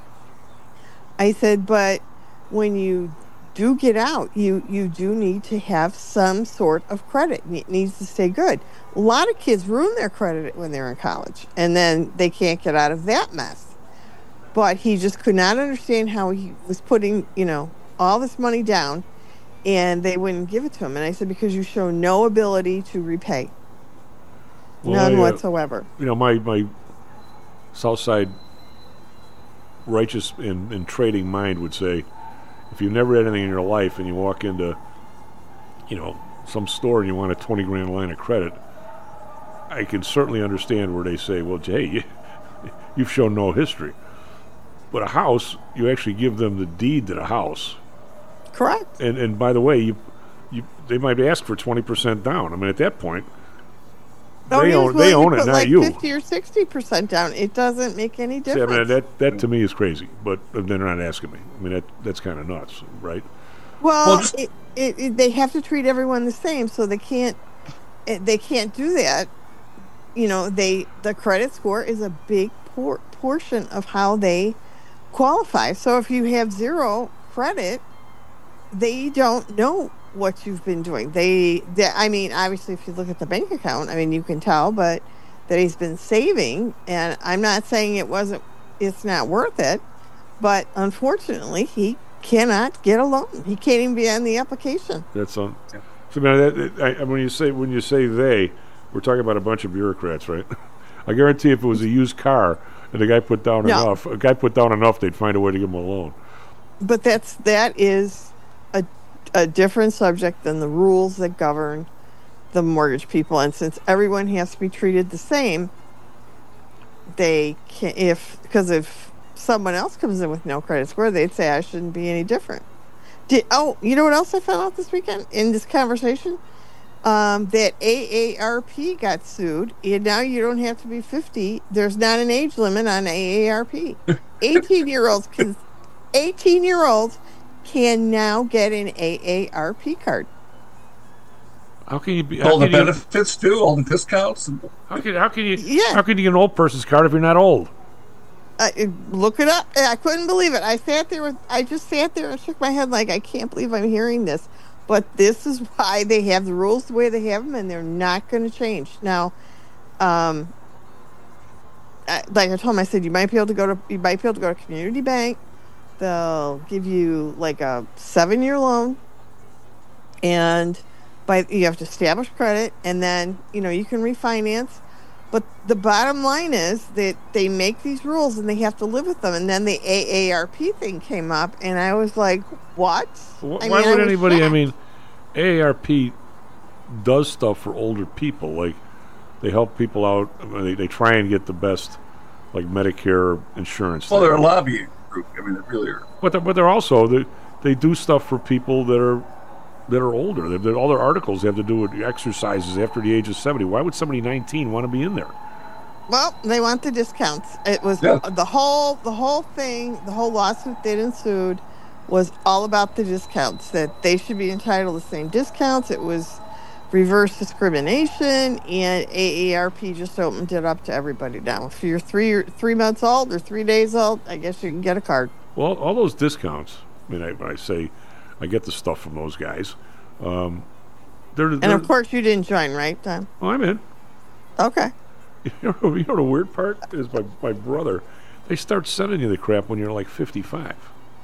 I said, but when you do get out, you, you do need to have some sort of credit. It needs to stay good. A lot of kids ruin their credit when they're in college, and then they can't get out of that mess. But he just could not understand how he was putting, you know, all this money down, and they wouldn't give it to him. And I said, because you show no ability to repay. Well, None I, uh, whatsoever. You know, my my Southside righteous and, and trading mind would say, if you've never had anything in your life and you walk into, you know, some store and you want a twenty grand line of credit, I can certainly understand where they say, well, hey, you, you've shown no history. But a house, you actually give them the deed to the house. Correct. And and by the way, you you they might ask for twenty percent down. I mean, at that point, Oh, they he was own they willing own to it, put not like you. fifty or sixty percent down. It doesn't make any See, I difference. mean, that that to me is crazy. But they're not asking me. I mean, that that's kind of nuts, right? Well, Well, just- it, it, it, they have to treat everyone the same, so they can't it, they can't do that. You know, they the credit score is a big por- portion of how they qualify. So if you have zero credit, they don't know what you've been doing. They, they, I mean, obviously, if you look at the bank account, I mean, you can tell, but that he's been saving. And I'm not saying it wasn't, it's not worth it, but unfortunately, he cannot get a loan. He can't even be on the application. That's on. So, I mean, that, I, I, when you say when you say they, we're talking about a bunch of bureaucrats, right? I guarantee, if it was a used car and the guy put down No. enough, a guy put down enough, they'd find a way to give him a loan. But that's that is a a different subject than the rules that govern the mortgage people. And since everyone has to be treated the same, they can if because if someone else comes in with no credit score, they'd say I shouldn't be any different. Did oh, you know what else I found out this weekend in this conversation? Um, that A A R P got sued, and now you don't have to be fifty. There's not an age limit on A A R P. eighteen year olds can eighteen year olds can now get an A A R P card. How can you be? All how the can you- benefits too, all the discounts. And How can how can you Yeah. how can you get an old person's card if you're not old? I, look it up. I couldn't believe it. I sat there with, I just sat there and shook my head like, I can't believe I'm hearing this. But this is why they have the rules the way they have them, and they're not going to change. Now, um, I, like I told him, I said, you might be able to go to, you might be able to go to Community Bank. They'll give you like a seven-year loan, and by you have to establish credit, and then, you know, you can refinance. But the bottom line is that they make these rules and they have to live with them. And then the A A R P thing came up, and I was like, what? Why I mean, would I anybody, I shocked. mean, A A R P does stuff for older people. Like, they help people out. I mean, they, they try and get the best, like, Medicare insurance. Well, they're a lobbying group. I mean, they really are. But they're, but they're also, they, they do stuff for people that are that are older. They're, they're, all their articles have to do with exercises after the age of seventy. Why would somebody nineteen want to be in there? Well, they want the discounts. It was Yeah. the whole the whole thing, the whole lawsuit that ensued was all about the discounts, that they should be entitled to the same discounts. It was reverse discrimination, and A A R P just opened it up to everybody now. If you're three three months old or three days old, I guess you can get a card. Well, all those discounts, I mean, I, I say, I get the stuff from those guys. Um, they're, And they're, of course, you didn't join, right, Tom? oh, I'm in. Okay. You know, you know the weird part is my, my brother, they start sending you the crap when you're like fifty-five.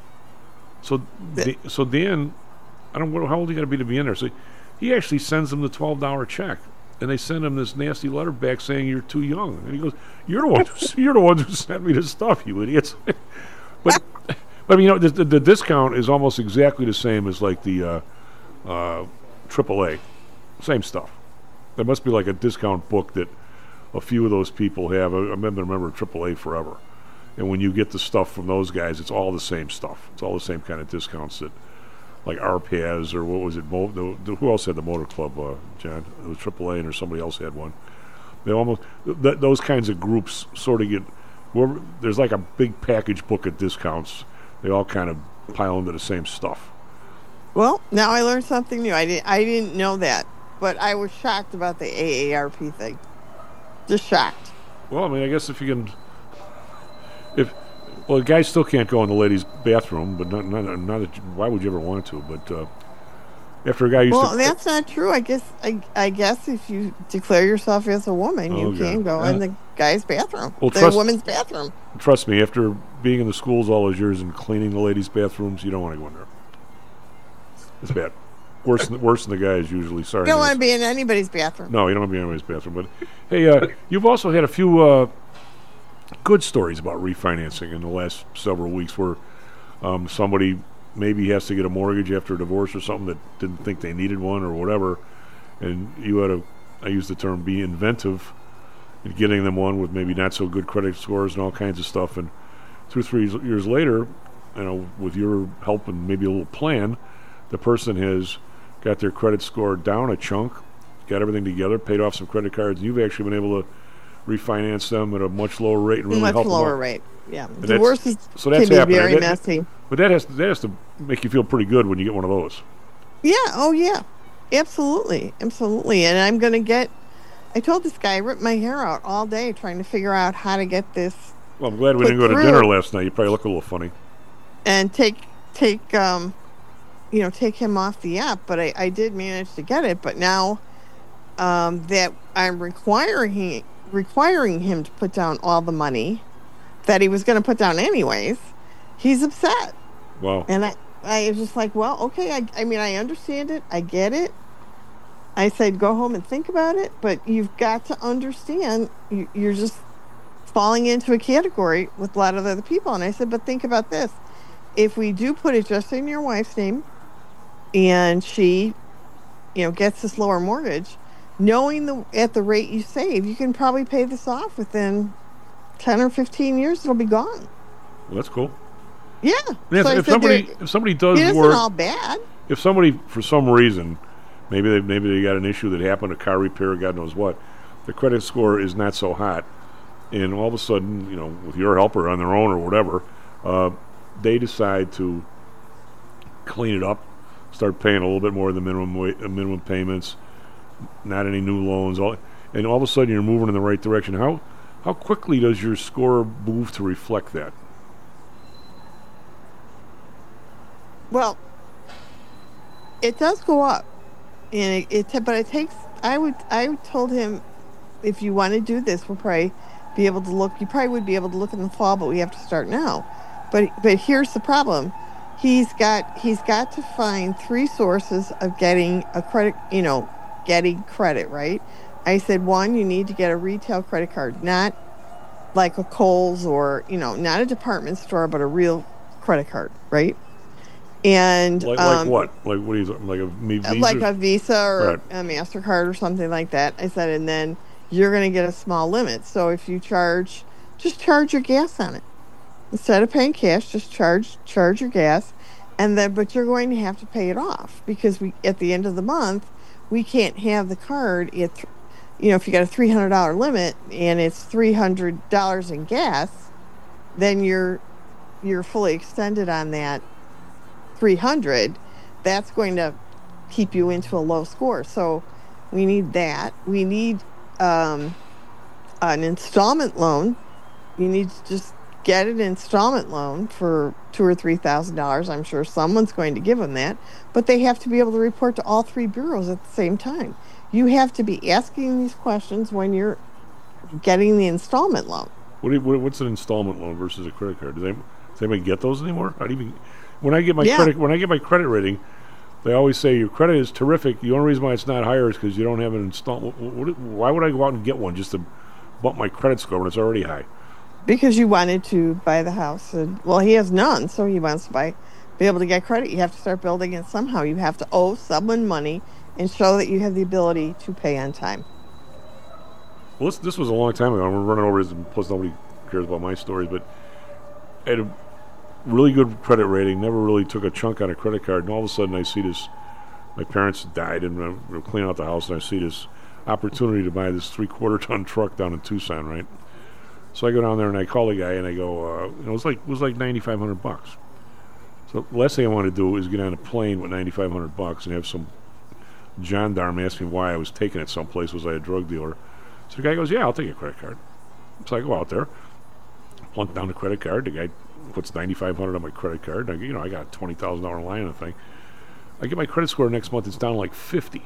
So Da- so Dan, I don't know how old you got to be to be in there. So he actually sends them the twelve dollar check, and they send him this nasty letter back saying you're too young. And he goes, "You're the one. Who, you're the one who sent me this stuff, you idiots." but but you know the, the, the discount is almost exactly the same as like the uh, uh, triple A, same stuff. There must be like a discount book that a few of those people have. I, I remember remember triple A forever. And when you get the stuff from those guys, it's all the same stuff. It's all the same kind of discounts that, like A R P has, or what was it? Mo- the, the, who else had the Motor Club, uh, John? It was triple A, or somebody else had one. They almost th- those kinds of groups sort of get. Whoever, there's like a big package book of discounts. They all kind of pile into the same stuff. Well, now I learned something new. I didn't I didn't know that, but I was shocked about the A A R P thing. Just shocked. Well, I mean, I guess if you can, if well, the guys still can't go in the ladies' bathroom, but not not, not that, why would you ever want to? But uh, after a guy used Well, to, that's not true. I guess I, I guess if you declare yourself as a woman, you Oh, can God. go in the guy's bathroom, Well, the trust- woman's bathroom. trust me, after being in the schools all those years and cleaning the ladies' bathrooms, you don't want to go in there. It's bad. Worse than worse than the guys usually. Sorry. You don't guys. want to be in anybody's bathroom. No, you don't want to be in anybody's bathroom. But hey, uh, you've also had a few uh, good stories about refinancing in the last several weeks, where um, somebody maybe has to get a mortgage after a divorce or something that didn't think they needed one or whatever, and you had a, I use the term, be inventive in getting them one with maybe not so good credit scores and all kinds of stuff. And two or three years later, you know, with your help and maybe a little plan, the person has got their credit score down a chunk, got everything together, paid off some credit cards, and you've actually been able to refinance them at a much lower rate and really Much help them lower out. rate. Yeah, And divorce that's- is, so that's can be happening. very That- messy. But that has to, that has to make you feel pretty good when you get one of those. Yeah. Oh, yeah. Absolutely. Absolutely. And I'm going to get. I told this guy I ripped my hair out all day trying to figure out how to get this Well, I'm glad we Put didn't go to through. dinner last night. You probably look a little funny. and take take um, you know, take him off the app. But I, I did manage to get it. But now um, that I'm requiring requiring him to put down all the money that he was going to put down anyways, he's upset. Wow. And I, I was just like, well, okay. I, I mean, I understand it. I get it. I said, go home and think about it. But you've got to understand, you, you're just falling into a category with a lot of other people. And I said, but think about this. If we do put it just in your wife's name and she, you know, gets this lower mortgage, knowing the at the rate you save, you can probably pay this off within ten or fifteen years. It'll be gone. Well, that's cool. Yeah. And if, So I if said, somebody there- if somebody does it isn't work, all bad. if somebody for some reason, maybe they maybe they got an issue that happened, a car repair, God knows what, the credit score is not so hot, and all of a sudden, you know, with your help or on their own or whatever, uh, they decide to clean it up, start paying a little bit more of the minimum wa- uh, minimum payments, not any new loans, all, and all of a sudden you're moving in the right direction. How how quickly does your score move to reflect that? Well, it does go up, and it, it but it takes. I would I told him, if you want to do this, we'll probably be able to look. You probably would be able to look in the fall, but we have to start now. But but here's the problem: he's got he's got to find three sources of getting a credit. You know, getting credit, right? I said, one, you need to get a retail credit card, not like a Kohl's or, you know, not a department store, but a real credit card, right? And like, um, like what? Like what are you talking? Like a me- Visa? like a Visa or Right. a MasterCard or something like that. I said, and then you're going to get a small limit. So if you charge, just charge your gas on it. Instead of paying cash, just charge charge your gas, and then but you're going to have to pay it off, because we at the end of the month we can't have the card. It, you know, if you got a three hundred dollar limit and it's three hundred dollars in gas, then you're you're fully extended on that three hundred. That's going to keep you into a low score. So we need that. We need um, an installment loan. You need to just get an installment loan for two or three thousand dollars. I'm sure someone's going to give them that, but they have to be able to report to all three bureaus at the same time. You have to be asking these questions when you're getting the installment loan. What do you, what, what's an installment loan versus a credit card? Do they does anybody get those anymore? How do you, when I get my Yeah. credit when I get my credit rating, they always say your credit is terrific. The only reason why it's not higher is because you don't have an installment. Why would I go out and get one just to bump my credit score when it's already high? Because you wanted to buy the house. And, well, he has none, so he wants to buy, be able to get credit. You have to start building it somehow. You have to owe someone money and show that you have the ability to pay on time. Well, this, this was a long time ago. I'm running over this, and plus nobody cares about my stories, but I had a really good credit rating, never really took a chunk on a credit card, and all of a sudden I see this, my parents died, and I'm we're cleaning out the house, and I see this opportunity to buy this three-quarter ton truck down in Tucson, right? So I go down there, and I call the guy, and I go, uh, you know, it was like, it was like ninety-five hundred bucks. So the last thing I want to do is get on a plane with ninety-five hundred bucks and have some gendarme ask me why I was taking it someplace. Was I a drug dealer? So the guy goes, yeah, I'll take a credit card. So I go out there, plunk down the credit card. The guy puts ninety-five hundred on my credit card. And I, you know, I got a twenty thousand dollars line on the thing. I get my credit score next month. It's down like fifty.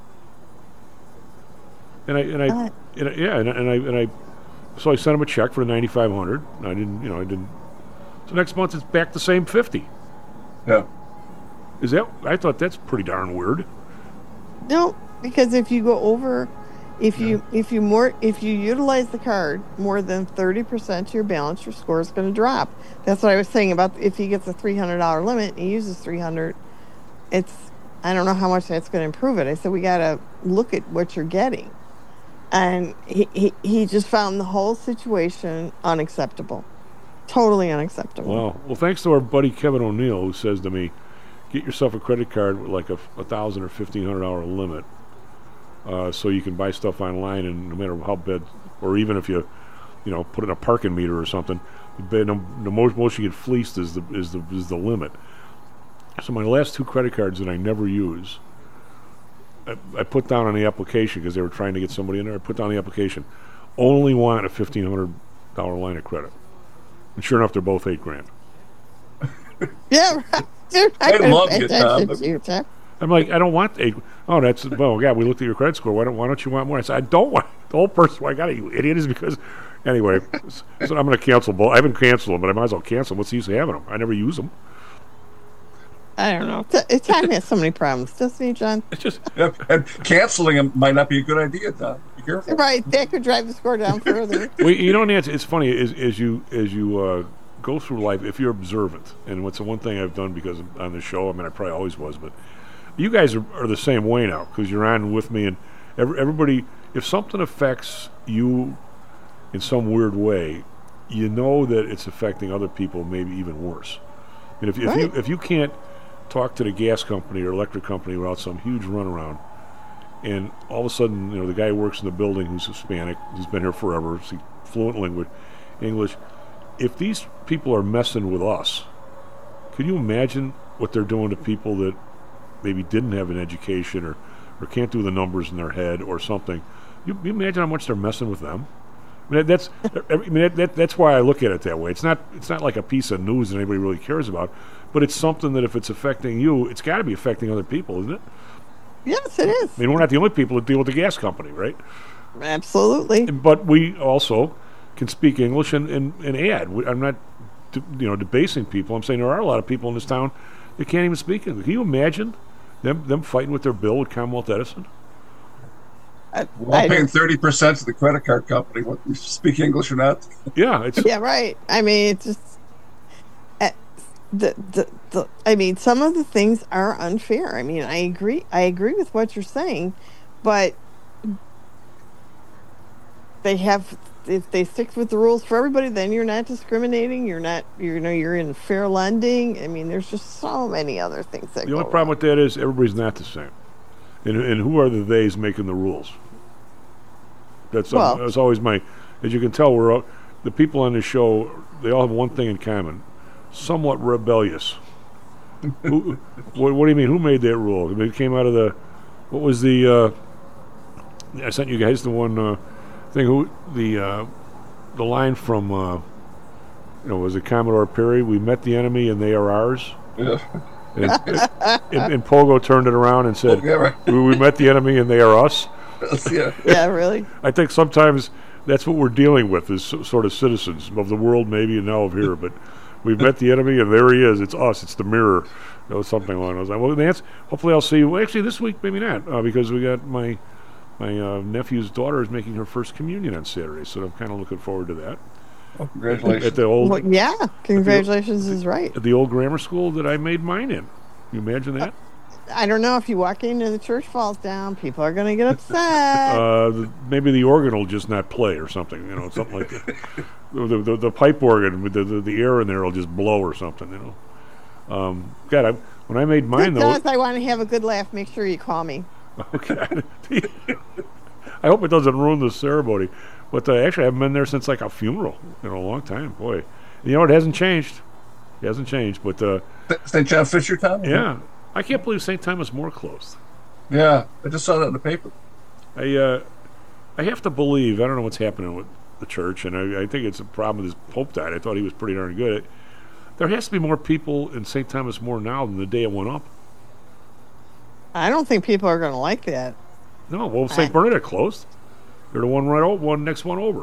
And I and I, Uh. and I yeah, and, I- and I and I, so I sent him a check for the ninety-five hundred. I didn't, you know, I didn't. So next month it's back the same fifty. Yeah. Is that? I thought that's pretty darn weird. No, because if you go over, if you if you more if you utilize the card more than thirty percent to your balance, your score is going to drop. That's what I was saying about if he gets a three hundred dollar limit and he uses three hundred. It's I don't know how much that's going to improve it. I said we got to look at what you're getting, and he, he he just found the whole situation unacceptable, totally unacceptable. Wow. Well, thanks to our buddy Kevin O'Neill, who says to me, get yourself a credit card with like a, a thousand or fifteen hundred dollar limit, uh, so you can buy stuff online, and no matter how bad, or even if you, you know, put in a parking meter or something, the, the most most you get fleeced is the is the is the limit. So my last two credit cards that I never use, I, I put down on the application because they were trying to get somebody in there. I put down the application, only want a fifteen hundred dollar line of credit, and sure enough, they're both eight grand. Yeah, right. Dude, I could've love paid you, attention Tom. to you, Tom. I'm like, I don't want eight. Oh, that's well, yeah. We looked at your credit score. Why don't Why don't you want more? I said, I don't want. The whole person why I got it, you idiot, is because anyway. So I'm going to cancel both. I haven't canceled them, but I might as well cancel them. What's the use of having them? I never use them. I don't know. T- Tom has so many problems, doesn't he, John? It's just and, and canceling them might not be a good idea, Tom. Be careful. Right, that could drive the score down further. well, you know, Nancy, it's funny as, as you as you uh, go through life, if you're observant, and what's the one thing I've done because I'm on the show. I mean, I probably always was, but you guys are, are the same way now because you're on with me, and every, everybody. If something affects you in some weird way, you know that it's affecting other people, maybe even worse. And if, if Right. you if you can't talk to the gas company or electric company without some huge runaround, and all of a sudden, you know, the guy who works in the building who's Hispanic, he's been here forever, he's fluent language, English. If these people are messing with us, can you imagine what they're doing to people that maybe didn't have an education or, or can't do the numbers in their head or something? You, you imagine how much they're messing with them? I mean, that's I mean that, that, that's why I look at it that way. It's not it's not like a piece of news that anybody really cares about, but it's something that if it's affecting you, it's got to be affecting other people, isn't it? Yes, it is. I mean, we're not the only people that deal with the gas company, right? Absolutely. But we also can speak English and, and, and add. We, I'm not, de- you know, debasing people. I'm saying there are a lot of people in this town that can't even speak English. Can you imagine them them fighting with their bill with Commonwealth Edison? I, We're all paying thirty percent to the credit card company, whether we speak English or not. Yeah, it's yeah, right. I mean, it's just uh, the, the the. I mean, some of the things are unfair. I mean, I agree. I agree with what you're saying, but they have. If they stick with the rules for everybody, then you're not discriminating. You're not. You know, you're in fair lending. I mean, there's just so many other things that the go only problem wrong. with that is everybody's not the same, and and who are the theys making the rules? That's Well- that's always my. As you can tell, we're all, the people on the show. They all have one thing in common: somewhat rebellious. who, what, what do you mean? Who made that rule? I mean, it came out of the. What was the? Uh, I sent you guys the one uh, thing. Who the uh, the line from? Uh, you know, was it Commodore Perry? We met the enemy, and they are ours. Yeah. And, and, and Pogo turned it around and said, Oh, yeah, right. we, we met the enemy and they are us. Yeah. Yeah, really. I think sometimes that's what we're dealing with as so, sort of citizens of the world, maybe, and now of here. But we've met the enemy and there he is. It's us. It's the mirror. You know, something along those lines. Well, Nance, hopefully I'll see you. Well, actually, this week, maybe not, uh, because we got my my uh, nephew's daughter is making her first communion on Saturday, so I'm kind of looking forward to that. Oh, congratulations. At the old, Well, yeah, congratulations is right. at the old grammar school that I made mine in. You imagine that? I don't know if you walk in and the church falls down, people are going to get upset. Uh, the, maybe the organ will just not play or something, you know, something like that. The, the, the pipe organ with the, the, the air in there will just blow or something, you know. Um, God, I, when I made mine, though. Dennis, I want to have a good laugh. Make sure you call me. Okay. I hope it doesn't ruin the ceremony. But uh, actually, I haven't been there since like a funeral in a long time. Boy, you know, it hasn't changed. It hasn't changed. But uh, Saint John Fisher Town? yeah, I can't believe Saint Thomas More closed. Yeah, I just saw that in the paper. I uh, I have to believe. I don't know what's happening with the church, and I, I think it's a problem with this Pope died. I thought he was pretty darn good. There has to be more people in Saint Thomas More now than the day it went up. I don't think people are going to like that. No, well, Saint Bernadette closed. They're the one right over, one next one over.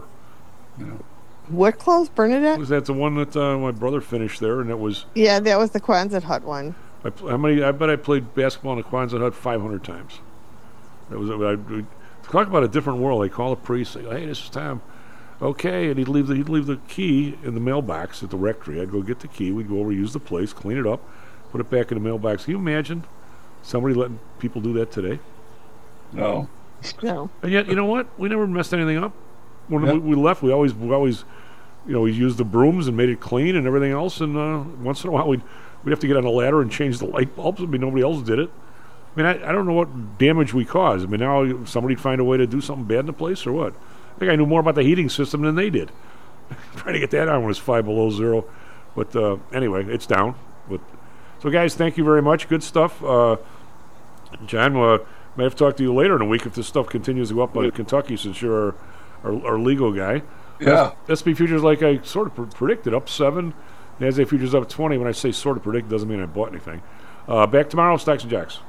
What closed, Bernadette? Was that the one that uh, my brother finished there, and it was. Yeah, that was the Quonset Hut one. I, pl- how many? I bet I played basketball in the Quonset Hut five hundred times. That was. I, I, talk about a different world. They call the priest. Say, "Hey, this is Tom." Okay, and he'd leave the he'd leave the key in the mailbox at the rectory. I'd go get the key. We'd go over, use the place, clean it up, put it back in the mailbox. Can you imagine somebody letting people do that today? No. No. And yet, you know what? We never messed anything up. When Yeah. we, we left, we always, we always, you know, we used the brooms and made it clean and everything else. And uh, once in a while, we'd we'd have to get on a ladder and change the light bulbs. I mean, nobody else did it. I mean, I, I don't know what damage we caused. I mean, now somebody'd find a way to do something bad in the place or what? I think I knew more about the heating system than they did. Trying to get that on when it's five below zero. But uh, anyway, it's down. But so, guys, thank you very much. Good stuff. Uh, John, uh, may have to talk to you later in the week if this stuff continues to go up in Kentucky, since you're our, our, our legal guy. Yeah. S and P futures, like I sort of pre- predicted, up seven. NASDAQ futures up twenty. When I say sort of predict, doesn't mean I bought anything. Uh, back tomorrow, Stocks and Jocks.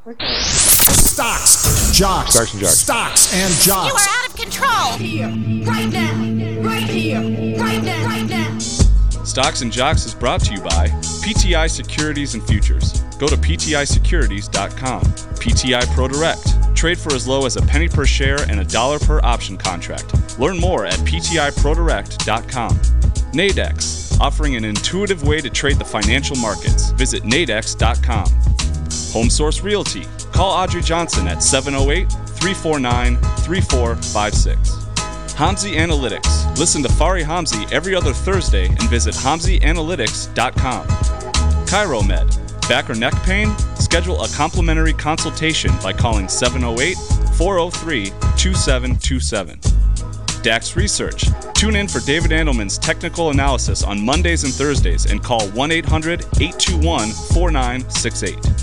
Stocks, jocks, Stocks and Jocks. Stocks and jocks. You are out of control. Here, right now, right here, right now, right now. Stocks and Jocks is brought to you by P T I Securities and Futures. Go to P T I securities dot com. P T I Pro Direct. Trade for as low as a penny per share and a dollar per option contract. Learn more at P T I pro direct dot com. Nadex, offering an intuitive way to trade the financial markets. Visit nadex dot com. Home Source Realty. Call Audrey Johnson at seven oh eight, three four nine, three four five six. Hamzy Analytics. Listen to Fari Hamzy every other Thursday and visit hamzy analytics dot com. ChiroMed. Back or neck pain? Schedule a complimentary consultation by calling seven oh eight, four oh three, two seven two seven. Dax Research. Tune in for David Andelman's technical analysis on Mondays and Thursdays and call one eight hundred, eight two one, four nine six eight.